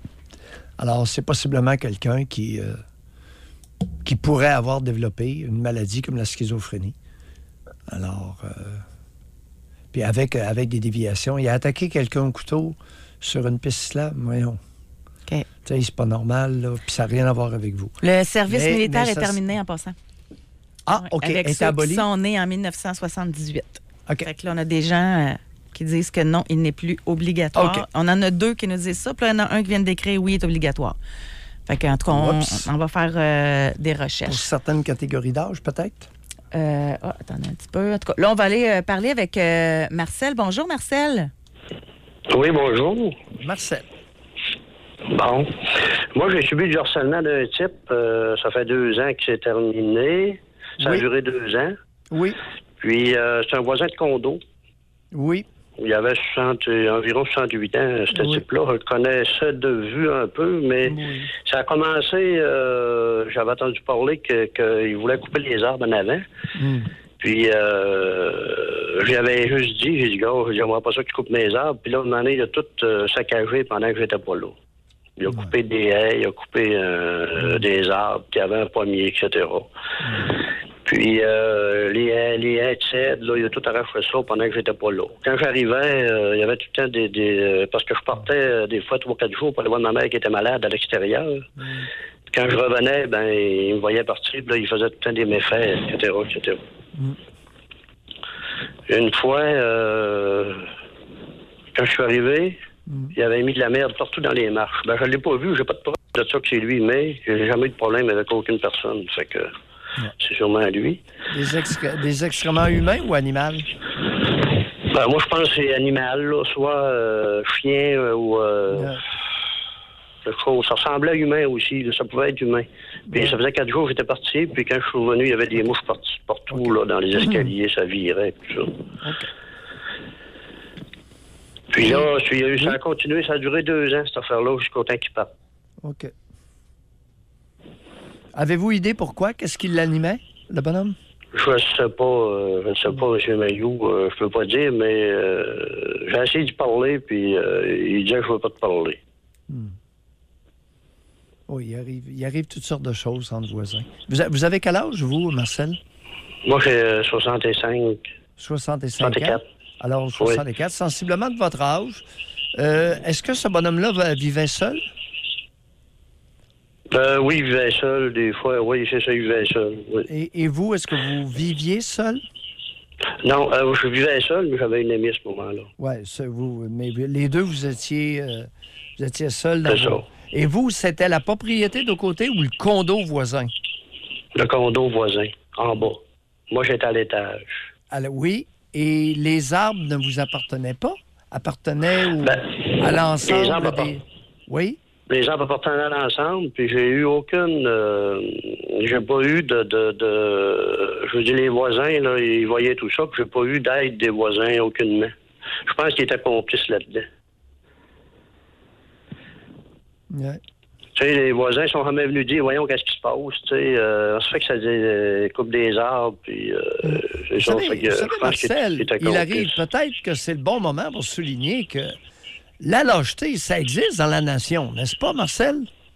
Speaker 5: Alors, c'est possiblement quelqu'un qui, euh, qui pourrait avoir développé une maladie comme la schizophrénie. Alors, euh, puis avec, avec des déviations, il a attaqué quelqu'un au couteau sur une piste cyclable. Voyons.
Speaker 4: OK.
Speaker 5: Tu sais, c'est pas normal, là, puis ça n'a rien à voir avec vous.
Speaker 4: Le service
Speaker 5: mais,
Speaker 4: militaire
Speaker 5: mais
Speaker 4: est
Speaker 5: ça,
Speaker 4: terminé en passant.
Speaker 5: Ah,
Speaker 4: ouais,
Speaker 5: OK.
Speaker 4: Avec
Speaker 5: est
Speaker 4: ceux
Speaker 5: aboli.
Speaker 4: qui sont nés en dix-neuf cent soixante-dix-huit.
Speaker 5: OK.
Speaker 4: Fait que là, on a des gens... Euh, qui disent que non, il n'est plus obligatoire.
Speaker 5: Okay.
Speaker 4: On en a deux qui nous disent ça, puis là, il y en a un qui vient d'écrire oui, il est obligatoire. Fait qu'en tout cas, on, on va faire euh, des recherches.
Speaker 5: Pour certaines catégories d'âge, peut-être?
Speaker 4: Euh, oh, attendez un petit peu. En tout cas, là, on va aller euh, parler avec euh, Marcel. Bonjour, Marcel.
Speaker 9: Oui, bonjour.
Speaker 5: Marcel.
Speaker 9: Bon. Moi, j'ai subi du harcèlement d'un type. Euh, ça fait deux ans que c'est terminé. Ça
Speaker 5: oui.
Speaker 9: a duré deux ans.
Speaker 5: Oui.
Speaker 9: Puis, euh, c'est un voisin de condo.
Speaker 5: Oui.
Speaker 9: Il y avait soixante, environ soixante-huit ans, ce
Speaker 5: oui.
Speaker 9: type-là. Je le connaissais de vue un peu, mais oui. ça a commencé, euh, j'avais entendu parler qu'il que, que voulait couper les arbres en avant. Mm. Puis, euh, j'avais juste dit, j'ai dit, gars, j'aimerais pas ça que tu coupes mes arbres. Puis là, une année, il a tout euh, saccagé pendant que j'étais pas là. Il a coupé des haies, il a coupé euh, mm. des arbres, qui avaient un pommier, et cetera. Mm. Puis euh, les, les haies de cèdre, là, il a tout arraché ça pendant que j'étais pas là. Quand j'arrivais, euh, il y avait tout le temps des... des euh, parce que je partais euh, des fois trois, quatre jours pour aller voir ma mère qui était malade à l'extérieur. Mm. Quand je revenais, ben il me voyait partir, puis là, il faisait tout le temps des méfaits, et cetera, et cetera. Mm. Une fois, euh, quand je suis arrivé, mm. il avait mis de la merde partout dans les marches. Ben je l'ai pas vu, j'ai pas de preuve de ça que c'est lui, mais j'ai jamais eu de problème avec aucune personne. Fait que... Ouais. C'est sûrement lui.
Speaker 5: Des, excré- des excréments humains ou animaux?
Speaker 9: Ben, moi, je pense que c'est animal, là, soit euh, chien euh, ou... Euh, yeah. quelque chose. Ça ressemblait à humain aussi, là, ça pouvait être humain. Puis yeah. ça faisait quatre jours que j'étais parti, puis quand je suis revenu, il y avait des mouches partout, partout okay. là, dans les escaliers, mm-hmm. ça virait, tout ça. Okay. Puis là, oui. ça a continué, ça a duré deux ans, cette affaire-là, jusqu'au temps qu'il parte.
Speaker 5: OK. Avez-vous idée pourquoi? Qu'est-ce qui l'animait, le bonhomme?
Speaker 9: Je ne sais pas, euh, je ne sais pas, M. Mayou, euh, je peux pas dire, mais euh, j'ai essayé d'y parler, puis euh, il disait que je ne veux pas te parler.
Speaker 5: Hmm. Oui, il arrive, il arrive toutes sortes de choses entre voisins. Vous, a, vous avez quel âge, vous, Marcel?
Speaker 9: Moi, j'ai euh, soixante-cinq.
Speaker 5: soixante-cinq
Speaker 9: soixante-quatre.
Speaker 5: ans? Alors, soixante-quatre, oui. Sensiblement de votre âge. Euh, est-ce que ce bonhomme-là vivait seul?
Speaker 9: Euh, oui, il vivait seul, des fois. Oui, c'est ça, il vivait seul. Oui.
Speaker 5: Et, et vous, est-ce que vous viviez seul?
Speaker 9: Non, euh, je vivais seul, mais j'avais une amie à ce moment-là.
Speaker 5: Oui, vous. Mais les deux, vous étiez, euh, vous étiez seuls dans
Speaker 9: C'est
Speaker 5: vos...
Speaker 9: ça.
Speaker 5: Et vous, c'était la propriété de côté ou le condo voisin?
Speaker 9: Le condo voisin, en bas. Moi, j'étais à l'étage.
Speaker 5: Alors, oui. Et les arbres ne vous appartenaient pas? Appartenaient au,
Speaker 9: ben,
Speaker 5: à l'ensemble
Speaker 9: les arbres
Speaker 5: des...
Speaker 9: appart...
Speaker 5: Oui?
Speaker 9: Les arbres appartenaient à l'ensemble, puis j'ai eu aucune... Euh, j'ai pas eu de, de, de... Je veux dire, les voisins, là, ils voyaient tout ça, puis j'ai pas eu d'aide des voisins, aucunement. Je pense qu'ils étaient complices là-dedans.
Speaker 5: Ouais.
Speaker 9: Tu sais, les voisins sont jamais venus dire, voyons, qu'est-ce qui se passe, tu sais. Euh, ça fait que ça dit, euh, coupe des arbres, puis... Euh, c'est
Speaker 5: vous
Speaker 9: ça,
Speaker 5: savez,
Speaker 9: fait que,
Speaker 5: vous savez,
Speaker 9: je pense qu'ils
Speaker 5: Marcel,
Speaker 9: étaient
Speaker 5: il
Speaker 9: complices.
Speaker 5: arrive peut-être que c'est le bon moment pour souligner que la lâcheté, ça existe dans la nation, n'est-ce pas, Marcel?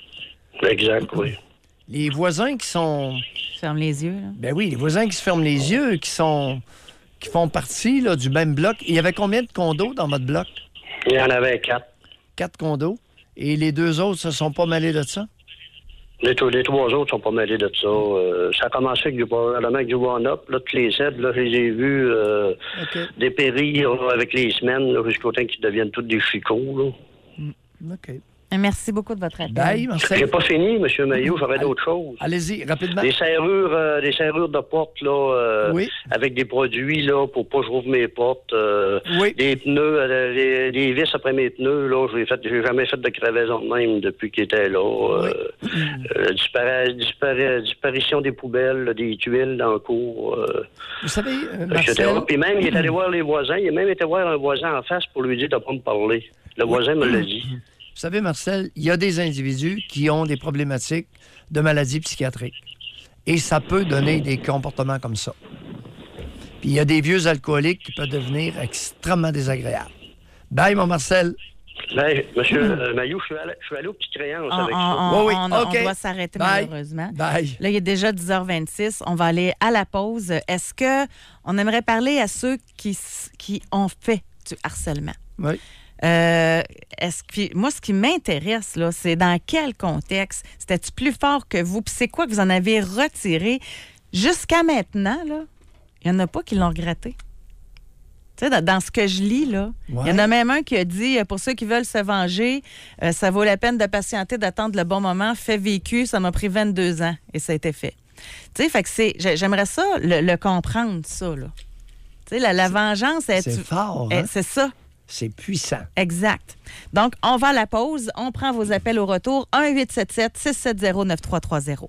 Speaker 9: Exact, oui.
Speaker 5: Les voisins qui sont...
Speaker 4: Qui ferment les yeux, là.
Speaker 5: Ben oui, les voisins qui se ferment les yeux, qui sont... qui font partie là, du même bloc. Il y avait combien de condos dans votre bloc?
Speaker 9: Il y en avait quatre.
Speaker 5: Quatre condos. Et les deux autres se sont pas mêlés de ça?
Speaker 9: Les, les trois autres sont pas mêlés de ça. Euh, ça a commencé avec du, avec du one-up. Là, tous les sept, là, je les ai vus euh,
Speaker 5: okay.
Speaker 9: dépérir là, avec les semaines, là, jusqu'au temps qu'ils deviennent tous des chicots. Là.
Speaker 5: Mm. OK.
Speaker 4: Merci beaucoup de votre appel.
Speaker 5: Bye, Marcel.
Speaker 9: J'ai pas fini, M. Maillot, j'aurais d'autres choses.
Speaker 5: Allez-y, rapidement.
Speaker 9: Des serrures, euh, des serrures de portes, là, euh,
Speaker 5: oui.
Speaker 9: avec des produits, là, pour pas que je rouvre mes portes. Euh,
Speaker 5: oui.
Speaker 9: Des pneus, euh, des, des vis après mes pneus, là, j'ai fait, j'ai jamais fait de crevaison de même depuis qu'ils étaient là.
Speaker 5: Oui.
Speaker 9: Euh, euh, dispara- dispara- disparition des poubelles, là, des tuiles dans le cours. Euh,
Speaker 5: Vous savez, euh, Marcel...
Speaker 9: Puis même, il est allé voir les voisins. Il a même été voir un voisin en face pour lui dire de pas me parler. Le voisin me l'a dit.
Speaker 5: Vous savez, Marcel, il y a des individus qui ont des problématiques de maladies psychiatriques. Et ça peut donner des comportements comme ça. Puis il y a des vieux alcooliques qui peuvent devenir extrêmement désagréables. Bye, mon Marcel.
Speaker 9: Ben, monsieur euh, Maillot, je suis allé, je suis allé aux petites créances
Speaker 4: on,
Speaker 9: avec
Speaker 4: on,
Speaker 9: ça.
Speaker 4: On,
Speaker 5: oui, oui.
Speaker 4: on,
Speaker 5: okay.
Speaker 4: on doit s'arrêter
Speaker 5: Bye.
Speaker 4: malheureusement.
Speaker 5: Bye.
Speaker 4: Là, il est déjà dix heures vingt-six. On va aller à la pause. Est-ce que on aimerait parler à ceux qui, qui ont fait du harcèlement?
Speaker 5: Oui.
Speaker 4: Euh, est-ce que, moi, ce qui m'intéresse, là, c'est dans quel contexte? C'était-tu plus fort que vous? Puis c'est quoi que vous en avez retiré? Jusqu'à maintenant, là, il n'y en a pas qui l'ont regretté. Tu sais, dans, dans ce que je lis, là, il ouais. y en a même un qui a dit, pour ceux qui veulent se venger, euh, ça vaut la peine de patienter, d'attendre le bon moment. Fait vécu, ça m'a pris vingt-deux ans et ça a été fait. Tu sais, fait que c'est, j'aimerais ça le, le comprendre, ça, là. Tu sais, la, la vengeance...
Speaker 5: C'est, c'est fort, hein?
Speaker 4: C'est ça.
Speaker 5: C'est puissant.
Speaker 4: Exact. Donc, on va à la pause. On prend vos appels au retour. un huit sept sept six sept zéro neuf trois trois zéro.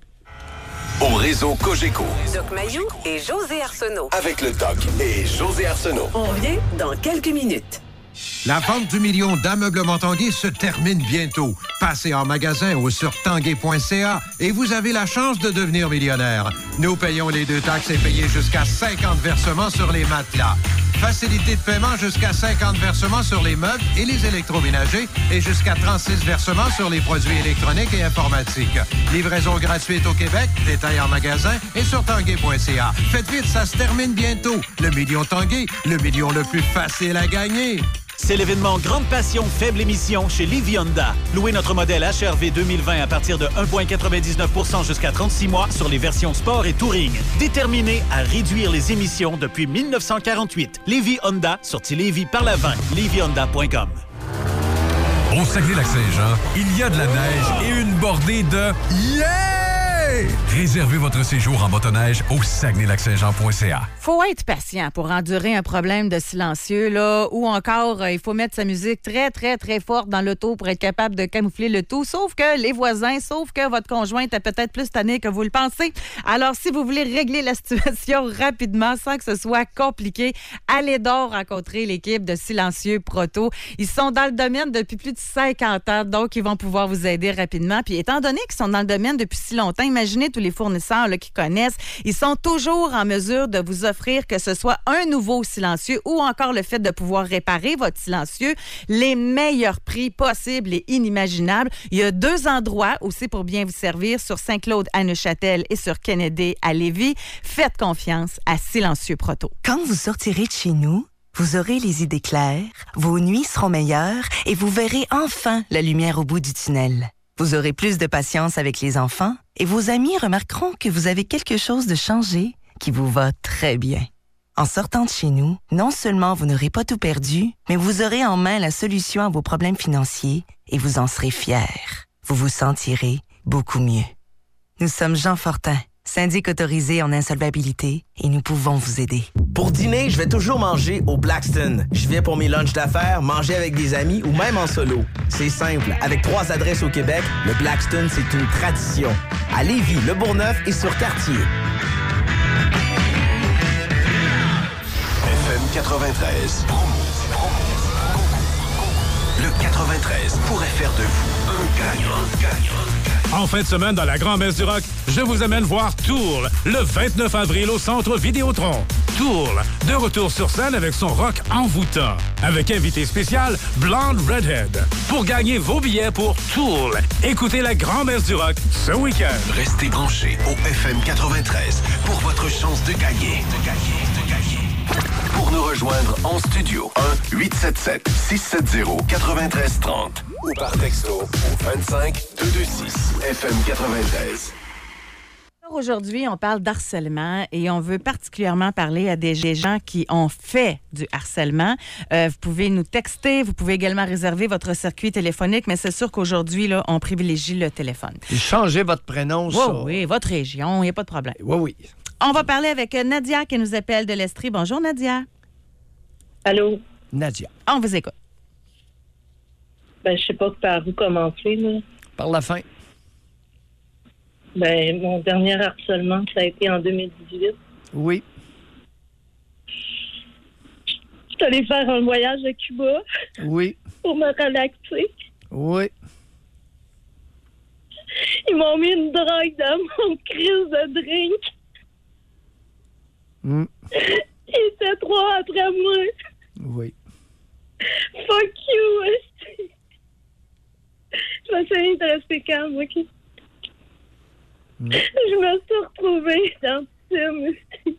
Speaker 2: Au réseau Cogeco.
Speaker 3: Doc Mayou et José Arsenault.
Speaker 2: Avec le Doc et José Arsenault.
Speaker 3: On revient dans quelques minutes.
Speaker 11: La vente du million d'ameublement Tanguay se termine bientôt. Passez en magasin ou sur tanguay point c a et vous avez la chance de devenir millionnaire. Nous payons les deux taxes et payez jusqu'à cinquante versements sur les matelas. Facilité de paiement jusqu'à cinquante versements sur les meubles et les électroménagers et jusqu'à trente-six versements sur les produits électroniques et informatiques. Livraison gratuite au Québec, détail en magasin et sur tanguay point c a. Faites vite, ça se termine bientôt. Le million Tanguay, le million le plus facile à gagner.
Speaker 8: C'est l'événement Grande Passion, faible émission chez Lévis Honda. Louez notre modèle H R V deux mille vingt à partir de un virgule quatre-vingt-dix-neuf pour cent jusqu'à trente-six mois sur les versions Sport et Touring. Déterminé à réduire les émissions depuis mille neuf cent quarante-huit. Lévis Honda, sorti Lévis par la vingt. lévis honda point com.
Speaker 12: Au Saguenay-Lac-Saint-Jean, il y a de la neige et une bordée de yeah! Réservez votre séjour en motoneige au saguenay lac saint jean point c a.
Speaker 4: Faut être patient pour endurer un problème de silencieux, là, ou encore, euh, il faut mettre sa musique très, très, très forte dans l'auto pour être capable de camoufler le tout, sauf que les voisins, sauf que votre conjointe est peut-être plus tannée que vous le pensez. Alors, si vous voulez régler la situation rapidement, sans que ce soit compliqué, allez donc rencontrer l'équipe de Silencieux Proto. Ils sont dans le domaine depuis plus de cinquante ans, donc ils vont pouvoir vous aider rapidement. Puis, étant donné qu'ils sont dans le domaine depuis si longtemps, imaginez tous les fournisseurs là, qui connaissent. Ils sont toujours en mesure de vous offrir, que ce soit un nouveau silencieux ou encore le fait de pouvoir réparer votre silencieux, les meilleurs prix possibles et inimaginables. Il y a deux endroits aussi pour bien vous servir, sur Saint-Claude à Neuchâtel et sur Kennedy à Lévis. Faites confiance à Silencieux Proto.
Speaker 13: Quand vous sortirez de chez nous, vous aurez les idées claires, vos nuits seront meilleures et vous verrez enfin la lumière au bout du tunnel. Vous aurez plus de patience avec les enfants et vos amis remarqueront que vous avez quelque chose de changé qui vous va très bien. En sortant de chez nous, non seulement vous n'aurez pas tout perdu, mais vous aurez en main la solution à vos problèmes financiers et vous en serez fiers. Vous vous sentirez beaucoup mieux. Nous sommes Jean Fortin, syndic autorisé en insolvabilité, et nous pouvons vous aider.
Speaker 14: Pour dîner, je vais toujours manger au Blackstone. Je viens pour mes lunchs d'affaires, manger avec des amis ou même en solo. C'est simple. Avec trois adresses au Québec, le Blackstone, c'est une tradition. À Lévis, Le Bourgneuf et sur Cartier.
Speaker 2: F M quatre-vingt-treize. Le quatre-vingt-treize pourrait faire de vous un gagnant. gagnant.
Speaker 8: En fin de semaine, dans la Grand-Messe du Rock, je vous amène voir Tool, le vingt-neuf avril au Centre Vidéotron. Tool, de retour sur scène avec son rock envoûtant. Avec invité spécial, Blonde Redhead. Pour gagner vos billets pour Tool, écoutez la Grand-Messe du Rock ce week-end.
Speaker 2: Restez branchés au F M quatre-vingt-treize pour votre chance de gagner. De gagner, de gagner. Pour nous rejoindre en studio, un huit sept sept six sept zéro neuf trois trois zéro ou par texto au vingt-cinq deux cent vingt-six F M quatre-vingt-treize.
Speaker 4: Aujourd'hui, on parle d'harcèlement et on veut particulièrement parler à des gens qui ont fait du harcèlement. Euh, vous pouvez nous texter, vous pouvez également réserver votre circuit téléphonique, mais c'est sûr qu'aujourd'hui, là, on privilégie le téléphone.
Speaker 5: Changez votre prénom.
Speaker 4: Oui,
Speaker 5: ça.
Speaker 4: oui, votre région, il n'y a pas de problème.
Speaker 5: Oui, oui.
Speaker 4: On va parler avec Nadia qui nous appelle de l'Estrie. Bonjour, Nadia.
Speaker 16: Allô?
Speaker 5: Nadia.
Speaker 4: On vous écoute.
Speaker 16: Ben, je sais pas par où commencer, là.
Speaker 5: Par la fin.
Speaker 16: Ben, mon dernier harcèlement, ça a été en deux mille dix-huit.
Speaker 5: Oui.
Speaker 16: Je suis allée faire un voyage à Cuba.
Speaker 5: Oui.
Speaker 16: Pour me relaxer.
Speaker 5: Oui.
Speaker 16: Ils m'ont mis une drogue dans mon crise de drink.
Speaker 5: Mm.
Speaker 16: Ils étaient trois après moi.
Speaker 5: Oui.
Speaker 16: Fuck you. Je vais essayer de rester calme, OK? Mm. Je me suis retrouvée dans le film aussi.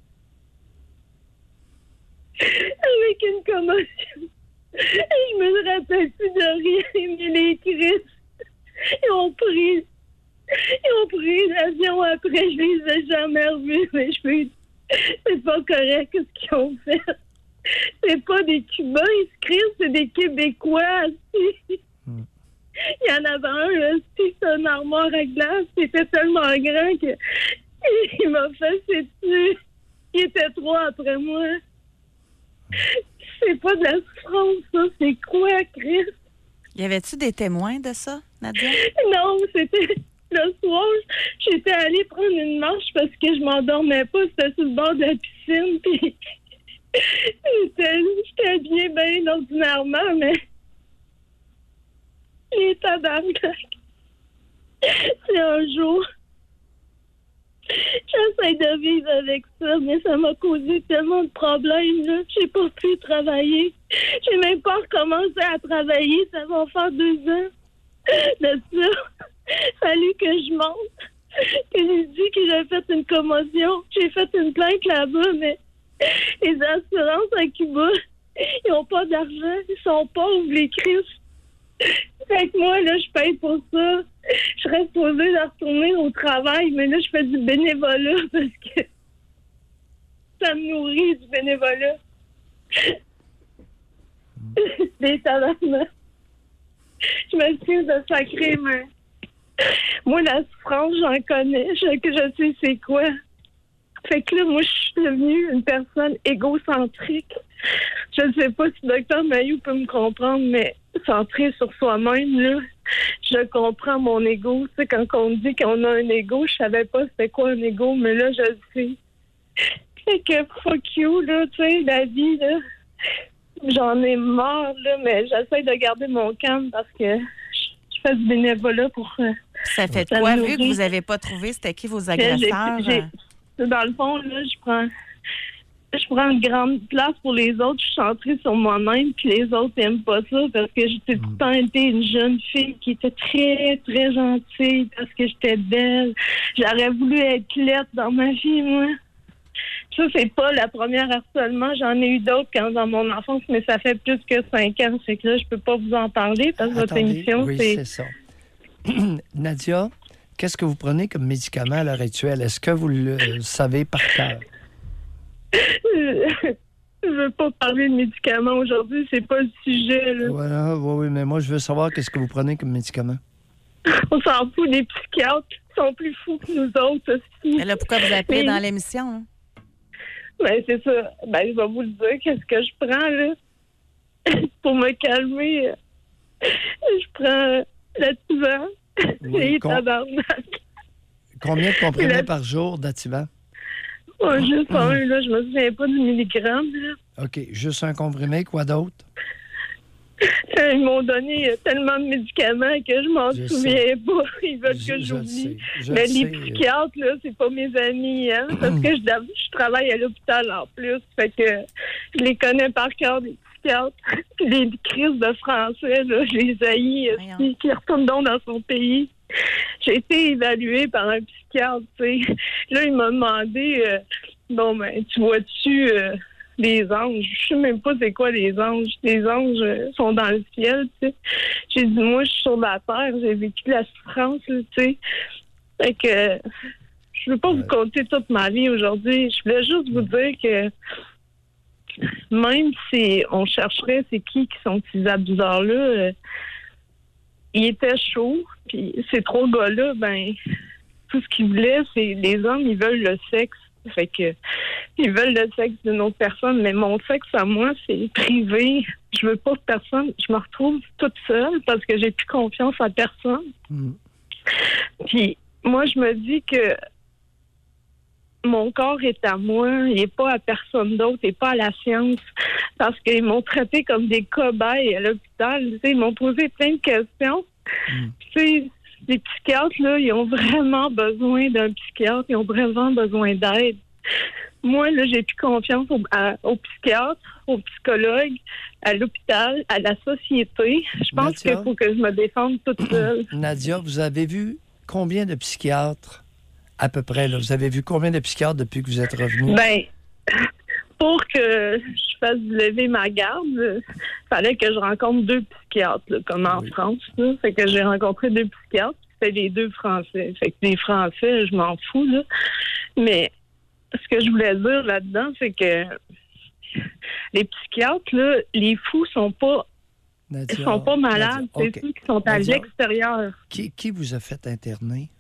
Speaker 16: Avec une commotion. Je me rappelle plus de rien, mais les crises, ils ont pris, ils ont pris l'avion après. Je les ai jamais revus, mais je fais, c'est pas correct ce qu'ils ont fait. C'est pas des Cubains, ils se crient, c'est des Québécois. Mm. Il y en avait un, là, c'est un armoire à glace, c'était tellement grand que il m'a fait ses dessus. Il était trois après moi. C'est pas de la souffrance, ça. C'est quoi, Chris?
Speaker 4: Y avait-tu des témoins de ça, Nadia?
Speaker 16: Non, c'était le soir. J'étais allée prendre une marche parce que je m'endormais pas. C'était sur le bord de la piscine. Puis j'étais, j'étais bien, bien ordinairement, mais les tabarnak. C'est un jour. J'essaie de vivre avec ça, mais ça m'a causé tellement de problèmes, là. J'ai pas pu travailler. J'ai même pas recommencé à travailler. Ça va faire deux ans de ça. Fallu que je monte. Que j'ai dit que j'avais fait une commotion. J'ai fait une plainte là-bas, mais les assurances à Cuba, ils ont pas d'argent. Ils sont pauvres, les Christ. Fait que moi, là, je paye pour ça. Je serais supposée de retourner au travail, mais là, je fais du bénévolat parce que ça me nourrit, du bénévolat. Des tabarnak. Je m'excuse de sacrer, mais moi, la souffrance, j'en connais. Je, que je sais c'est quoi. Fait que là, moi, je suis devenue une personne égocentrique. Je ne sais pas si le docteur Mailloux peut me comprendre, mais centré sur soi-même, là, je comprends mon ego. Tu sais, quand on me dit qu'on a un ego, je savais pas c'était quoi un ego, mais là, je le sais. Fait que fuck you, là, tu sais, la vie, là, j'en ai marre, là, mais j'essaie de garder mon calme parce que je fais du bénévolat pour euh,
Speaker 4: Puis ça fait
Speaker 16: Ça
Speaker 4: quoi,
Speaker 16: me
Speaker 4: vu que
Speaker 16: nourrit.
Speaker 4: vous n'avez pas trouvé c'était qui vos
Speaker 16: J'ai-
Speaker 4: agresseurs?
Speaker 16: j'ai- Dans le fond, là, je prends... Je prends une grande place pour les autres. Je suis centrée sur moi-même, puis les autres n'aiment pas ça parce que j'ai tout le temps été une jeune fille qui était très, très gentille parce que j'étais belle. J'aurais voulu être laide dans ma vie, moi. Ça, c'est pas la première harcèlement. J'en ai eu d'autres quand dans mon enfance, mais ça fait plus que cinq ans. C'est que là, je peux pas vous en parler parce que votre
Speaker 5: Attendez,
Speaker 16: émission,
Speaker 5: oui,
Speaker 16: c'est...
Speaker 5: c'est ça. Nadia, qu'est-ce que vous prenez comme médicament à l'heure actuelle? Est-ce que vous le savez par cœur?
Speaker 16: Je veux pas parler de médicaments aujourd'hui, c'est pas le sujet, là.
Speaker 5: Voilà, oui, oui, mais moi, je veux savoir qu'est-ce que vous prenez comme médicament.
Speaker 16: On s'en fout des psychiatres qui sont plus fous que nous autres aussi.
Speaker 4: Mais là, pourquoi vous appelez
Speaker 16: Mais-
Speaker 4: dans l'émission? Hein?
Speaker 16: Ben, c'est ça. Ben, je vais vous le dire, qu'est-ce que je prends, là? Pour me calmer, je prends l'Ativan.
Speaker 5: Oui,
Speaker 16: J'ai
Speaker 5: con-
Speaker 16: tabarnak.
Speaker 5: Combien de comprimés
Speaker 16: La-
Speaker 5: par jour d'Ativan?
Speaker 16: Oh, juste un, là, je me souviens pas du milligramme, là.
Speaker 5: OK, juste un comprimé, quoi d'autre?
Speaker 16: Ils m'ont donné tellement de médicaments que je m'en
Speaker 5: Je
Speaker 16: souviens
Speaker 5: sais.
Speaker 16: pas. Ils veulent
Speaker 5: Je-
Speaker 16: que
Speaker 5: je
Speaker 16: j'oublie.
Speaker 5: le sais, je
Speaker 16: Mais
Speaker 5: le
Speaker 16: les
Speaker 5: sais.
Speaker 16: psychiatres, là, c'est pas mes amis, hein, parce que je, je travaille à l'hôpital en plus. Fait que je les connais par cœur, les psychiatres. Puis les crises de français, là, je les haïs aussi, qui retournent donc dans son pays. J'ai été évaluée par un psychiatre, tu sais. Là, il m'a demandé, euh, bon, ben, tu vois-tu euh, les anges? Je sais même pas c'est quoi les anges. Les anges euh, sont dans le ciel, tu sais. J'ai dit, moi, je suis sur la terre, j'ai vécu la souffrance, là, tu sais. Fait que euh, je veux pas vous conter toute ma vie aujourd'hui. Je voulais juste vous dire que même si on chercherait c'est qui qui sont ces abuseurs-là, euh, il était chaud, puis ces trois gars-là, ben, tout ce qu'ils voulaient, c'est les hommes, ils veulent le sexe. Fait que ils veulent le sexe d'une autre personne, mais mon sexe à moi, c'est privé. Je veux pas que personne. Je me retrouve toute seule parce que j'ai plus confiance en personne.
Speaker 5: Mm.
Speaker 16: Puis moi, je me dis que mon corps est à moi, il n'est pas à personne d'autre, il n'est pas à la science. Parce qu'ils m'ont traité comme des cobayes à l'hôpital. Tu sais, ils m'ont posé plein de questions. Puis, tu sais, les psychiatres, là, ils ont vraiment besoin d'un psychiatre, ils ont vraiment besoin d'aide. Moi, là, j'ai plus confiance au, à- aux psychiatres, aux psychologues, à l'hôpital, à la société. Je pense
Speaker 5: Nadia?
Speaker 16: qu'il faut que je me défende toute seule.
Speaker 5: Nadia, vous avez vu combien de psychiatres, à peu près, là? Vous avez vu combien de psychiatres depuis que vous êtes revenu?
Speaker 16: Ben, pour que je fasse lever ma garde, il fallait que je rencontre deux psychiatres, là, comme en France. Là. Fait que j'ai rencontré deux psychiatres, c'était les deux Français. Fait que les Français, je m'en fous, là. Mais ce que je voulais dire là-dedans, c'est que les psychiatres, là, les fous sont pas
Speaker 5: Nadia,
Speaker 16: ils sont pas malades,
Speaker 5: Nadia,
Speaker 16: c'est
Speaker 5: OK.
Speaker 16: ceux qui sont à
Speaker 5: Nadia,
Speaker 16: l'extérieur.
Speaker 5: Qui, qui vous a fait interner?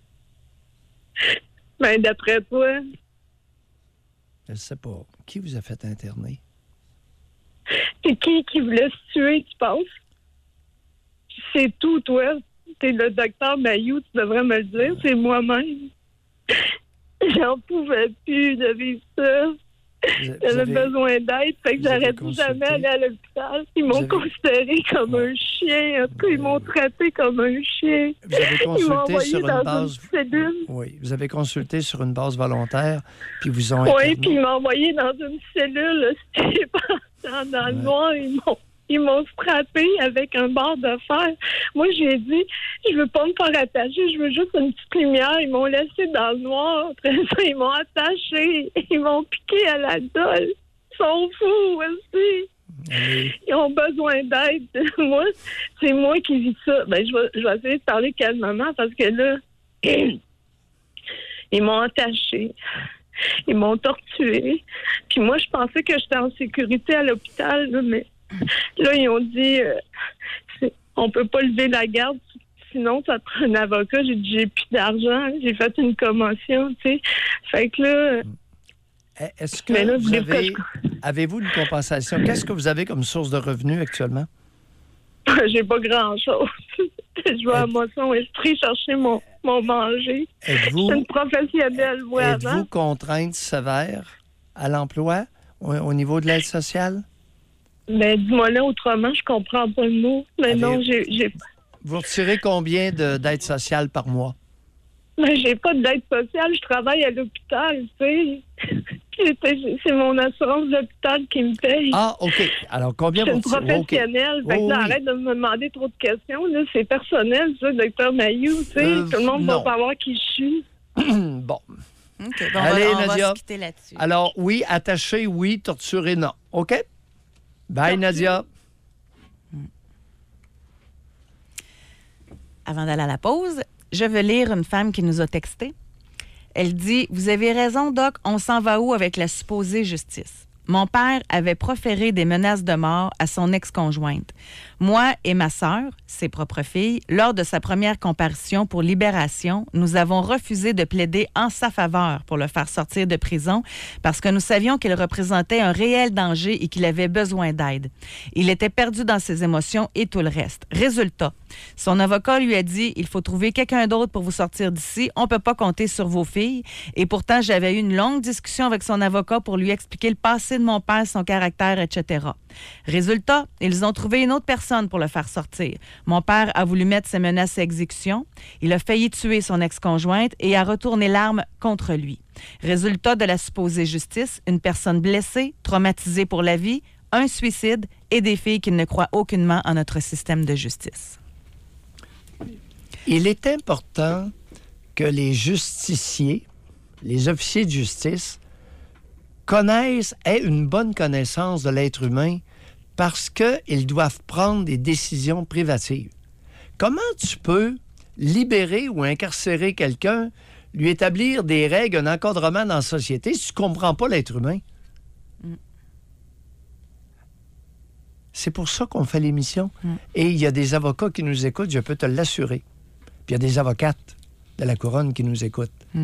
Speaker 16: Ben, d'après toi,
Speaker 5: Je ne sais pas. Qui vous a fait interner?
Speaker 16: c'est qui qui voulait se tuer, tu penses? C'est tout, toi. T'es le docteur Mayou, tu devrais me le dire. C'est moi-même. J'en pouvais plus de vivre ça. J'avais
Speaker 5: avez-
Speaker 16: besoin d'aide, fait que
Speaker 5: vous avez
Speaker 16: j'aurais dû
Speaker 5: consulté?
Speaker 16: jamais aller à l'hôpital. Ils m'ont
Speaker 5: avez-
Speaker 16: considéré comme un chien. En tout cas, ils m'ont traité comme un chien.
Speaker 5: Vous avez
Speaker 16: Ils m'ont
Speaker 5: consulté
Speaker 16: envoyé
Speaker 5: sur une
Speaker 16: dans
Speaker 5: base...
Speaker 16: une cellule.
Speaker 5: Oui, vous avez consulté sur une base volontaire, puis vous ont
Speaker 16: Oui,
Speaker 5: interné.
Speaker 16: puis ils m'ont envoyé dans une cellule. C'était pas dans, dans le noir. Ils m'ont, ils m'ont frappé avec un barre de fer. Moi, j'ai dit, je veux pas me faire attacher, je veux juste une petite lumière. Ils m'ont laissé dans le noir. Après ça, ils m'ont attaché. Ils m'ont piqué à la dole. Ils sont fous aussi. Ils ont besoin d'aide. Moi, c'est moi qui vis ça. Ben, je vais, je vais essayer de parler calmement parce que là, ils m'ont attaché. Ils m'ont torturé. Puis moi, je pensais que j'étais en sécurité à l'hôpital, là, mais là, ils ont dit euh, c'est- on peut pas lever la garde, sinon ça prend un avocat. J'ai dit j'ai plus d'argent, j'ai fait une commotion, tu sais. Fait que là,
Speaker 5: Est-ce que
Speaker 16: Mais là,
Speaker 5: vous
Speaker 16: voulez-vous que
Speaker 5: avez... Avez-vous une compensation? Qu'est-ce que vous avez comme source de revenus actuellement?
Speaker 16: j'ai pas grand-chose. Je vais à Moisson Esprit chercher mon, mon manger.
Speaker 5: Êtes-vous-
Speaker 16: Je suis une professionnelle, moi, avant.
Speaker 5: Êtes-vous contrainte sévère à l'emploi au, au niveau de l'aide sociale?
Speaker 16: Ben, dis-moi là autrement, je comprends pas le mot. Mais
Speaker 5: Allez.
Speaker 16: non, j'ai... j'ai-
Speaker 5: Vous retirez combien de- d'aide sociale par mois?
Speaker 16: Mais j'ai pas d'aide sociale, je travaille à l'hôpital, tu sais. C'est mon assurance d'hôpital qui me paye.
Speaker 5: Ah, OK. Alors, combien
Speaker 16: vous... Je suis
Speaker 5: vous...
Speaker 16: une professionnelle.
Speaker 5: Okay.
Speaker 16: Fait que
Speaker 5: oh,
Speaker 16: là,
Speaker 5: oui.
Speaker 16: arrête de me demander trop de questions. Là. C'est personnel, ça, docteur Mayou. Tu sais, euh, tout le monde non. va savoir qui je suis.
Speaker 5: Bon.
Speaker 4: Okay, bon.
Speaker 5: Allez,
Speaker 4: on va, on
Speaker 5: Nadia.
Speaker 4: va se quitter là-dessus.
Speaker 5: Alors, oui, attaché, oui, torturé, non. OK? Bye, Torture. Nadia.
Speaker 4: Avant d'aller à la pause, je veux lire une femme qui nous a texté. Elle dit « Vous avez raison, Doc, on s'en va où avec la supposée justice? Mon père avait proféré des menaces de mort à son ex-conjointe. Moi et ma sœur, ses propres filles, lors de sa première comparution pour libération, nous avons refusé de plaider en sa faveur pour le faire sortir de prison parce que nous savions qu'il représentait un réel danger et qu'il avait besoin d'aide. Il était perdu dans ses émotions et tout le reste. Résultat, son avocat lui a dit « Il faut trouver quelqu'un d'autre pour vous sortir d'ici. On ne peut pas compter sur vos filles. » Et pourtant, j'avais eu une longue discussion avec son avocat pour lui expliquer le passé de mon père, son caractère, et cetera. Résultat, ils ont trouvé une autre personne pour le faire sortir. Mon père a voulu mettre ses menaces à exécution. Il a failli tuer son ex-conjointe et a retourné l'arme contre lui. Résultat de la supposée justice, une personne blessée, traumatisée pour la vie, un suicide et des filles qui ne croient aucunement en notre système de justice.
Speaker 5: Il est important que les justiciers, les officiers de justice, connaissent, aient une bonne connaissance de l'être humain parce qu'ils doivent prendre des décisions privatives. Comment tu peux libérer ou incarcérer quelqu'un, lui établir des règles, un encadrement dans la société si tu ne comprends pas l'être humain? Mm. C'est pour ça qu'on fait l'émission. Mm. Et il y a des avocats qui nous écoutent, je peux te l'assurer. Puis il y a des avocates de la couronne qui nous écoutent.
Speaker 4: Mm.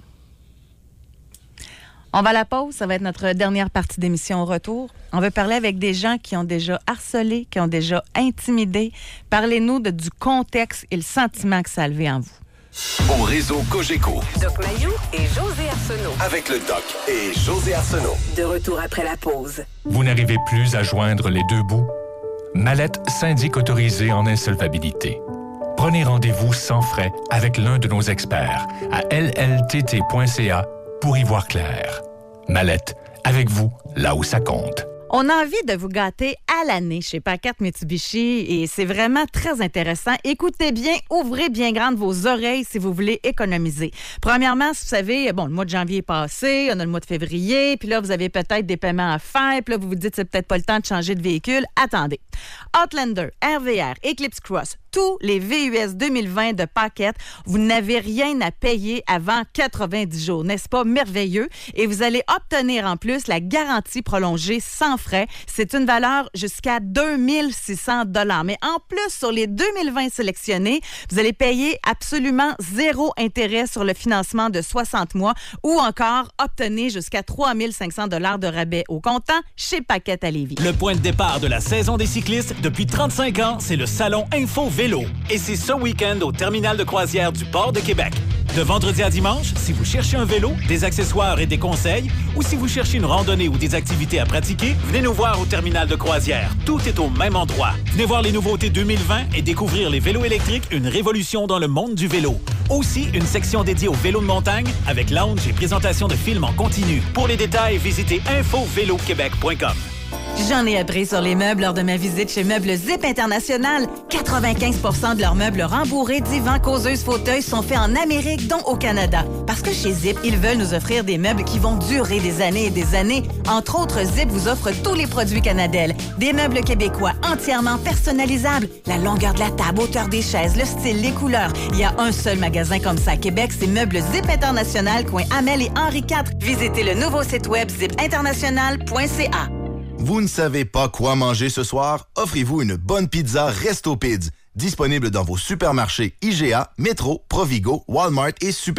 Speaker 4: On va à la pause, ça va être notre dernière partie d'émission au retour. On veut parler avec des gens qui ont déjà harcelé, qui ont déjà intimidé. Parlez-nous de, du contexte et le sentiment que ça a levé en vous.
Speaker 2: Au réseau Cogeco.
Speaker 3: Doc Mayou et José Arsenault.
Speaker 2: Avec le Doc et José Arsenault.
Speaker 3: De retour après la pause.
Speaker 12: Vous n'arrivez plus à joindre les deux bouts? Mallette syndic autorisé en insolvabilité. Prenez rendez-vous sans frais avec l'un de nos experts à l l t t point c a pour y voir clair. Mallette, avec vous, là où ça compte.
Speaker 4: On a envie de vous gâter à l'année chez Paquette Mitsubishi et c'est vraiment très intéressant. Écoutez bien, ouvrez bien grandes vos oreilles si vous voulez économiser. Premièrement, vous savez, bon, le mois de janvier est passé, on a le mois de février, puis là, vous avez peut-être des paiements à faire, puis là, vous vous dites, c'est peut-être pas le temps de changer de véhicule. Attendez. Outlander, R V R, Eclipse Cross, tous les V U S deux mille vingt de Paquette, vous n'avez rien à payer avant quatre-vingt-dix jours. N'est-ce pas merveilleux? Et vous allez obtenir en plus la garantie prolongée sans frais. C'est une valeur jusqu'à deux mille six cents dollars. Mais en plus, sur les deux mille vingt sélectionnés, vous allez payer absolument zéro intérêt sur le financement de soixante mois ou encore obtenir jusqu'à trois mille cinq cents dollars de rabais au comptant chez Paquette à Lévis.
Speaker 1: Le point de départ de la saison des cyclistes depuis trente-cinq ans, c'est le Salon Info Vélo. Et c'est ce week-end au terminal de croisière du Port de Québec. De vendredi à dimanche, si vous cherchez un vélo, des accessoires et des conseils, ou si vous cherchez une randonnée ou des activités à pratiquer, venez nous voir au terminal de croisière. Tout est au même endroit. Venez voir les nouveautés deux mille vingt et découvrir les vélos électriques, une révolution dans le monde du vélo. Aussi, une section dédiée aux vélos de montagne avec lounge et présentation de films en continu. Pour les détails, visitez info vélo québec point com.
Speaker 4: J'en ai appris sur les meubles lors de ma visite chez Meubles Zip International. quatre-vingt-quinze pour cent de leurs meubles rembourrés, divans, causeuses, fauteuils sont faits en Amérique, dont au Canada. Parce que chez Zip, ils veulent nous offrir des meubles qui vont durer des années et des années. Entre autres, Zip vous offre tous les produits Canadel. Des meubles québécois entièrement personnalisables. La longueur de la table, hauteur des chaises, le style, les couleurs. Il y a un seul magasin comme ça à Québec, c'est Meubles Zip International, coin Amel et Henri quatre. Visitez le nouveau site web zip international point c a.
Speaker 19: Vous ne savez pas quoi manger ce soir? Offrez-vous une bonne pizza Resto Pids, disponible dans vos supermarchés I G A, Métro, Provigo, Walmart et Super C.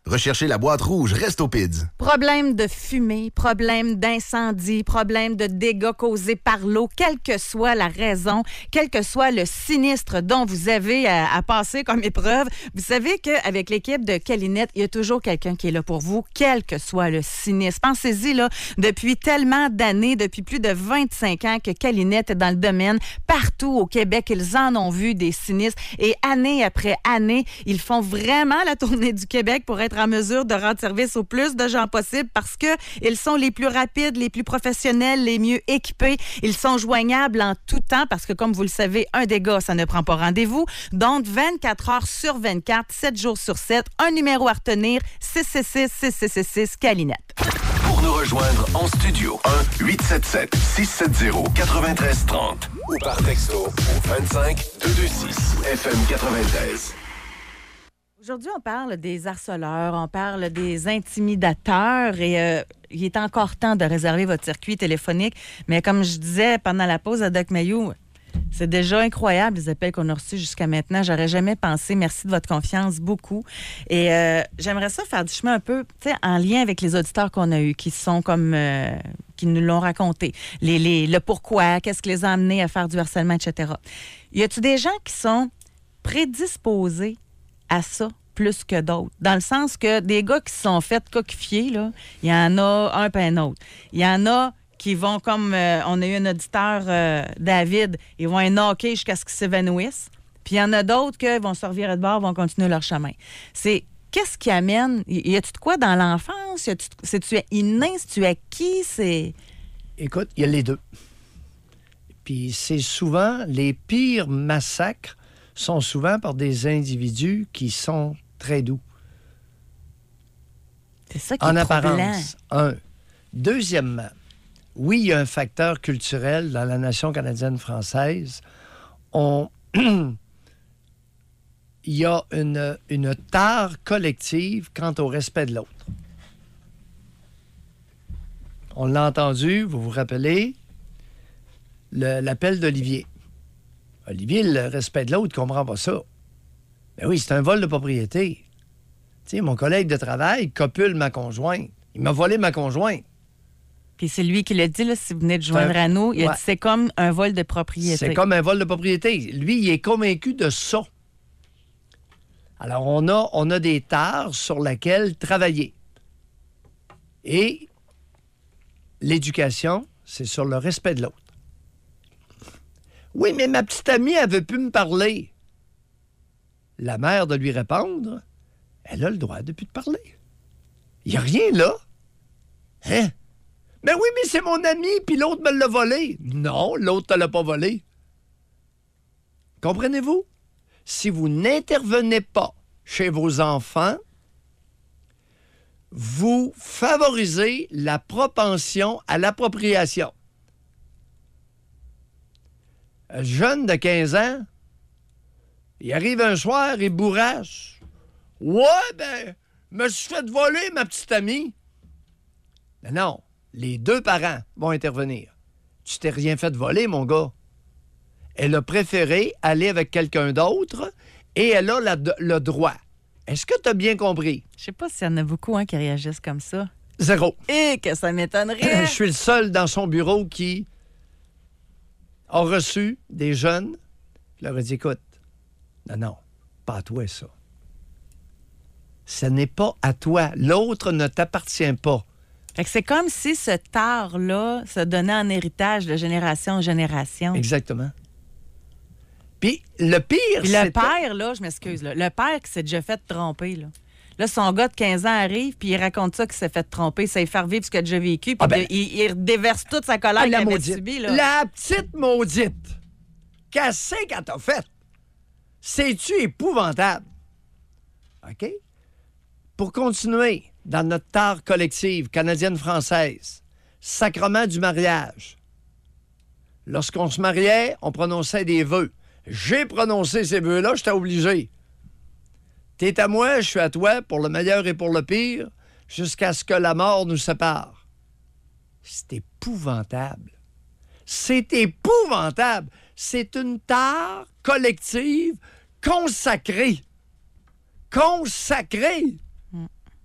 Speaker 19: Recherchez la boîte rouge Restopids.
Speaker 4: Problème de fumée, problème d'incendie, problème de dégâts causés par l'eau, quelle que soit la raison, quel que soit le sinistre dont vous avez à, à passer comme épreuve, vous savez qu'avec l'équipe de Calinette, il y a toujours quelqu'un qui est là pour vous, quel que soit le sinistre. Pensez-y, là, depuis tellement d'années, depuis plus de vingt-cinq ans que Calinette est dans le domaine, partout au Québec, ils en ont vu des sinistres et année après année, ils font vraiment la tournée du Québec pour être en mesure de rendre service au plus de gens possible parce qu'ils sont les plus rapides, les plus professionnels, les mieux équipés. Ils sont joignables en tout temps parce que, comme vous le savez, un dégât, ça ne prend pas rendez-vous. Donc, vingt-quatre heures sur vingt-quatre, sept jours sur sept, un numéro à retenir, six six six, six six six six, Calinette.
Speaker 2: Pour nous rejoindre en studio, un huit sept sept, six sept zéro, neuf trois trois zéro ou par texto au vingt-cinq deux deux six F M quatre-vingt-treize.
Speaker 4: Aujourd'hui, on parle des harceleurs, on parle des intimidateurs et euh, il est encore temps de réserver votre circuit téléphonique. Mais comme je disais pendant la pause à Doc Mayou, c'est déjà incroyable les appels qu'on a reçus jusqu'à maintenant. J'aurais jamais pensé. Merci de votre confiance, beaucoup. Et euh, j'aimerais ça faire du chemin un peu, tu sais, en lien avec les auditeurs qu'on a eus, qui sont comme, euh, qui nous l'ont raconté. Les, les, le pourquoi, qu'est-ce qui les a amenés à faire du harcèlement, et cetera. Y a-tu des gens qui sont prédisposés à ça plus que d'autres? Dans le sens que des gars qui se sont fait coquifier, là, il y en a un pas un autre. Il y en a qui vont, comme euh, on a eu un auditeur, euh, David, ils vont être knockés jusqu'à ce qu'ils s'évanouissent. Puis il y en a d'autres qui vont se revirer de bord, vont continuer leur chemin. C'est qu'est-ce qui amène? Y a-tu de quoi dans l'enfance? C'est-tu inné? C'est-tu acquis? C'est...
Speaker 5: Écoute, il y a les deux. Puis c'est souvent, les pires massacres sont souvent par des individus qui sont très doux.
Speaker 4: C'est ça qui
Speaker 5: en
Speaker 4: est
Speaker 5: apparence, un. Deuxièmement, oui, il y a un facteur culturel dans la nation canadienne-française. On... il y a une, une tare collective quant au respect de l'autre. On l'a entendu, vous vous rappelez, le, l'appel d'Olivier. Olivier, le respect de l'autre, ne comprend pas ça. Ben oui, c'est un vol de propriété. Tu sais, mon collègue de travail copule ma conjointe. Il m'a volé ma conjointe.
Speaker 4: Puis c'est lui qui l'a dit, là, si vous venez de joindre un... à nous, il a ouais. dit c'est comme un vol de propriété.
Speaker 5: C'est comme un vol de propriété. Lui, il est convaincu de ça. Alors, on a, on a des tares sur lesquelles travailler. Et l'éducation, c'est sur le respect de l'autre. Oui, mais ma petite amie, elle ne veut plus me parler. La mère de lui répondre, elle a le droit de plus te parler. Il n'y a rien là. Hein? Mais oui, mais c'est mon ami, puis l'autre me l'a volé. Non, l'autre ne te l'a pas volé. Comprenez-vous? Si vous n'intervenez pas chez vos enfants, vous favorisez la propension à l'appropriation. Un jeune de quinze ans, il arrive un soir, il bourrache. Ouais, ben, me suis fait voler, ma petite amie. Mais non, les deux parents vont intervenir. Tu t'es rien fait voler, mon gars. Elle a préféré aller avec quelqu'un d'autre et elle a la, le droit. Est-ce que tu as bien compris?
Speaker 4: Je sais pas s'il y en a beaucoup hein, qui réagissent comme ça.
Speaker 5: Zéro.
Speaker 4: Et que ça m'étonnerait.
Speaker 5: Je suis le seul dans son bureau qui a reçu des jeunes. Je leur ai dit, écoute, non, non, pas à toi, ça. Ce n'est pas à toi. L'autre ne t'appartient pas.
Speaker 4: Fait que c'est comme si ce tard-là se donnait en héritage de génération en génération.
Speaker 5: Exactement. Puis le pire,
Speaker 4: Puis le père, là, je m'excuse, là, le père qui s'est déjà fait tromper, là. Là, son gars de quinze ans arrive, puis il raconte ça qu'il s'est fait tromper, ça lui fait revivre ce qu'il a déjà vécu, puis ah ben, il, il déverse toute sa colère qu'il avait subie, là.
Speaker 5: La petite maudite! Qu'est-ce qu'elle t'a fait? C'est-tu épouvantable? OK? Pour continuer dans notre tare collective canadienne-française, sacrement du mariage. Lorsqu'on se mariait, on prononçait des vœux. J'ai prononcé ces vœux-là, j'étais obligé. T'es à moi, je suis à toi, pour le meilleur et pour le pire, jusqu'à ce que la mort nous sépare. C'est épouvantable. C'est épouvantable. C'est une tare collective consacrée. Consacrée. Mm.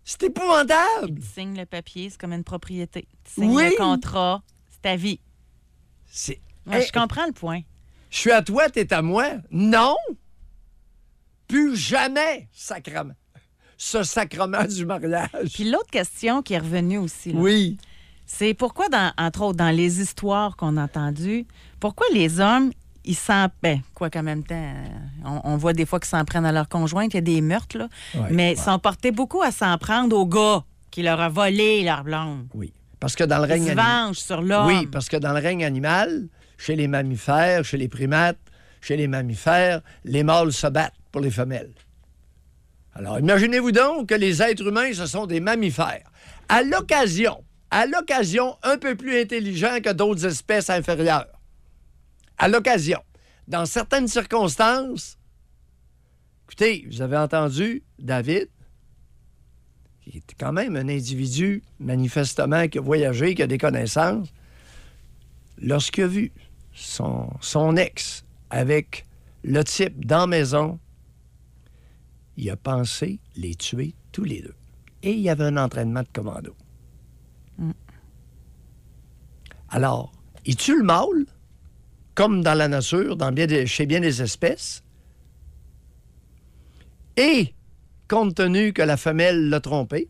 Speaker 5: C'est épouvantable.
Speaker 4: Tu signes le papier, c'est comme une propriété. Tu signes
Speaker 5: Oui.
Speaker 4: le contrat, c'est ta vie.
Speaker 5: C'est...
Speaker 4: Ouais, je comprends le point.
Speaker 5: Je suis à toi, t'es à moi. Non! Plus jamais, sacrement. Ce sacrement du mariage.
Speaker 4: Puis l'autre question qui est revenue aussi, là,
Speaker 5: oui.
Speaker 4: c'est pourquoi, dans, entre autres, dans les histoires qu'on a entendues, pourquoi les hommes, ils s'en... Ben, quoi qu'en même temps, euh, on, on voit des fois qu'ils s'en prennent à leur conjointe, il y a des meurtres, là,
Speaker 5: Ouais,
Speaker 4: mais
Speaker 5: ouais.
Speaker 4: ils sont portés beaucoup à s'en prendre au gars qui leur a volé leur blonde.
Speaker 5: Oui. Parce que dans le
Speaker 4: Ils
Speaker 5: règne
Speaker 4: se
Speaker 5: animal.
Speaker 4: vengent sur l'homme.
Speaker 5: Oui, parce que dans le règne animal, chez les mammifères, chez les primates, chez les mammifères, les mâles se battent pour les femelles. Alors, imaginez-vous donc que les êtres humains, ce sont des mammifères. À l'occasion, à l'occasion, un peu plus intelligents que d'autres espèces inférieures. À l'occasion. Dans certaines circonstances, écoutez, vous avez entendu David, qui est quand même un individu, manifestement, qui a voyagé, qui a des connaissances, lorsqu'il a vu son, son ex avec le type dans la maison, il a pensé les tuer tous les deux. Et il y avait un entraînement de commando.
Speaker 4: Mm.
Speaker 5: Alors, il tue le mâle, comme dans la nature, dans bien des- chez bien des espèces, et, compte tenu que la femelle l'a trompé,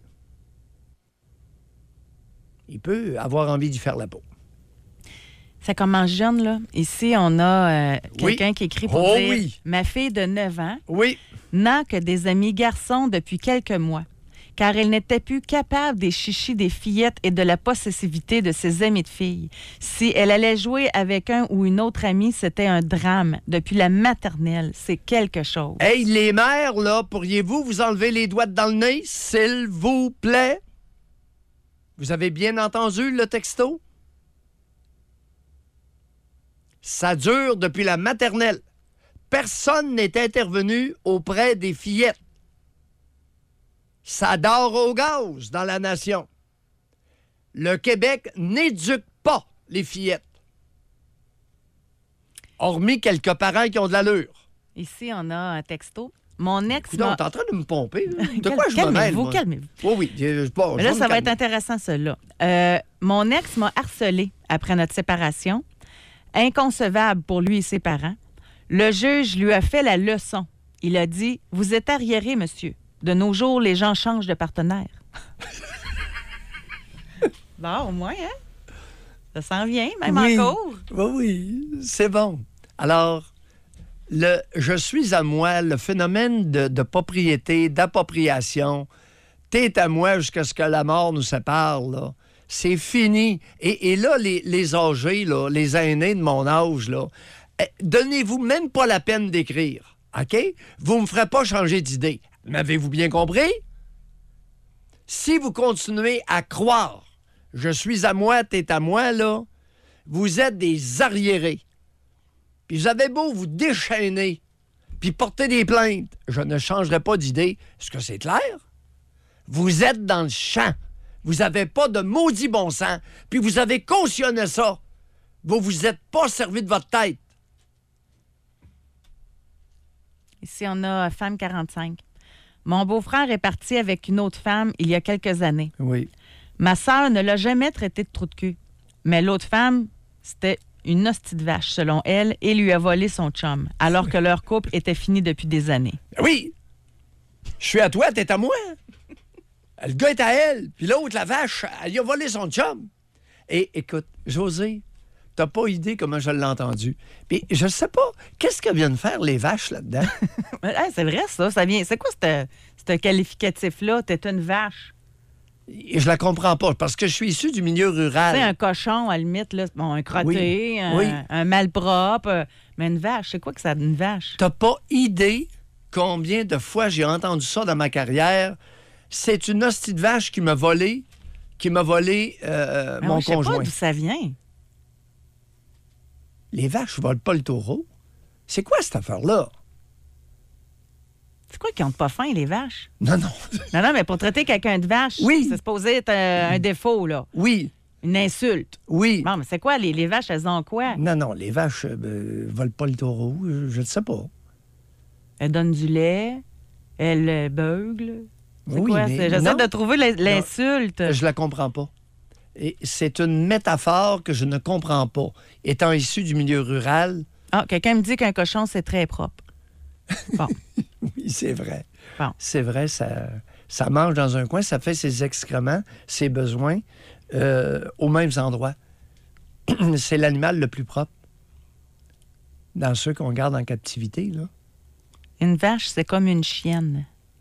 Speaker 5: il peut avoir envie d'y faire la peau.
Speaker 4: Ça commence jeune, là. Ici, on a euh,
Speaker 5: Oui.
Speaker 4: quelqu'un qui écrit pour
Speaker 5: Oh
Speaker 4: dire
Speaker 5: oui.
Speaker 4: « Ma fille de neuf ans
Speaker 5: oui.
Speaker 4: n'a que des amis garçons depuis quelques mois, car elle n'était plus capable des chichis des fillettes et de la possessivité de ses amis de filles. Si elle allait jouer avec un ou une autre amie, c'était un drame. Depuis la maternelle, c'est quelque chose.
Speaker 5: Hey, les mères, là, pourriez-vous vous enlever les doigts dans le nez, s'il vous plaît? Vous avez bien entendu le texto? Ça dure depuis la maternelle. Personne n'est intervenu auprès des fillettes. Ça dort au gaz dans la nation. Le Québec n'éduque pas les fillettes. Hormis quelques parents qui ont de l'allure.
Speaker 4: Ici, on a un texto. Mon ex
Speaker 5: Coudonc,
Speaker 4: m'a...
Speaker 5: t'es en train de me pomper. là. De
Speaker 4: Cal-
Speaker 5: quoi je me mêle,
Speaker 4: calmez-vous,
Speaker 5: moi?
Speaker 4: calmez-vous.
Speaker 5: Oui, oui. je- bon,
Speaker 4: Mais
Speaker 5: je
Speaker 4: là,
Speaker 5: vais
Speaker 4: ça
Speaker 5: me
Speaker 4: va être
Speaker 5: calmer.
Speaker 4: intéressant, celui-là. Euh, mon ex m'a harcelé après notre séparation. Inconcevable pour lui et ses parents. Le juge lui a fait la leçon. Il a dit « Vous êtes arriéré, monsieur. De nos jours, les gens changent de partenaire. » Bon, au moins, hein? Ça s'en vient, même
Speaker 5: oui.
Speaker 4: en cours.
Speaker 5: Oui, oui, c'est bon. Alors, le je suis à moi, le phénomène de, de propriété, d'appropriation, t'es à moi jusqu'à ce que la mort nous sépare, là. C'est fini. Et, et là, les, les âgés, là, les aînés de mon âge, là, eh, donnez-vous même pas la peine d'écrire, OK? Vous ne me ferez pas changer d'idée. M'avez-vous bien compris? Si vous continuez à croire « je suis à moi, t'es à moi », là, vous êtes des arriérés. Puis vous avez beau vous déchaîner, puis porter des plaintes, je ne changerai pas d'idée. Est-ce que c'est clair? Vous êtes dans le champ. Vous n'avez pas de maudit bon sens, puis vous avez cautionné ça. Vous vous êtes pas servi de votre tête.
Speaker 4: Ici, on a femme quarante-cinq. Mon beau-frère est parti avec une autre femme il y a quelques années.
Speaker 5: Oui.
Speaker 4: Ma sœur ne l'a jamais traité de trou de cul. Mais l'autre femme, c'était une hostie de vache, selon elle, et lui a volé son chum, alors que leur couple était fini depuis des années.
Speaker 5: Ben oui! Je suis à toi, t'es à moi. Le gars est à elle, puis l'autre, la vache, elle lui a volé son chum. Et écoute, José, t'as pas idée comment je l'ai entendu. Puis je sais pas, qu'est-ce que viennent faire les vaches là-dedans?
Speaker 4: Hey, c'est vrai, ça. ça vient... C'est quoi ce ce qualificatif-là? T'es une vache.
Speaker 5: Et je la comprends pas, parce que je suis issu du milieu rural.
Speaker 4: Tu sais, un cochon, à la limite, là, bon, un crotté,
Speaker 5: Oui.
Speaker 4: un,
Speaker 5: Oui.
Speaker 4: un malpropre. euh, Mais une vache, c'est quoi que ça, une vache?
Speaker 5: T'as pas idée combien de fois j'ai entendu ça dans ma carrière. C'est une hostie de vache qui m'a volé, qui m'a volé euh,
Speaker 4: Ben
Speaker 5: mon
Speaker 4: oui, je sais
Speaker 5: conjoint.
Speaker 4: pas d'où ça vient.
Speaker 5: Les vaches volent pas le taureau. C'est quoi cette affaire-là?
Speaker 4: C'est quoi qu'ils ont pas faim, les vaches?
Speaker 5: Non, non.
Speaker 4: Non, non, mais pour traiter quelqu'un de vache,
Speaker 5: Oui.
Speaker 4: c'est supposé être euh, un défaut, là.
Speaker 5: Oui.
Speaker 4: Une insulte.
Speaker 5: Oui.
Speaker 4: Bon, mais c'est quoi, les, les vaches, elles ont quoi?
Speaker 5: Non, non, les vaches euh, ben, volent pas le taureau. Je ne sais pas.
Speaker 4: Elles donnent du lait, elles euh, beuglent. C'est
Speaker 5: oui,
Speaker 4: quoi?
Speaker 5: mais
Speaker 4: C'est- J'essaie
Speaker 5: non.
Speaker 4: de trouver l'in- l'insulte.
Speaker 5: Non, je la comprends pas. Et c'est une métaphore que je ne comprends pas. Étant issu du milieu rural...
Speaker 4: Ah, quelqu'un me dit qu'un cochon, c'est très propre. Bon.
Speaker 5: Oui, c'est vrai.
Speaker 4: Bon.
Speaker 5: C'est vrai, ça, ça mange dans un coin, ça fait ses excréments, ses besoins euh, aux mêmes endroits. C'est l'animal le plus propre dans ceux qu'on garde en captivité, là.
Speaker 4: Une vache, c'est comme une chienne.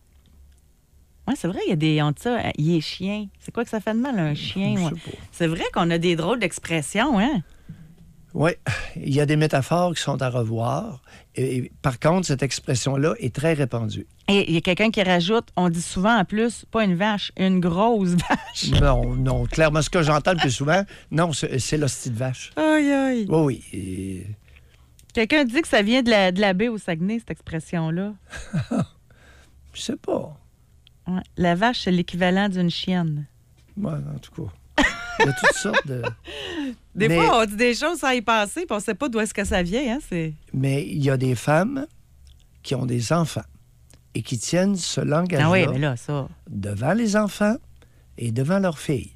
Speaker 4: Oui, c'est vrai, il y a des. On dit ça, il est chien. C'est quoi que ça fait de mal, un chien? Ouais. C'est vrai qu'on a des drôles d'expressions, hein?
Speaker 5: Oui, il y a des métaphores qui sont à revoir. Et, et, par contre, cette expression-là est très répandue.
Speaker 4: Et il y a quelqu'un qui rajoute, on dit souvent en plus, pas une vache, une grosse vache.
Speaker 5: Non, non, clairement, ce que j'entends le plus souvent, non, c'est, c'est l'hostie de vache.
Speaker 4: Aïe, aïe.
Speaker 5: Oui, oui. Et...
Speaker 4: Quelqu'un dit que ça vient de la, de la baie au Saguenay, cette expression-là.
Speaker 5: Je sais pas.
Speaker 4: Ouais. La vache, c'est l'équivalent d'une chienne.
Speaker 5: Oui, en tout cas. Il y a toutes sortes de...
Speaker 4: Des
Speaker 5: Mais-
Speaker 4: fois, on dit des choses sans y penser, puis on ne sait pas d'où est-ce que ça vient. Hein? C'est...
Speaker 5: Mais il y a des femmes qui ont des enfants et qui tiennent ce langage-là
Speaker 4: Ah oui, mais là, ça...
Speaker 5: devant les enfants et devant leurs filles.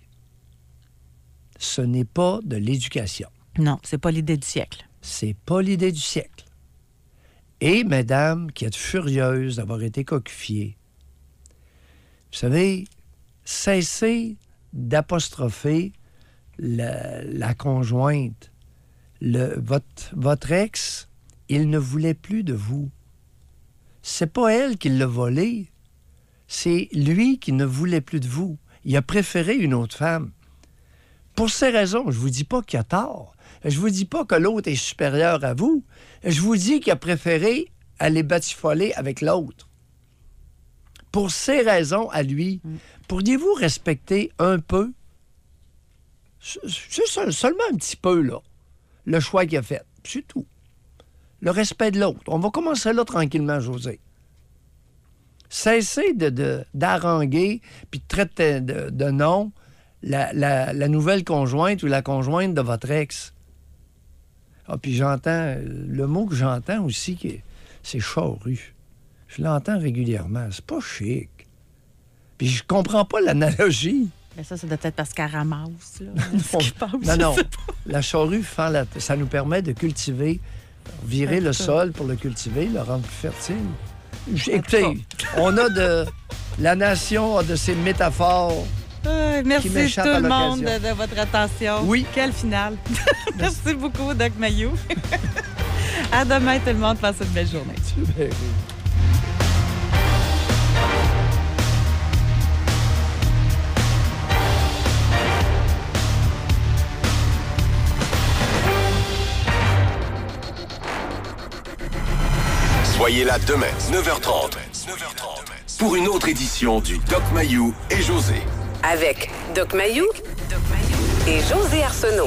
Speaker 5: Ce n'est pas de l'éducation.
Speaker 4: Non, c'est pas l'idée du siècle.
Speaker 5: C'est pas l'idée du siècle. Et, mesdames, qui êtes furieuses d'avoir été cocufiées, vous savez, cessez d'apostropher la, la conjointe. Le, votre, votre ex, il ne voulait plus de vous. C'est pas elle qui l'a volé. C'est lui qui ne voulait plus de vous. Il a préféré une autre femme. Pour ces raisons, je vous dis pas qu'il a tort. Je vous dis pas que l'autre est supérieur à vous. Je vous dis qu'il a préféré aller batifoler avec l'autre. Pour ces raisons à lui, mm. pourriez-vous respecter un peu, juste seulement un petit peu, là, le choix qu'il a fait? C'est tout. Le respect de l'autre. On va commencer là tranquillement, José. Cessez de, de, d'haranguer puis de traiter de, de nom la, la, la nouvelle conjointe ou la conjointe de votre ex. Ah, puis j'entends, le mot que j'entends aussi, c'est charrue. Je l'entends régulièrement. C'est pas chic. Puis je comprends pas l'analogie.
Speaker 4: Mais ça, ça doit être parce qu'elle ramasse, là.
Speaker 5: non, non, non. La charrue, fend la... ça nous permet de cultiver, virer le sol pour le cultiver, le rendre plus fertile. Écoutez, on a de... La nation a de ces métaphores.
Speaker 4: Euh, merci
Speaker 5: qui
Speaker 4: tout
Speaker 5: m'échappent à
Speaker 4: le monde
Speaker 5: l'occasion.
Speaker 4: de, de votre attention.
Speaker 5: Oui.
Speaker 4: Quelle finale. Merci beaucoup, Doc Mayou. À demain, tout le monde. Passez une belle journée.
Speaker 2: Soyez là demain, neuf heures trente, pour une autre édition du Doc Mayou et José.
Speaker 3: Avec Doc Mayou et José Arsenault.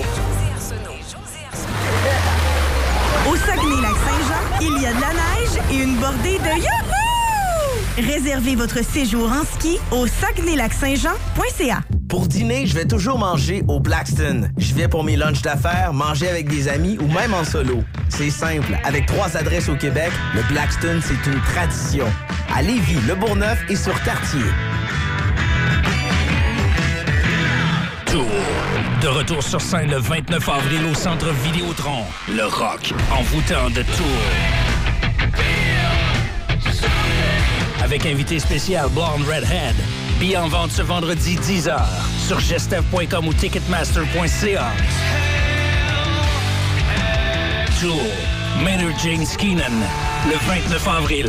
Speaker 6: Au Saguenay-Lac-Saint-Jean, il y a de la neige et une bordée de youhou! Réservez votre séjour en ski au saguenay-lac-saint-jean point c a.
Speaker 14: Pour dîner, je vais toujours manger au Blackstone. Je vais pour mes lunchs d'affaires, manger avec des amis ou même en solo. C'est simple. Avec trois adresses au Québec, le Blackstone, c'est une tradition. À Lévis, Le Bourgneuf et sur Cartier.
Speaker 7: Tour. De retour sur scène le vingt-neuf avril au Centre Vidéotron. Le rock envoûtant de Tour. Avec invité spécial Blonde Redhead. Billets en vente ce vendredi dix heures sur gestev point com ou ticketmaster point c a. Tour. Maynard James Keenan. Le vingt-neuf avril.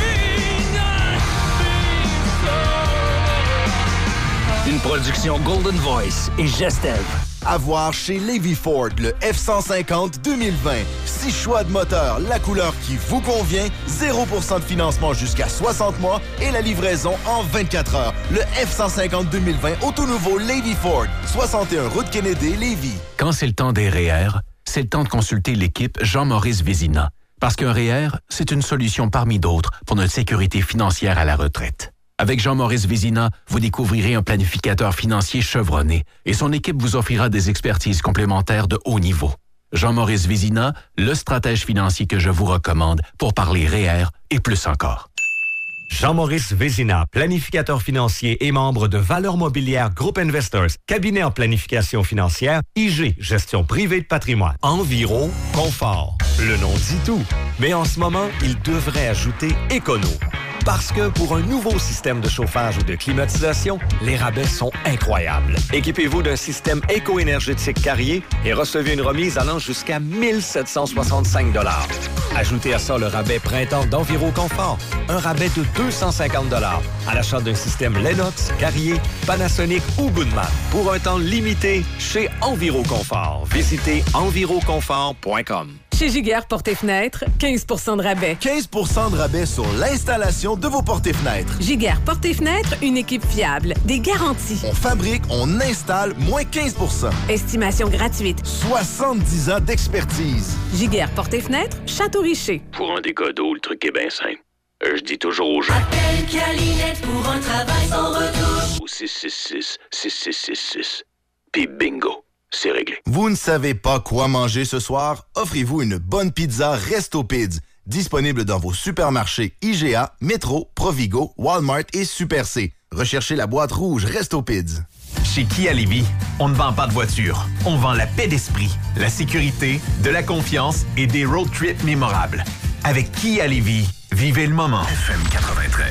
Speaker 7: Une production Golden Voice et Gestev.
Speaker 19: À voir chez Lévis Ford, le F cent cinquante deux mille vingt. Six choix de moteur, la couleur qui vous convient, zéro pour cent de financement jusqu'à soixante mois et la livraison en vingt-quatre heures. Le F cent cinquante deux mille vingt, auto nouveau Lévis Ford, soixante et un route Kennedy, Lévis.
Speaker 23: Quand c'est le temps des R E E R, c'est le temps de consulter l'équipe Jean-Maurice Vézina. Parce qu'un R E E R, c'est une solution parmi d'autres pour notre sécurité financière à la retraite. Avec Jean-Maurice Vézina, vous découvrirez un planificateur financier chevronné et son équipe vous offrira des expertises complémentaires de haut niveau. Jean-Maurice Vézina, le stratège financier que je vous recommande pour parler R E E R et plus encore.
Speaker 22: Jean-Maurice Vézina, planificateur financier et membre de Valeurs Mobilières Group Investors, cabinet en planification financière, I G, gestion privée de patrimoine. Enviro Confort. Le nom dit tout. Mais en ce moment, il devrait ajouter écono. Parce que pour un nouveau système de chauffage ou de climatisation, les rabais sont incroyables. Équipez-vous d'un système éco-énergétique Carrier et recevez une remise allant jusqu'à mille sept cent soixante-cinq dollars. Ajoutez à ça le rabais printemps d'Enviro Confort, un rabais de deux cent cinquante dollars à l'achat d'un système Lennox, Carrier, Panasonic ou Goodman pour un temps limité chez Enviro Confort. Visitez enviro confort point com.
Speaker 15: Chez Giguère Portes et Fenêtres, quinze pour cent de rabais.
Speaker 19: quinze pour cent de rabais sur l'installation de vos portes et fenêtres.
Speaker 15: Giguère Portes et Fenêtres, une équipe fiable, des garanties.
Speaker 19: On fabrique, on installe, moins quinze pour cent.
Speaker 15: Estimation gratuite.
Speaker 19: soixante-dix ans d'expertise.
Speaker 15: Giguère Portes et Fenêtres, Château-Richer.
Speaker 7: Pour un décodo, le truc est bien simple. Euh, je dis toujours aux gens.
Speaker 10: Appelle Calinette pour un travail sans retour.
Speaker 7: Au six six six, six six six six. Puis bingo. C'est réglé.
Speaker 19: Vous ne savez pas quoi manger ce soir? Offrez-vous une bonne pizza Resto Pids. Disponible dans vos supermarchés I G A, Métro, Provigo, Walmart et Super C. Recherchez la boîte rouge Resto Pids.
Speaker 17: Chez Kia Lévis, on ne vend pas de voiture. On vend la paix d'esprit, la sécurité, de la confiance et des road trips mémorables. Avec Kia Lévis, vivez le moment.
Speaker 2: F M quatre-vingt-treize.